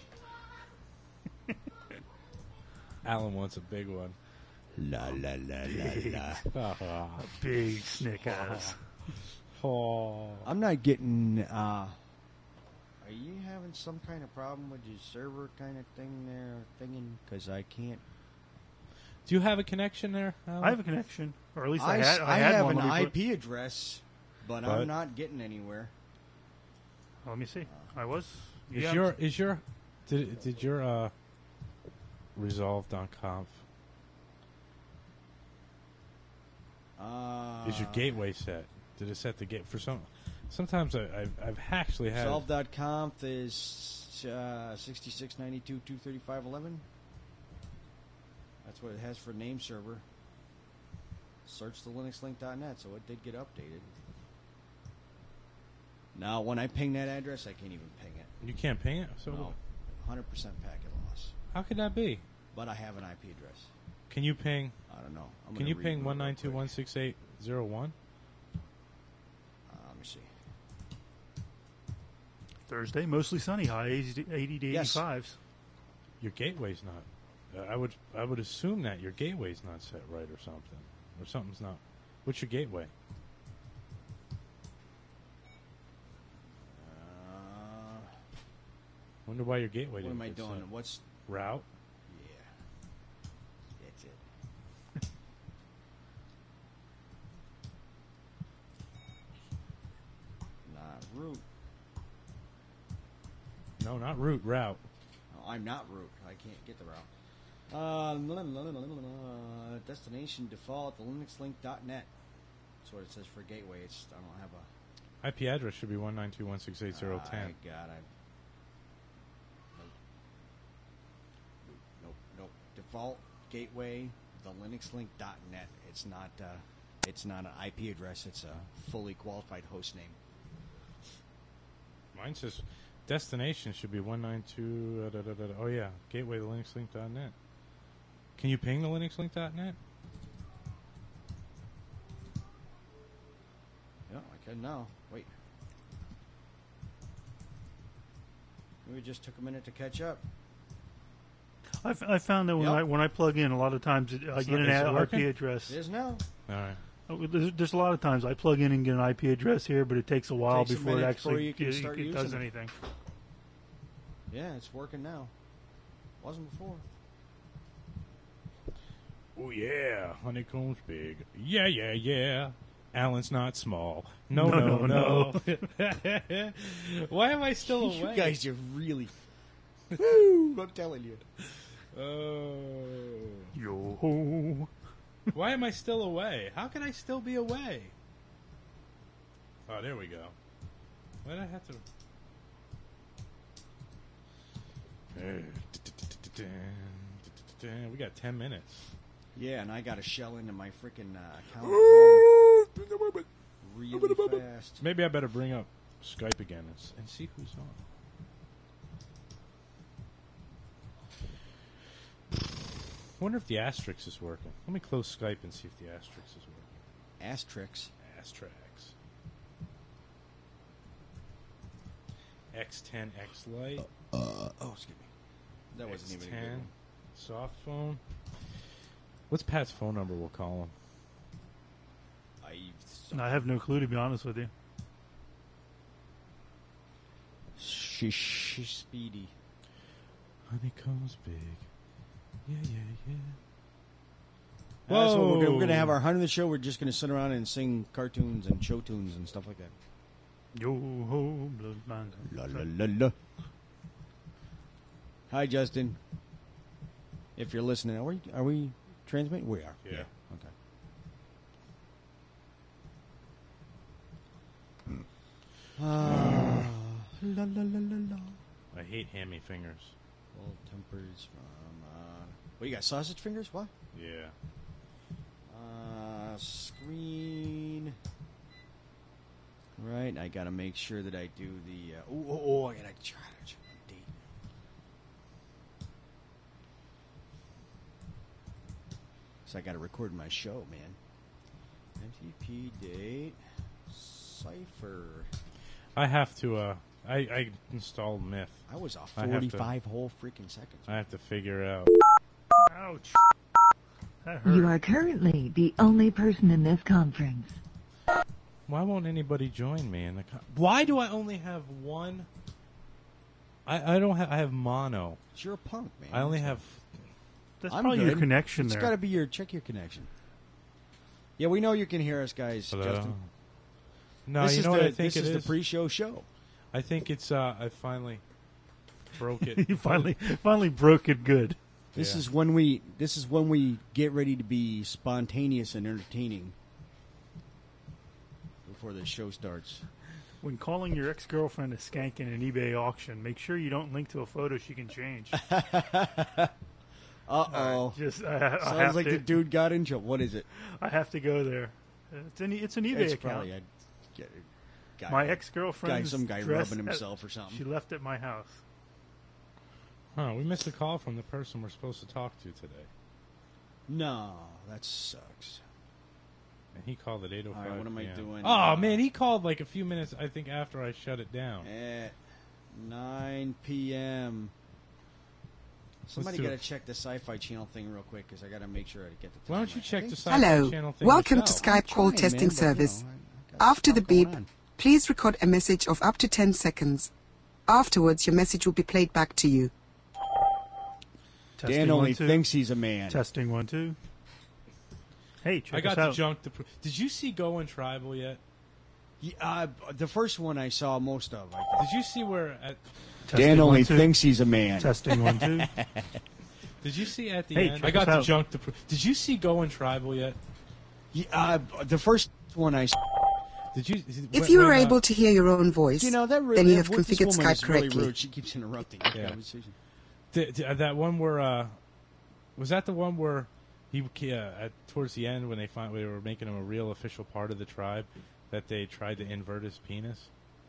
Alan wants a big one. La la la la la. A big Snickers. Oh. I'm not getting. Uh, are you having some kind of problem with your server kind of thing there, thinking? Because I can't. Do you have a connection there, Alan? I have a connection, or at least I, I, had. I I had have one an when we I put- P address, but, But- I'm not getting anywhere. Let me see. I was. Is yeah, your is your did did your uh resolve.conf Uh, is your gateway set? Did it set the gate for some? Sometimes I, I've I've actually had Solve dot conf is uh, sixty-six ninety-two two thirty-five eleven. That's what it has for name server. Search the linux link dot net, so it did get updated. Now, when I ping that address, I can't even ping it. You can't ping it. So No, one hundred percent packet loss. how could that be? But I have an I P address. Can you ping? I don't know. I'm Can gonna you reboot ping it one real nine two one six eight zero one? Uh, let me see. Thursday, mostly sunny, high eighty, eighty to Yes. eighty-fives. Your gateway's not. Uh, I would I would assume that your gateway's not set right or something, or something's not. What's your gateway? Uh, Wonder why your gateway. what didn't am I get doing? set. What's Route? Yeah. That's it. Not root. No, not route. Route. No, I'm not root. I can't get the route. Uh, la, la, la, la, la, la, destination default the linux link dot net. That's what it says for gateway. It's I don't have a. I P address should be one nine two one six eight zero I ten. got it. Nope. Nope. Nope. Default gateway the linux link dot net. It's not. Uh, it's not an I P address. It's a fully qualified host name. Mine says destination should be one nine two. Uh, da, da, da, da. Oh yeah, gateway the linux link dot net. Can you ping the linux link dot net? Yeah, I can now. Wait. We just took a minute to catch up. I, f- I found that when Yep. I when I plug in, a lot of times it, I It's get not- an is it I P working? address. It is now. All right. Oh, There's, there's a lot of times I plug in and get an I P address here, but it takes a while takes a before it minute actually before you can it, start it using does it. anything. Yeah, it's working now. Wasn't before. Oh yeah, honeycomb's big. Yeah, yeah, yeah. Alan's not small. No, No, no, no, no. Why am I still You away? guys are really. Woo! I'm telling you. Oh. Yo. Why am I still away? How can I still be away? Oh, there we go. Why did I have to? We got ten minutes. Yeah, and I got to shell into my freaking uh, account at home really fast. Maybe I better bring up Skype again and, s- and see who's on. Wonder if the asterisk is working. Let me close Skype and see if the asterisk is working. Asterix. Asterisk. X ten, X Lite. Uh, oh, excuse me. That wasn't even a good X ten, one. soft phone. What's Pat's phone number? We'll call him. I, I have no clue, to be honest with you. Shish speedy. Honeycomb's big. Yeah, yeah, yeah. Uh, so we're gonna, we're Whoa. gonna have our hundred of the show. We're just gonna sit around and sing cartoons and show tunes and stuff like that. Yo ho, blood man. La la la la. Hi, Justin. If you're listening, are we are we transmitting? We are. Yeah. Okay. Uh, la, la, la, la, la. I hate hammy fingers. Old tempers from. Uh, what you got? Sausage fingers? What? Yeah. Uh, screen. Right. I gotta make sure that I do the. Uh, oh, oh, oh! I gotta try to check the date. So I gotta record my show, man. M T P date. Cipher. I have to. Uh, I, I installed Myth. I was off I have to- forty-five whole freaking seconds. I have to figure out. Ouch. You are currently the only person in this conference. Why won't anybody join me in the? Con- Why do I only have one? I I don't have. I have mono. You're a punk, man. I only have. That's I'm probably good. your connection It's there. got to be your check your connection. Yeah, we know you can hear us, guys. Hello? Justin. No, this you is know the, what I think this it is is? the pre-show show. I think it's. Uh, I finally broke it. You finally finally broke it good. This Yeah. is when we this is when we get ready to be spontaneous and entertaining before the show starts. When calling your ex-girlfriend a skank in an eBay auction, make sure you don't link to a photo she can change. Uh oh. Just I, I Sounds have like to, the dude got in trouble. What is it? I have to go there. It's an it's an eBay It's account. probably a get a guy, My ex-girlfriend, guy, some guy rubbing himself or something. She left at my house. Huh? We missed a call from the person we're supposed to talk to today, No, that sucks. and he called at eight oh All five. right, what am I doing? Oh Uh, man, he called like a few minutes. I think after I shut it down. At nine p.m. Somebody do got to it. check the Sci-Fi Channel thing real quick because I got to make sure I get the. Why time don't you right. check I the think- Sci-Fi Hello. Channel thing Welcome yourself? to Skype I'm call trying, testing man, but, you know, service. I got After the stuff going beep, on. please record a message of up to ten seconds. Afterwards, your message will be played back to you. Testing Dan only one, two. thinks he's a man. Testing one two. Hey, check I got us the out. junk. To pr- Did you see Going Tribal yet? Yeah, uh, the first one I saw most of. I think. Did you see where at? Testing Dan only one, two. thinks he's a man. Testing one two. Did you see at the Hey, end? check I got us the out. junk. To pr- Did you see Going Tribal yet? Yeah, uh, the first one I saw. Did you? If when- you were when, uh, able to hear your own voice, You know that really, then you have what- this configured woman is Skype really correctly. rude. She keeps interrupting the Yeah. conversation. Th- th- uh, that one where uh, was that the one where he uh, at towards the end when they find they were making him a real official part of the tribe that they tried to invert his penis.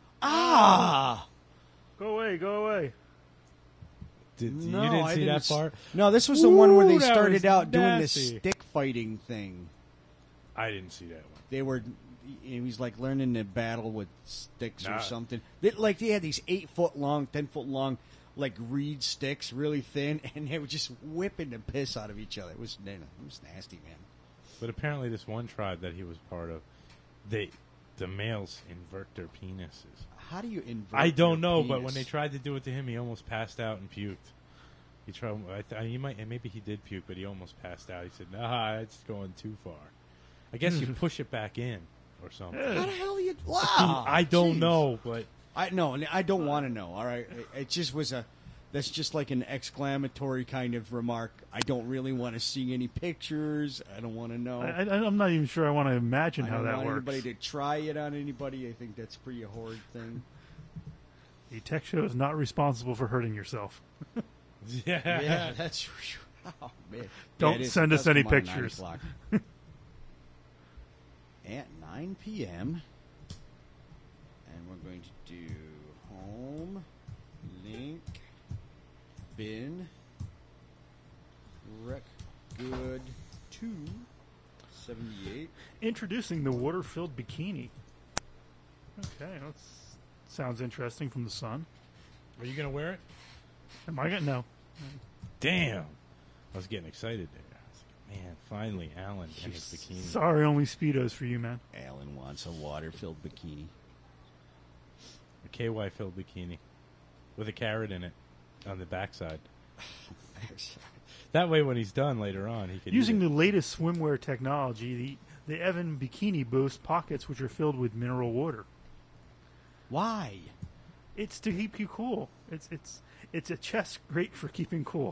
Ah, Go away, go away. Did, no, you didn't I see didn't that s- part? No, this was the one where they Ooh, that started was out doing this nasty. stick fighting thing. I didn't see that one. They were, he was like learning to battle with sticks Nah. or something. They, like they had these eight foot long, ten foot long, like reed sticks, really thin, and they were just whipping the piss out of each other. It was, it was nasty, man. But apparently, this one tribe that he was part of, they the males invert their penises. How do you invert? I don't your know, but penis? when they tried to do it to him, he almost passed out and puked. He tried. I th- he might, and maybe he did puke, but he almost passed out. He said, "Nah, it's going too far." I guess you push it back in or something. How the hell are you? Wow, I don't jeez. know, but I no, I don't want to know. All right, it, it just was a. That's just like an exclamatory kind of remark. I don't really want to see any pictures. I don't want to know. I, I, I'm not even sure I want to imagine I how don't that want works. anybody to try it on anybody. I think that's a pretty horrid thing. The tech show is not responsible for hurting yourself. yeah, Yeah, that's. Oh, man. Don't Yeah, it is. send It us does any come on at nine pictures. o'clock. At nine p.m. And we're going to do home, link, bin, rec, good, two, seventy-eight. Introducing the water-filled bikini. Okay, that sounds interesting from the sun. Are you gonna wear it? Am I gonna no? Damn, I was getting excited there. I was like, man, finally, Alan and his bikini. Sorry, only Speedos for you, man. Alan wants a water-filled bikini. A K Y filled bikini with a carrot in it on the backside. That way, when he's done later on, he can Using eat it. the latest swimwear technology, the the Evan bikini boasts pockets which are filled with mineral water. Why? It's to keep you cool. It's it's it's a chest grate for keeping cool.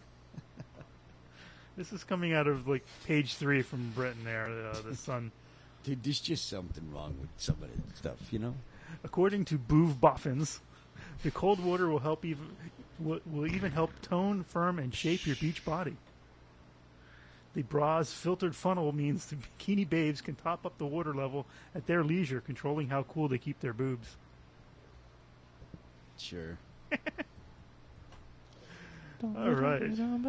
This is coming out of like page three from Britain. There, uh, the Sun Dude, there's just something wrong with some of that stuff, you know? According to Boov Boffins, the cold water will help even will, will even help tone, firm, and shape your beach body. The bra's filtered funnel means the bikini babes can top up the water level at their leisure, controlling how cool they keep their boobs. Sure. All right.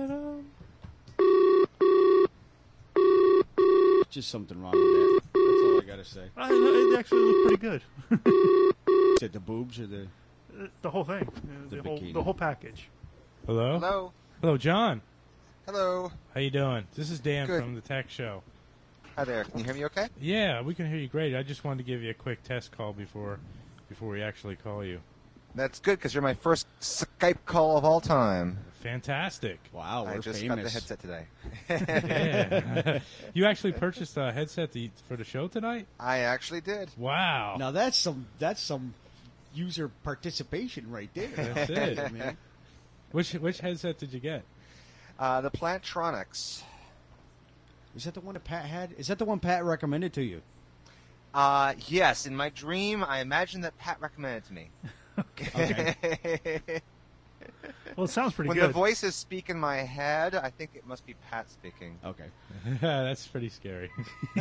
Just something wrong with that. That's all I gotta say. I, it actually looked pretty good. Is it the boobs or the Uh, the whole thing, uh, The the, whole bikini. the whole package. Hello? Hello. Hello, John. Hello. How you doing? This is Dan Good. from the Tech Show. Hi there. Can you hear me okay? Yeah, we can hear you great. I just wanted to give you a quick test call before before we actually call you. That's good because you're my first Skype call of all time. Fantastic. Wow, I we're just famous. got the headset today. Yeah. You actually purchased a headset the, for the show tonight? I actually did. Wow. Now that's some that's some user participation right there. That's it. man. Which which headset did you get? Uh, the Plantronics. Is that the one that Pat had? Is that the one Pat recommended to you? Uh, yes, in my dream, I imagine that Pat recommended it to me. Okay. Well, it sounds pretty when good. the voices speak in my head, I think it must be Pat speaking. Okay. That's pretty scary.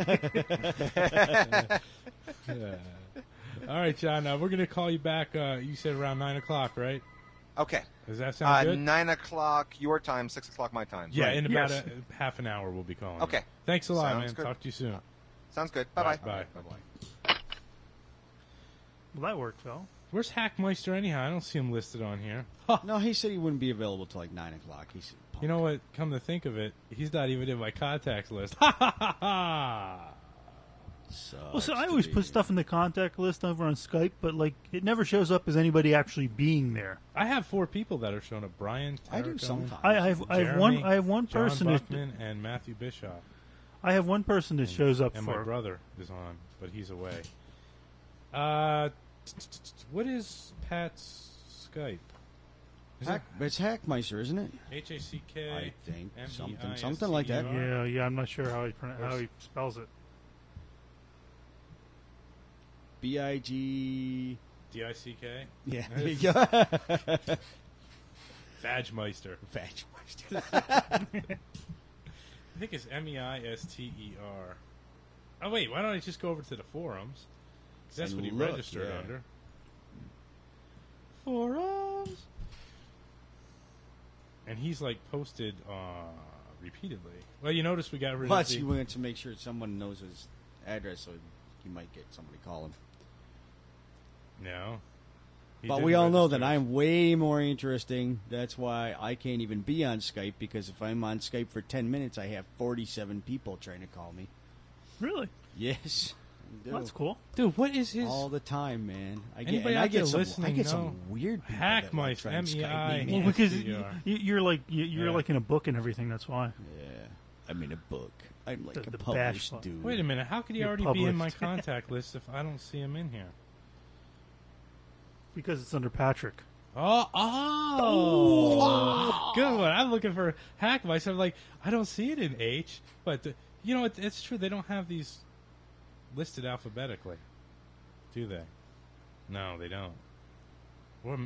Yeah. All right, John. Uh, we're going to call you back. Uh, you said around nine o'clock, right? Okay. Does that sound Uh, good? nine o'clock your time, six o'clock my time. Yeah, Right. in about Yes. a, half an hour we'll be calling. Okay. you. Thanks a lot, Sounds man. good. Talk to you soon. Sounds good. Bye-bye. Bye. Bye-bye. Well, that worked, well. Where's Hackmeister anyhow? I don't see him listed on here. No, he said he wouldn't be available till like nine o'clock. He's You know what? Come to think of it, he's not even in my contacts list. Ha ha ha ha! Well, so I always put stuff in the contact list over on Skype, but like it never shows up as anybody actually being there. I have four people that are showing up: Brian, I do Tarracone, sometimes. I, I have I have one I have one John person that, Buckman, and Matthew Bischoff. I have one person that shows up and for my brother is on, but he's away. Uh, what is Pat's Skype? Is Hack, it's Hackmeister, isn't it? it H A C K? I think M E I S T E R? something something like that. Yeah, yeah. I'm not sure how he pron- how he spells it. B I G. D I C K? Yeah, there you go. Vagmeister. Vagmeister. I think it's M E I S T E R. Oh, wait, why don't I just go over to the forums? 'Cause that's And what he look, registered yeah. under. Forums! And he's, like, posted uh, repeatedly. Well, you notice we got rid Plus, of he the... wanted to make sure someone knows his address, so he might get somebody call him. No. He But didn't we all know register. that I'm way more interesting. That's why I can't even be on Skype, because if I'm on Skype for ten minutes, I have forty-seven people trying to call me. Really? Yes. I do. That's cool. Dude, what is his... All the time, man. I get, Anybody and out I get there some, listening I get know? some weird people that like Hackmeister, try and M E I. Skype me, Well, man. because S T E you, R. you're like you- you're Yeah. like in a book and everything. That's why. Yeah, I'm in a book. I'm like The- a the published bash- dude. Wait a minute, how could he You're already be in my published. contact list if I don't see him in here? Because it's under Patrick. Oh, oh, good one. I'm looking for Hackmeister. I'm like, I don't see it in H, but the, you know, it, it's true. They don't have these listed alphabetically, do they? No, they don't. Or,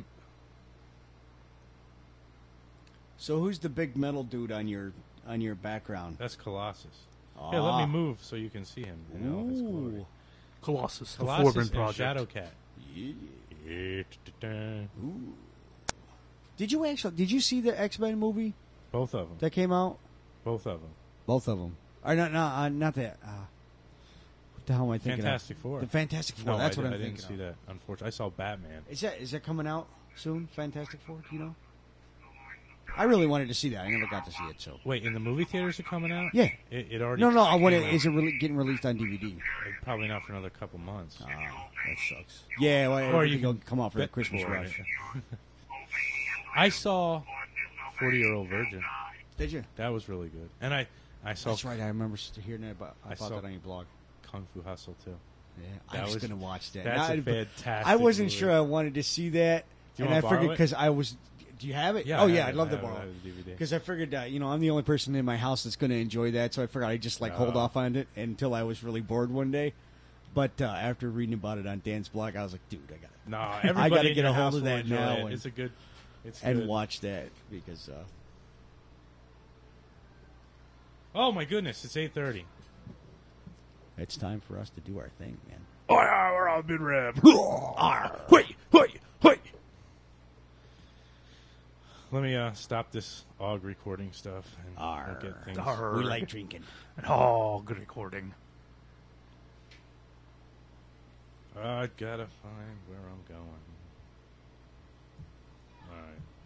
So who's the big metal dude on your on your background? that's Colossus. Here, let me Ah. move so you can see him. In all his glory. Ooh. Colossus, the Colossus Forbin and Project. Shadowcat. Ooh. Did you actually? Did you see the X-Men movie Both of them. that came out? Both of them. Both of them. Or not? Not, uh, not that. Uh, what the hell am I thinking? Fantastic of? Four. The Fantastic Four. No, That's I, what I'm I thinking. didn't see of. that. Unfortunately, I saw Batman. Is that is that coming out soon? Fantastic Four. Do you know? I really wanted to see that. I never got to see it. So Wait, in the movie theaters are coming out? yeah. It, it already. No, no. I want came it. out. Is it really getting released on D V D? Probably not for another couple months. Oh, that sucks. Yeah, well, Or everything you will can come out for the bet Christmas for it. rush. I saw forty-Year-Old Virgin. Did you? That was really good. And I, I saw. That's right. I remember hearing that about, I about saw that on your blog. Kung Fu Hustle too. Yeah, That I was, was- going to watch that. that's Now, a I- fantastic I wasn't movie. sure I wanted to see that, Do you and I wanna borrow figured it? because I was Do you have it? Yeah, Oh I yeah, have I'd it. love I to have it. borrow I have the D V D. because I figured, uh, you know, I'm the only person in my house that's going to enjoy that, so I figured I'd just like hold Oh. off on it until I was really bored one day. But uh, after reading about it on Dan's blog, I was like, dude, I got No, I everybody got to in get your a hold house of will that enjoy now it. and, It's a good, it's and good. watch that because. Uh, Oh my goodness, it's eight thirty. It's time for us to do our thing, man. Oh, yeah, we're all been rap. Hoi, hoi, hoi. Let me uh, stop this O G recording stuff and Arr. we'll get things. Arr. We like drinking. Oh, good recording. I gotta find where I'm going. All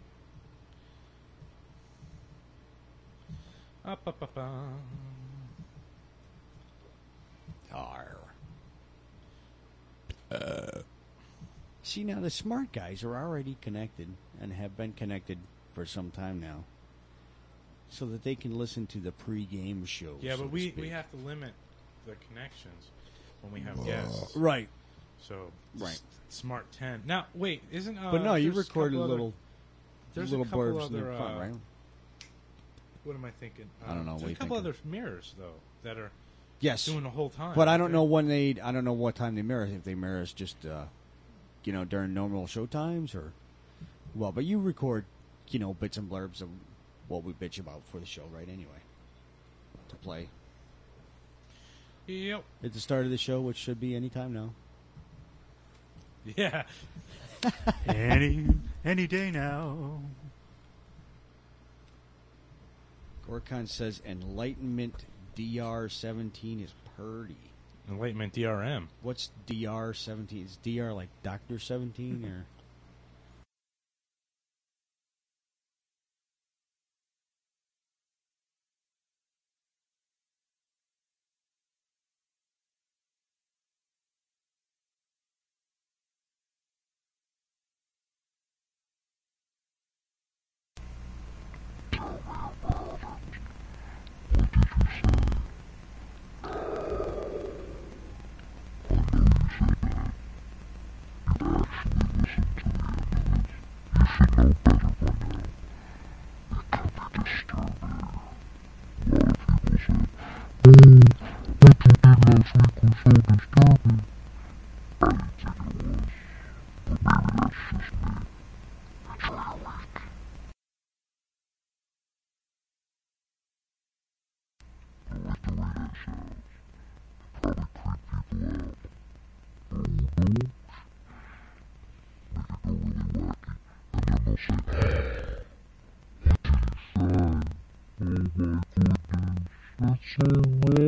right. Up, up, up, up. Arr. Uh, see, now the smart guys are already connected and have been connected for some time now, so that they can listen to the pre-game show. Yeah, so but to we, speak. we have to limit the connections when we have guests. Right. So, Right. s- Smart ten. Now, wait, isn't uh, But no, you there's a recorded couple little, other, there's little a couple blurbs in other, the front, uh, right? What am I thinking? I don't know, There's what a you couple thinking? other mirrors though that are Yes, doing the whole time. But I don't aren't know when they. I don't know what time they mirror. If they mirror us just, uh, you know, during normal show times or, well, but you record, you know, bits and blurbs of what we bitch about for the show, right? Anyway, to play they? Yep. at the start of the show, which should be any time now. Yeah. any any day now. Gorkon says Enlightenment D R seventeen is purdy. Enlightenment D R M. What's D R seventeen? Is D R like Doctor seventeen or? That's so weird.